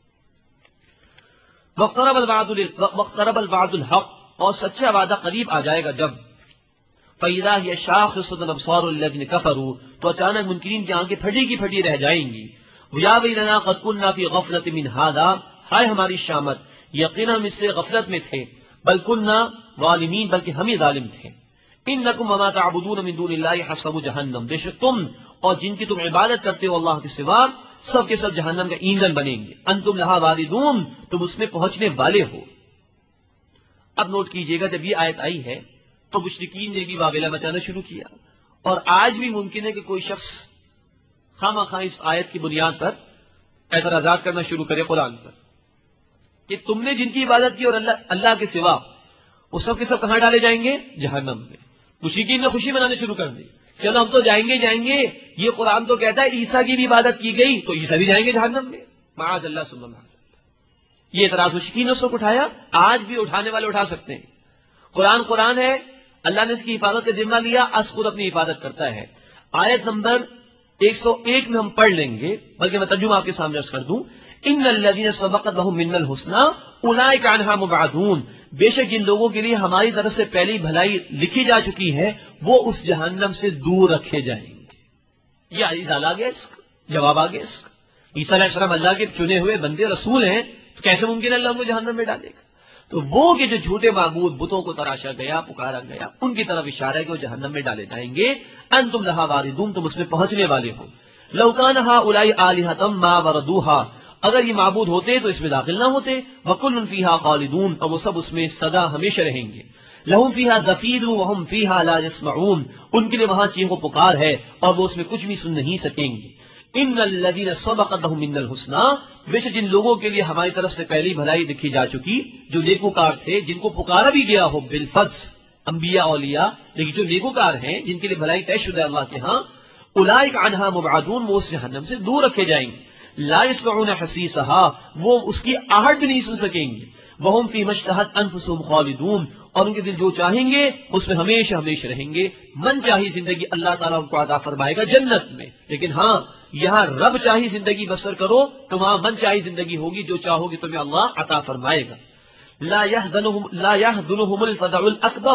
وَاقْتَرَبَ الْوَعْدُ الْحَقُّ، اور سچا وعدہ قریب آ جائے گا جب، فَإِذَا هِيَ شَاخِصَةٌ أَبْصَارُ الَّذِينَ كَفَرُوا، تو اچانک منکرین کی آنکھیں پھٹی کی پھٹی رہ جائیں گی۔ وَيَا وَيْلَنَا قَدْ كُنَّا فِي غَفْلَةٍ مِّنْ هَٰذَا، ہائے ہماری شامت، یقیناً ہم اس سے غفلت میں تھے، بل كُنَّا ظالمین، بلکہ ہم ہی ظالم تھے۔ انکم وما تعبدون من دون اللہ حصب جہنم، بے شک تم اور جن کی تم عبادت کرتے ہو اللہ کے سوا، سب کے سب جہنم کا ایندھن بنیں گے۔ انتم لہا واردون، تم اس میں پہنچنے والے ہو۔ اب نوٹ کیجئے گا، جب یہ آیت آئی ہے تو مشرکین نے بھی واویلا مچانا شروع کیا، اور آج بھی ممکن ہے کہ کوئی شخص خواہ اس آیت کی بنیاد پر اعتراضات کرنا شروع کرے قرآن پر، کہ تم نے جن کی عبادت کی اور اللہ کے سوا، وہ سب کے سب کہاں ڈالے جائیں گے؟ جہنم میں۔ مشرکین نے خوشی منانے شروع کر دی چلو ہم تو جائیں گے، یہ قرآن تو کہتا ہے عیسیٰ کی بھی عبادت کی گئی تو عیسیٰ بھی جائیں گے جہنم میں، معاذ اللہ ثم معاذ اللہ۔ یہ اعتراض مشکین نے اٹھایا، آج بھی اٹھانے والے اٹھا سکتے ہیں۔ قرآن ہے، اللہ نے اس کی حفاظت کا ذمہ لیا، اس خود اپنی حفاظت کرتا ہے۔ آیت نمبر 101 میں ہم پڑھ لیں گے، بلکہ میں ترجمہ آپ کے سامنے عرض کر دوں۔ ان الذین سبقت لهم منا الحسنى اولئک عنها مبعدون، بے شک جن لوگوں کے لیے ہماری طرف سے پہلی بھلائی لکھی جا چکی ہے وہ اس جہنم سے دور رکھے جائیں گے۔ یہ عزیز آ گیا، اس کا جواب آ گیا۔ اس کا عیسیٰ علیہ السلام اللہ کے چنے ہوئے بندے رسول ہیں، تو کیسے ممکن ہے اللہ ان کو جہنم میں ڈالے گا؟ تو وہ کہ جو جھوٹے معبود بتوں کو تراشا گیا، پکارا گیا، ان کی طرف اشارہ ہے کہ وہ جہنم میں ڈالے جائیں گے۔ انتم لہا واردون، تم اس میں پہنچنے والے ہو۔ لو کان ہؤلاء آلہۃ ما وردوها، اگر یہ معبود ہوتے تو اس میں داخل نہ ہوتے۔ وکل فیہا خالدون، اور وہ سب اس میں سدا ہمیشہ رہیں گے۔ لہم فیہا زفیر وہم فیہا لا یسمعون، ان کے لیے وہاں چیخ و پکار ہے اور وہ اس میں کچھ بھی سن نہیں سکیں گے۔ ان الذین سبقت لهم منا الحسنى، بے شک جن لوگوں کے لیے ہماری طرف سے پہلی بھلائی لکھی جا چکی، جو نیکوکار تھے، جن کو پکارا بھی گیا ہو بالفضل، انبیاء اولیاء، لیکن جو نیکوکار ہیں، جن کے لیے بھلائی طے شدہ اللہ کے ہاں، اولئک عنہا مبعدون، وہ اس جہنم سے دور رکھے جائیں گے۔ لا یسمعون حسیسها، وہ اس کی آہٹ بھی نہیں سن سکیں گے۔ وہم فیما اشتہت انفسهم خالدون، اور ان کے دل جو چاہیں گے اس میں ہمیشہ ہمیشہ رہیں گے۔ من چاہی زندگی اللہ تعالیٰ ان کو عطا فرمائے گا جنت میں، لیکن ہاں یہاں رب چاہی زندگی بسر کرو تو وہاں من چاہی زندگی ہوگی، جو چاہو گے تمہیں اللہ عطا فرمائے گا۔ لا يحزنهم الفزع الاکبر،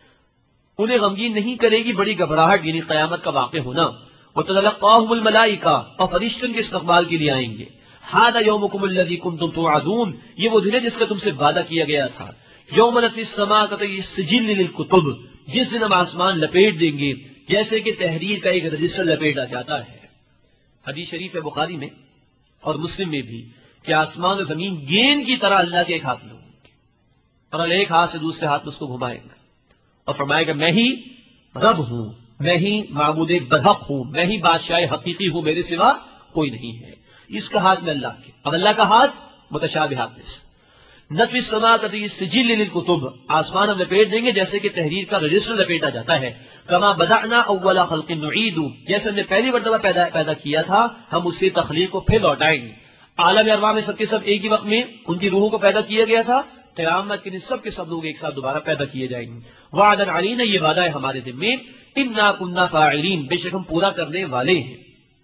انہیں غمگین نہیں کرے گی بڑی گھبراہٹ، یعنی قیامت کا واقع ہونا۔ وتتلقاهم الملائکہ، اور فرشتے ان کے استقبال کے لیے آئیں گے۔ ھذا یومکم الذی کنتم توعدون، یہ وہ دن ہے جس کا تم سے وعدہ کیا گیا تھا۔ یوم نطوی السماء کطی السجل للکتب، جس دن ہم آسمان لپیٹ دیں گے جیسے کہ تحریر کا ایک رجسٹر لپیٹا جاتا ہے۔ حدیث شریف ہے بخاری میں اور مسلم میں بھی کہ آسمان و زمین گیند کی طرح اللہ کے ایک ہاتھ میں ہوں گے، اور اللہ ایک ہاتھ سے دوسرے ہاتھ میں اس کو گھمائے گا اور فرمائے گا میں ہی رب ہوں، میں ہی معبود برحق ہوں، میں ہی بادشاہ حقیقی ہوں، میرے سوا کوئی نہیں ہے۔ اس کا ہاتھ میں اللہ کے، اب اللہ کا ہاتھ متشابہات میں سے۔ نطوی السماء کطی السجل للکتب، آسمان ہم لپیٹ دیں گے جیسے کہ تحریر کا رجسٹر لپیٹا جاتا ہے۔ کما بدأنا اول خلق نعید، جیسے ہم نے پہلی مرتبہ پیدا کیا تھا ہم اس کی تخلیق کو پھر لوٹائیں گے۔ عالم ارواح میں سب کے سب ایک ہی وقت میں ان کی روحوں کو پیدا کیا گیا تھا، قیامت کے دن سب کے سب لوگ ایک ساتھ دوبارہ پیدا کیے جائیں گے۔ وعدا علینا، یہ وعدہ ہے ہمارے دن میں۔ انا کنا فاعلین، بے شک ہم پورا کرنے والے ہیں۔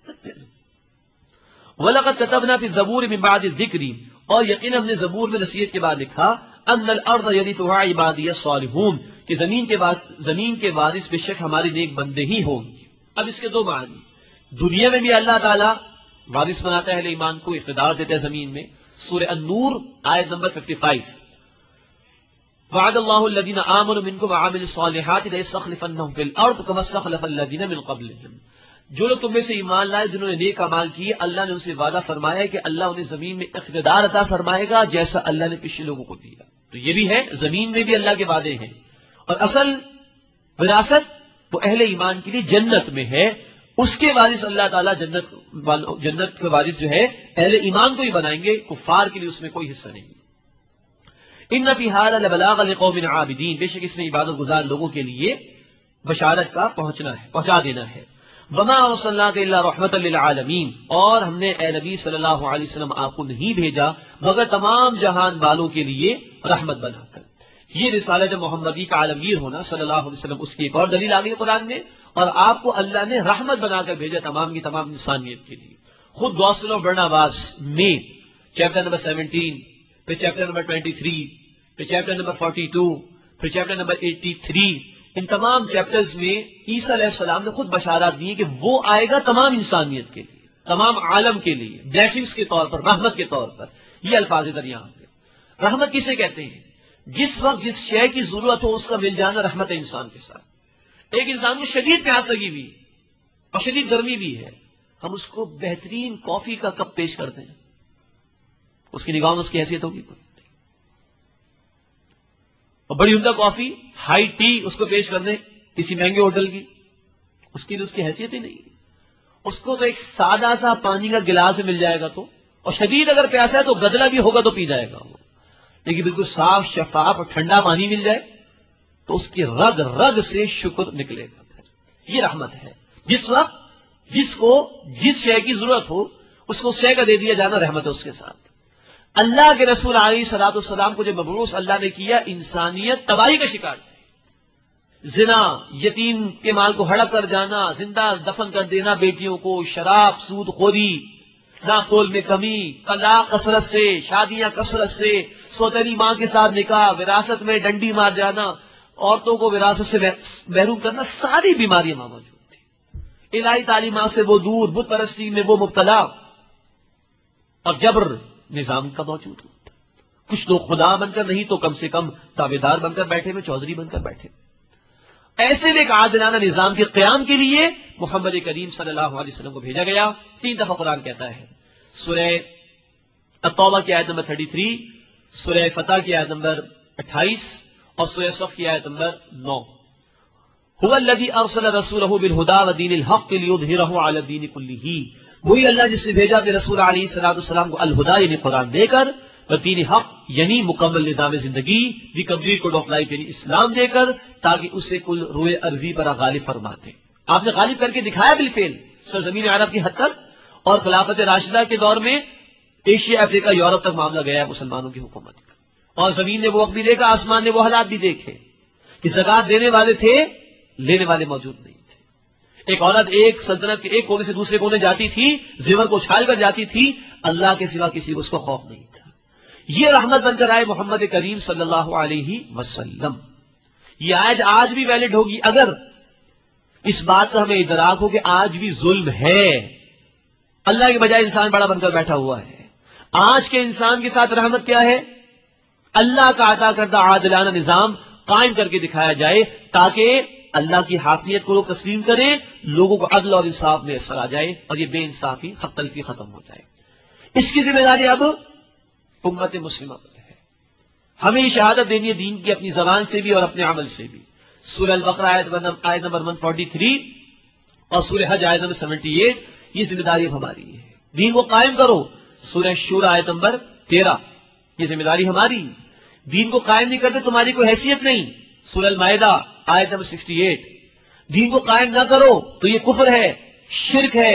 وَلَقَدْ كَتَبْنَا فِي الزَّبُورِ مِن بَعْدِ الذِّكْرِ، اور یقینا ہم نے زبور میں نصیحت کے بعد لکھا، ان الارض یرثها عبادی الصالحون، کہ زمین کے وارث بے شک ہمارے نیک بندے ہی ہوں گے۔ اب اس کے دو معنی، دنیا میں بھی اللہ تعالیٰ وارث بناتا ہے اہل ایمان کو، اقتدار دیتا ہے زمین میں۔ سورہ النور آیت نمبر 55، وعد اللہ الذین آمنوا منکم وعملوا الصالحات ليستخلفنهم في الارض كما استخلف الذین من قبلهم، جو لوگ تم میں سے ایمان لائے جنہوں نے نیک اعمال کیے، اللہ نے ان سے وعدہ فرمایا کہ اللہ انہیں زمین میں اقتدار عطا فرمائے گا جیسا اللہ نے پچھلے لوگوں کو دیا۔ تو یہ بھی ہے، زمین میں بھی اللہ کے وعدے ہیں، اور اصل وراثت وہ اہل ایمان کے لیے جنت میں ہے، اس کے وارث اللہ تعالیٰ جنت کے وارث جو ہے اہل ایمان کو ہی بنائیں گے، کفار کے لیے اس میں کوئی حصہ نہیں۔ ان فی ھذا لبلاغا لقوم عابدین، بے شک اس میں عبادت گزار لوگوں کے لیے بشارت کا پہنچا دینا ہے۔ وما ارسلناک الا رحمۃ للعالمین، اور ہم نے اے نبی صلی اللہ علیہ وسلم آپ کو نہیں بھیجا مگر تمام جہان والوں کے لیے رحمت بنا کر۔ یہ رسالت محمدی کا عالمگیر ہونا صلی اللہ علیہ وسلم، اس کی ایک اور دلیل آ گئی قرآن میں، اور آپ کو اللہ نے رحمت بنا کر بھیجا تمام کی تمام انسانیت کے لیے۔ خود گوسل آف برناباس میں چیپٹر نمبر 17، پھر چیپٹر نمبر 23، پھر چیپٹر نمبر 42، پھر چیپٹر نمبر 83، ان تمام چیپٹرز میں عیسیٰ علیہ السلام نے خود بشارات دی کہ وہ آئے گا تمام انسانیت کے لیے، تمام عالم کے لیے، بلیسنگز کے طور پر، رحمت کے طور پر۔ یہ الفاظ ادھر یہاں پہ رحمت کسے کہتے ہیں؟ جس وقت جس شے کی ضرورت ہو اس کا مل جانا رحمت ہے انسان کے ساتھ۔ ایک انسان کو شدید پیاس لگی ہوئی اور شدید گرمی بھی ہے، ہم اس کو بہترین کافی کا کپ پیش کرتے ہیں، اس کی نگاہ میں اس کی حیثیت ہوگی، اور بڑی عمدہ کافی، ہائی ٹی اس کو پیش کر دیں کسی مہنگے ہوٹل کی، اس کی اس کی حیثیت ہی نہیں۔ اس کو تو ایک سادہ سا پانی کا گلاس مل جائے گا تو، اور شدید اگر پیاسا ہے تو گدلا بھی ہوگا تو پی جائے گا وہ، لیکن بالکل صاف شفاف اور ٹھنڈا پانی مل جائے تو اس کی رگ رگ سے شکر نکلے گا۔ یہ رحمت ہے. جس وقت جس کو جس شے کی ضرورت ہو اس کو شے کا دے دیا جانا رحمت ہے اس کے ساتھ. اللہ کے رسول علیہ الصلوۃ والسلام کو جو مبعوث اللہ نے کیا، انسانیت تباہی کا شکار تھی. زنا، یتیم کے مال کو ہڑپ کر جانا، زندہ دفن کر دینا بیٹیوں کو، شراب، سود خوری، ناقول میں کمی، طلاق کثرت سے، شادیاں کثرت سے، سوتیلی ماں کے ساتھ نکاح، وراثت میں ڈنڈی مار جانا، عورتوں کو وراثت سے محروم کرنا، ساری بیماریاں وہاں موجود تھی. الہی تعلیمات سے وہ دور، بت پرستی میں وہ مبتلا، اور جبر نظام کا موجود ہو. کچھ لوگ خدا بن کر نہیں تو کم سے کم تابع دار بن کر بیٹھے ہوئے، چودھری بن کر بیٹھے. ایسے میں ایک عادلانہ نظام کے قیام کے لیے محمد کریم صلی اللہ علیہ وسلم کو بھیجا گیا. 3 دفعہ قرآن کہتا ہے. سورہ التوبہ کی آیت نمبر 33، سورہ فتح کی آیت نمبر 28 اور سورہ صف کی آیت نمبر 9. هو الذی ارسل رسولہ بالہدی ودین الحق لیظہرہ علی الدین کلہ. وہی اللہ جس نے بھیجا اپنے رسول علیہ السلام کو الہدی یعنی قرآن دے کر، ودین حق یعنی مکمل نظام زندگی، the complete code of life یعنی اسلام دے کر، تاکہ اسے کل روئے ارضی پر غالب فرماتے. آپ نے غالب کر کے دکھایا بالفعل سرزمین عرب کی حد تک، اور خلافت راشدہ کے دور میں ایشیا، افریقہ، یورپ تک معاملہ گیا ہے مسلمانوں کی حکومت کا. اور زمین نے وہ وقت بھی دیکھا، آسمان نے وہ حالات بھی دیکھے کہ زکات دینے والے تھے، لینے والے موجود نہیں تھے. ایک عورت ایک سلطنت کے ایک کونے سے دوسرے کونے جاتی تھی، زیور کو اچھال کر جاتی تھی، اللہ کے سوا کسی کو اس کو خوف نہیں تھا. یہ رحمت بن کر آئے محمد کریم صلی اللہ علیہ وسلم. یہ آج بھی ویلڈ ہوگی اگر اس بات کا ہمیں ادراک ہو کہ آج بھی ظلم ہے. اللہ کے بجائے انسان بڑا بن کر بیٹھا ہوا ہے. آج کے انسان کے ساتھ رحمت کیا ہے؟ اللہ کا عطا کردہ عادلانہ نظام قائم کر کے دکھایا جائے، تاکہ اللہ کی حاکمیت کو لوگ تسلیم کریں، لوگوں کو عدل اور انصاف میں اثر آ جائے، اور یہ بے انصافی، حق تلفی ختم ہو جائے. اس کی ذمہ داری اب امت مسلمہ پر ہے. ہمیں یہ شہادت دینی ہے دین کی، اپنی زبان سے بھی اور اپنے عمل سے بھی. سورہ البقرہ آیت نمبر 143 اور سورہ حج آیت نمبر 78، یہ ذمہ داری ہماری ہے. دین کو قائم کرو. سورہ شورى آیت نمبر 13، یہ ذمہ داری ہماری. دین کو قائم نہیں کرتے تمہاری کوئی حیثیت نہیں. سورہ المائدہ آیت نمبر 68، دین کو قائم نہ کرو تو یہ کفر ہے، شرک ہے،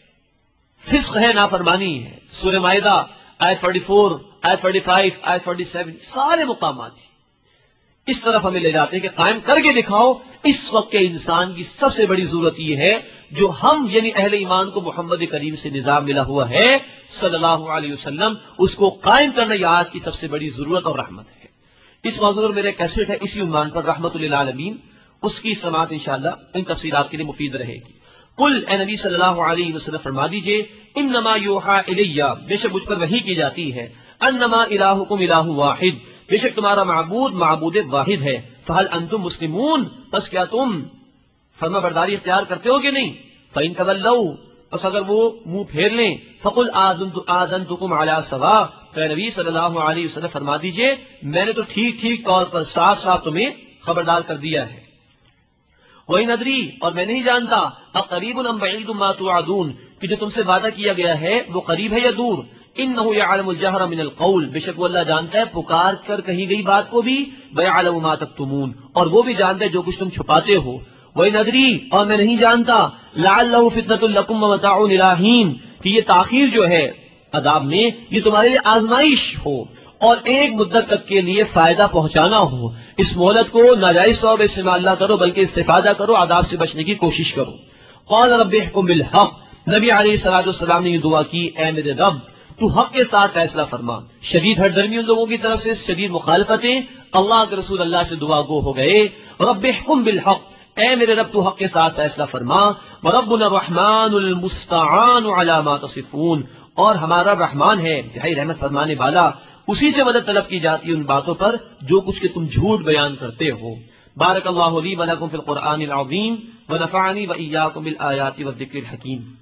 فسق ہے، نافرمانی ہے. سورہ مائدہ آیت 44، آیت 45، آیت 47، سارے مقامات اس طرف ہمیں لے جاتے ہیں کہ قائم کر کے دکھاؤ. اس وقت کے انسان کی سب سے بڑی ضرورت یہ ہے، جو ہم یعنی اہل ایمان کو محمد کریم سے نظام ملا ہوا ہے صلی اللہ علیہ وسلم، اس کو قائم کرنا یہ آج کی سب سے بڑی ضرورت اور رحمت ہے. اس موضوع پر میرے کیسٹ ہے اسی عنوان پر، رحمت للعالمین. اس کی سماعت انشاءاللہ ان تفصیلات کے لیے مفید رہے گی. قل اے نبی صلی اللہ علیہ وسلم فرما دیجئے، انما یوحى الیہ، بے شک مجھ پر وحی کی جاتی ہے، انما الہکم الہ واحد، بے شک تمہارا معبود واحد ہے. فہل انتم مسلمون، پس کیا تم فرما برداری اختیار کرتے ہو کہ نہیں؟ فإن تولوا، پس اگر وہ منہ پھیر لیں، فقل آذنتکم علی سواء، اے نبی صلی اللہ علیہ وسلم فرما دیجئے میں نے تو ٹھیک طور پر صاف تمہیں خبردار کر دیا ہے. وَإِنْ أَدْرِي، اور میں نہیں جانتا، اقریب ام بعید ما توعدون، کہ جو تم سے وعدہ کیا گیا ہے وہ قریب ہے یا دور. انہ یعلم الجہر من القول، بے شک وہ اللہ جانتا ہے پکار کر کہی گئی بات کو بھی، ویعلم ما تکتمون، اور وہ بھی جانتا ہے جو کچھ تم چھپاتے ہو. وَإِنْ أَدْرِي، اور میں نہیں جانتا، لعلہ فتنۃ لکم ومتاع الی حین، کہ یہ تاخیر جو ہے عذاب میں یہ تمہارے لیے آزمائش ہو اور ایک مدت تک کے لیے فائدہ پہنچانا ہو. اس مہلت کو ناجائز طور پر استعمال نہ کرو بلکہ استفادہ کرو، عذاب سے بچنے کی کوشش کرو. قال رب احکم بالحق، نبی علیہ السلام نے یہ دعا کی، اے میرے رب تو حق کے ساتھ فیصلہ فرما. شدید ہر درمی ان لوگوں کی طرف سے، شدید مخالفتیں، اللہ کے رسول اللہ سے دعا گو ہو گئے. رب احکم بالحق، اے میرے رب تو حق کے ساتھ فیصلہ فرما. وربنا الرحمن المستعان علی ما تصفون، اور ہمارا رحمان ہے انتہائی رحمت فرمانے والا، اسی سے مدد طلب کی جاتی ہے ان باتوں پر جو کچھ کہ تم جھوٹ بیان کرتے ہو. بارک اللہ لی ولکم فی القرآن العظیم ونفعنی وإیاکم بالآیات والذکر الحکیم.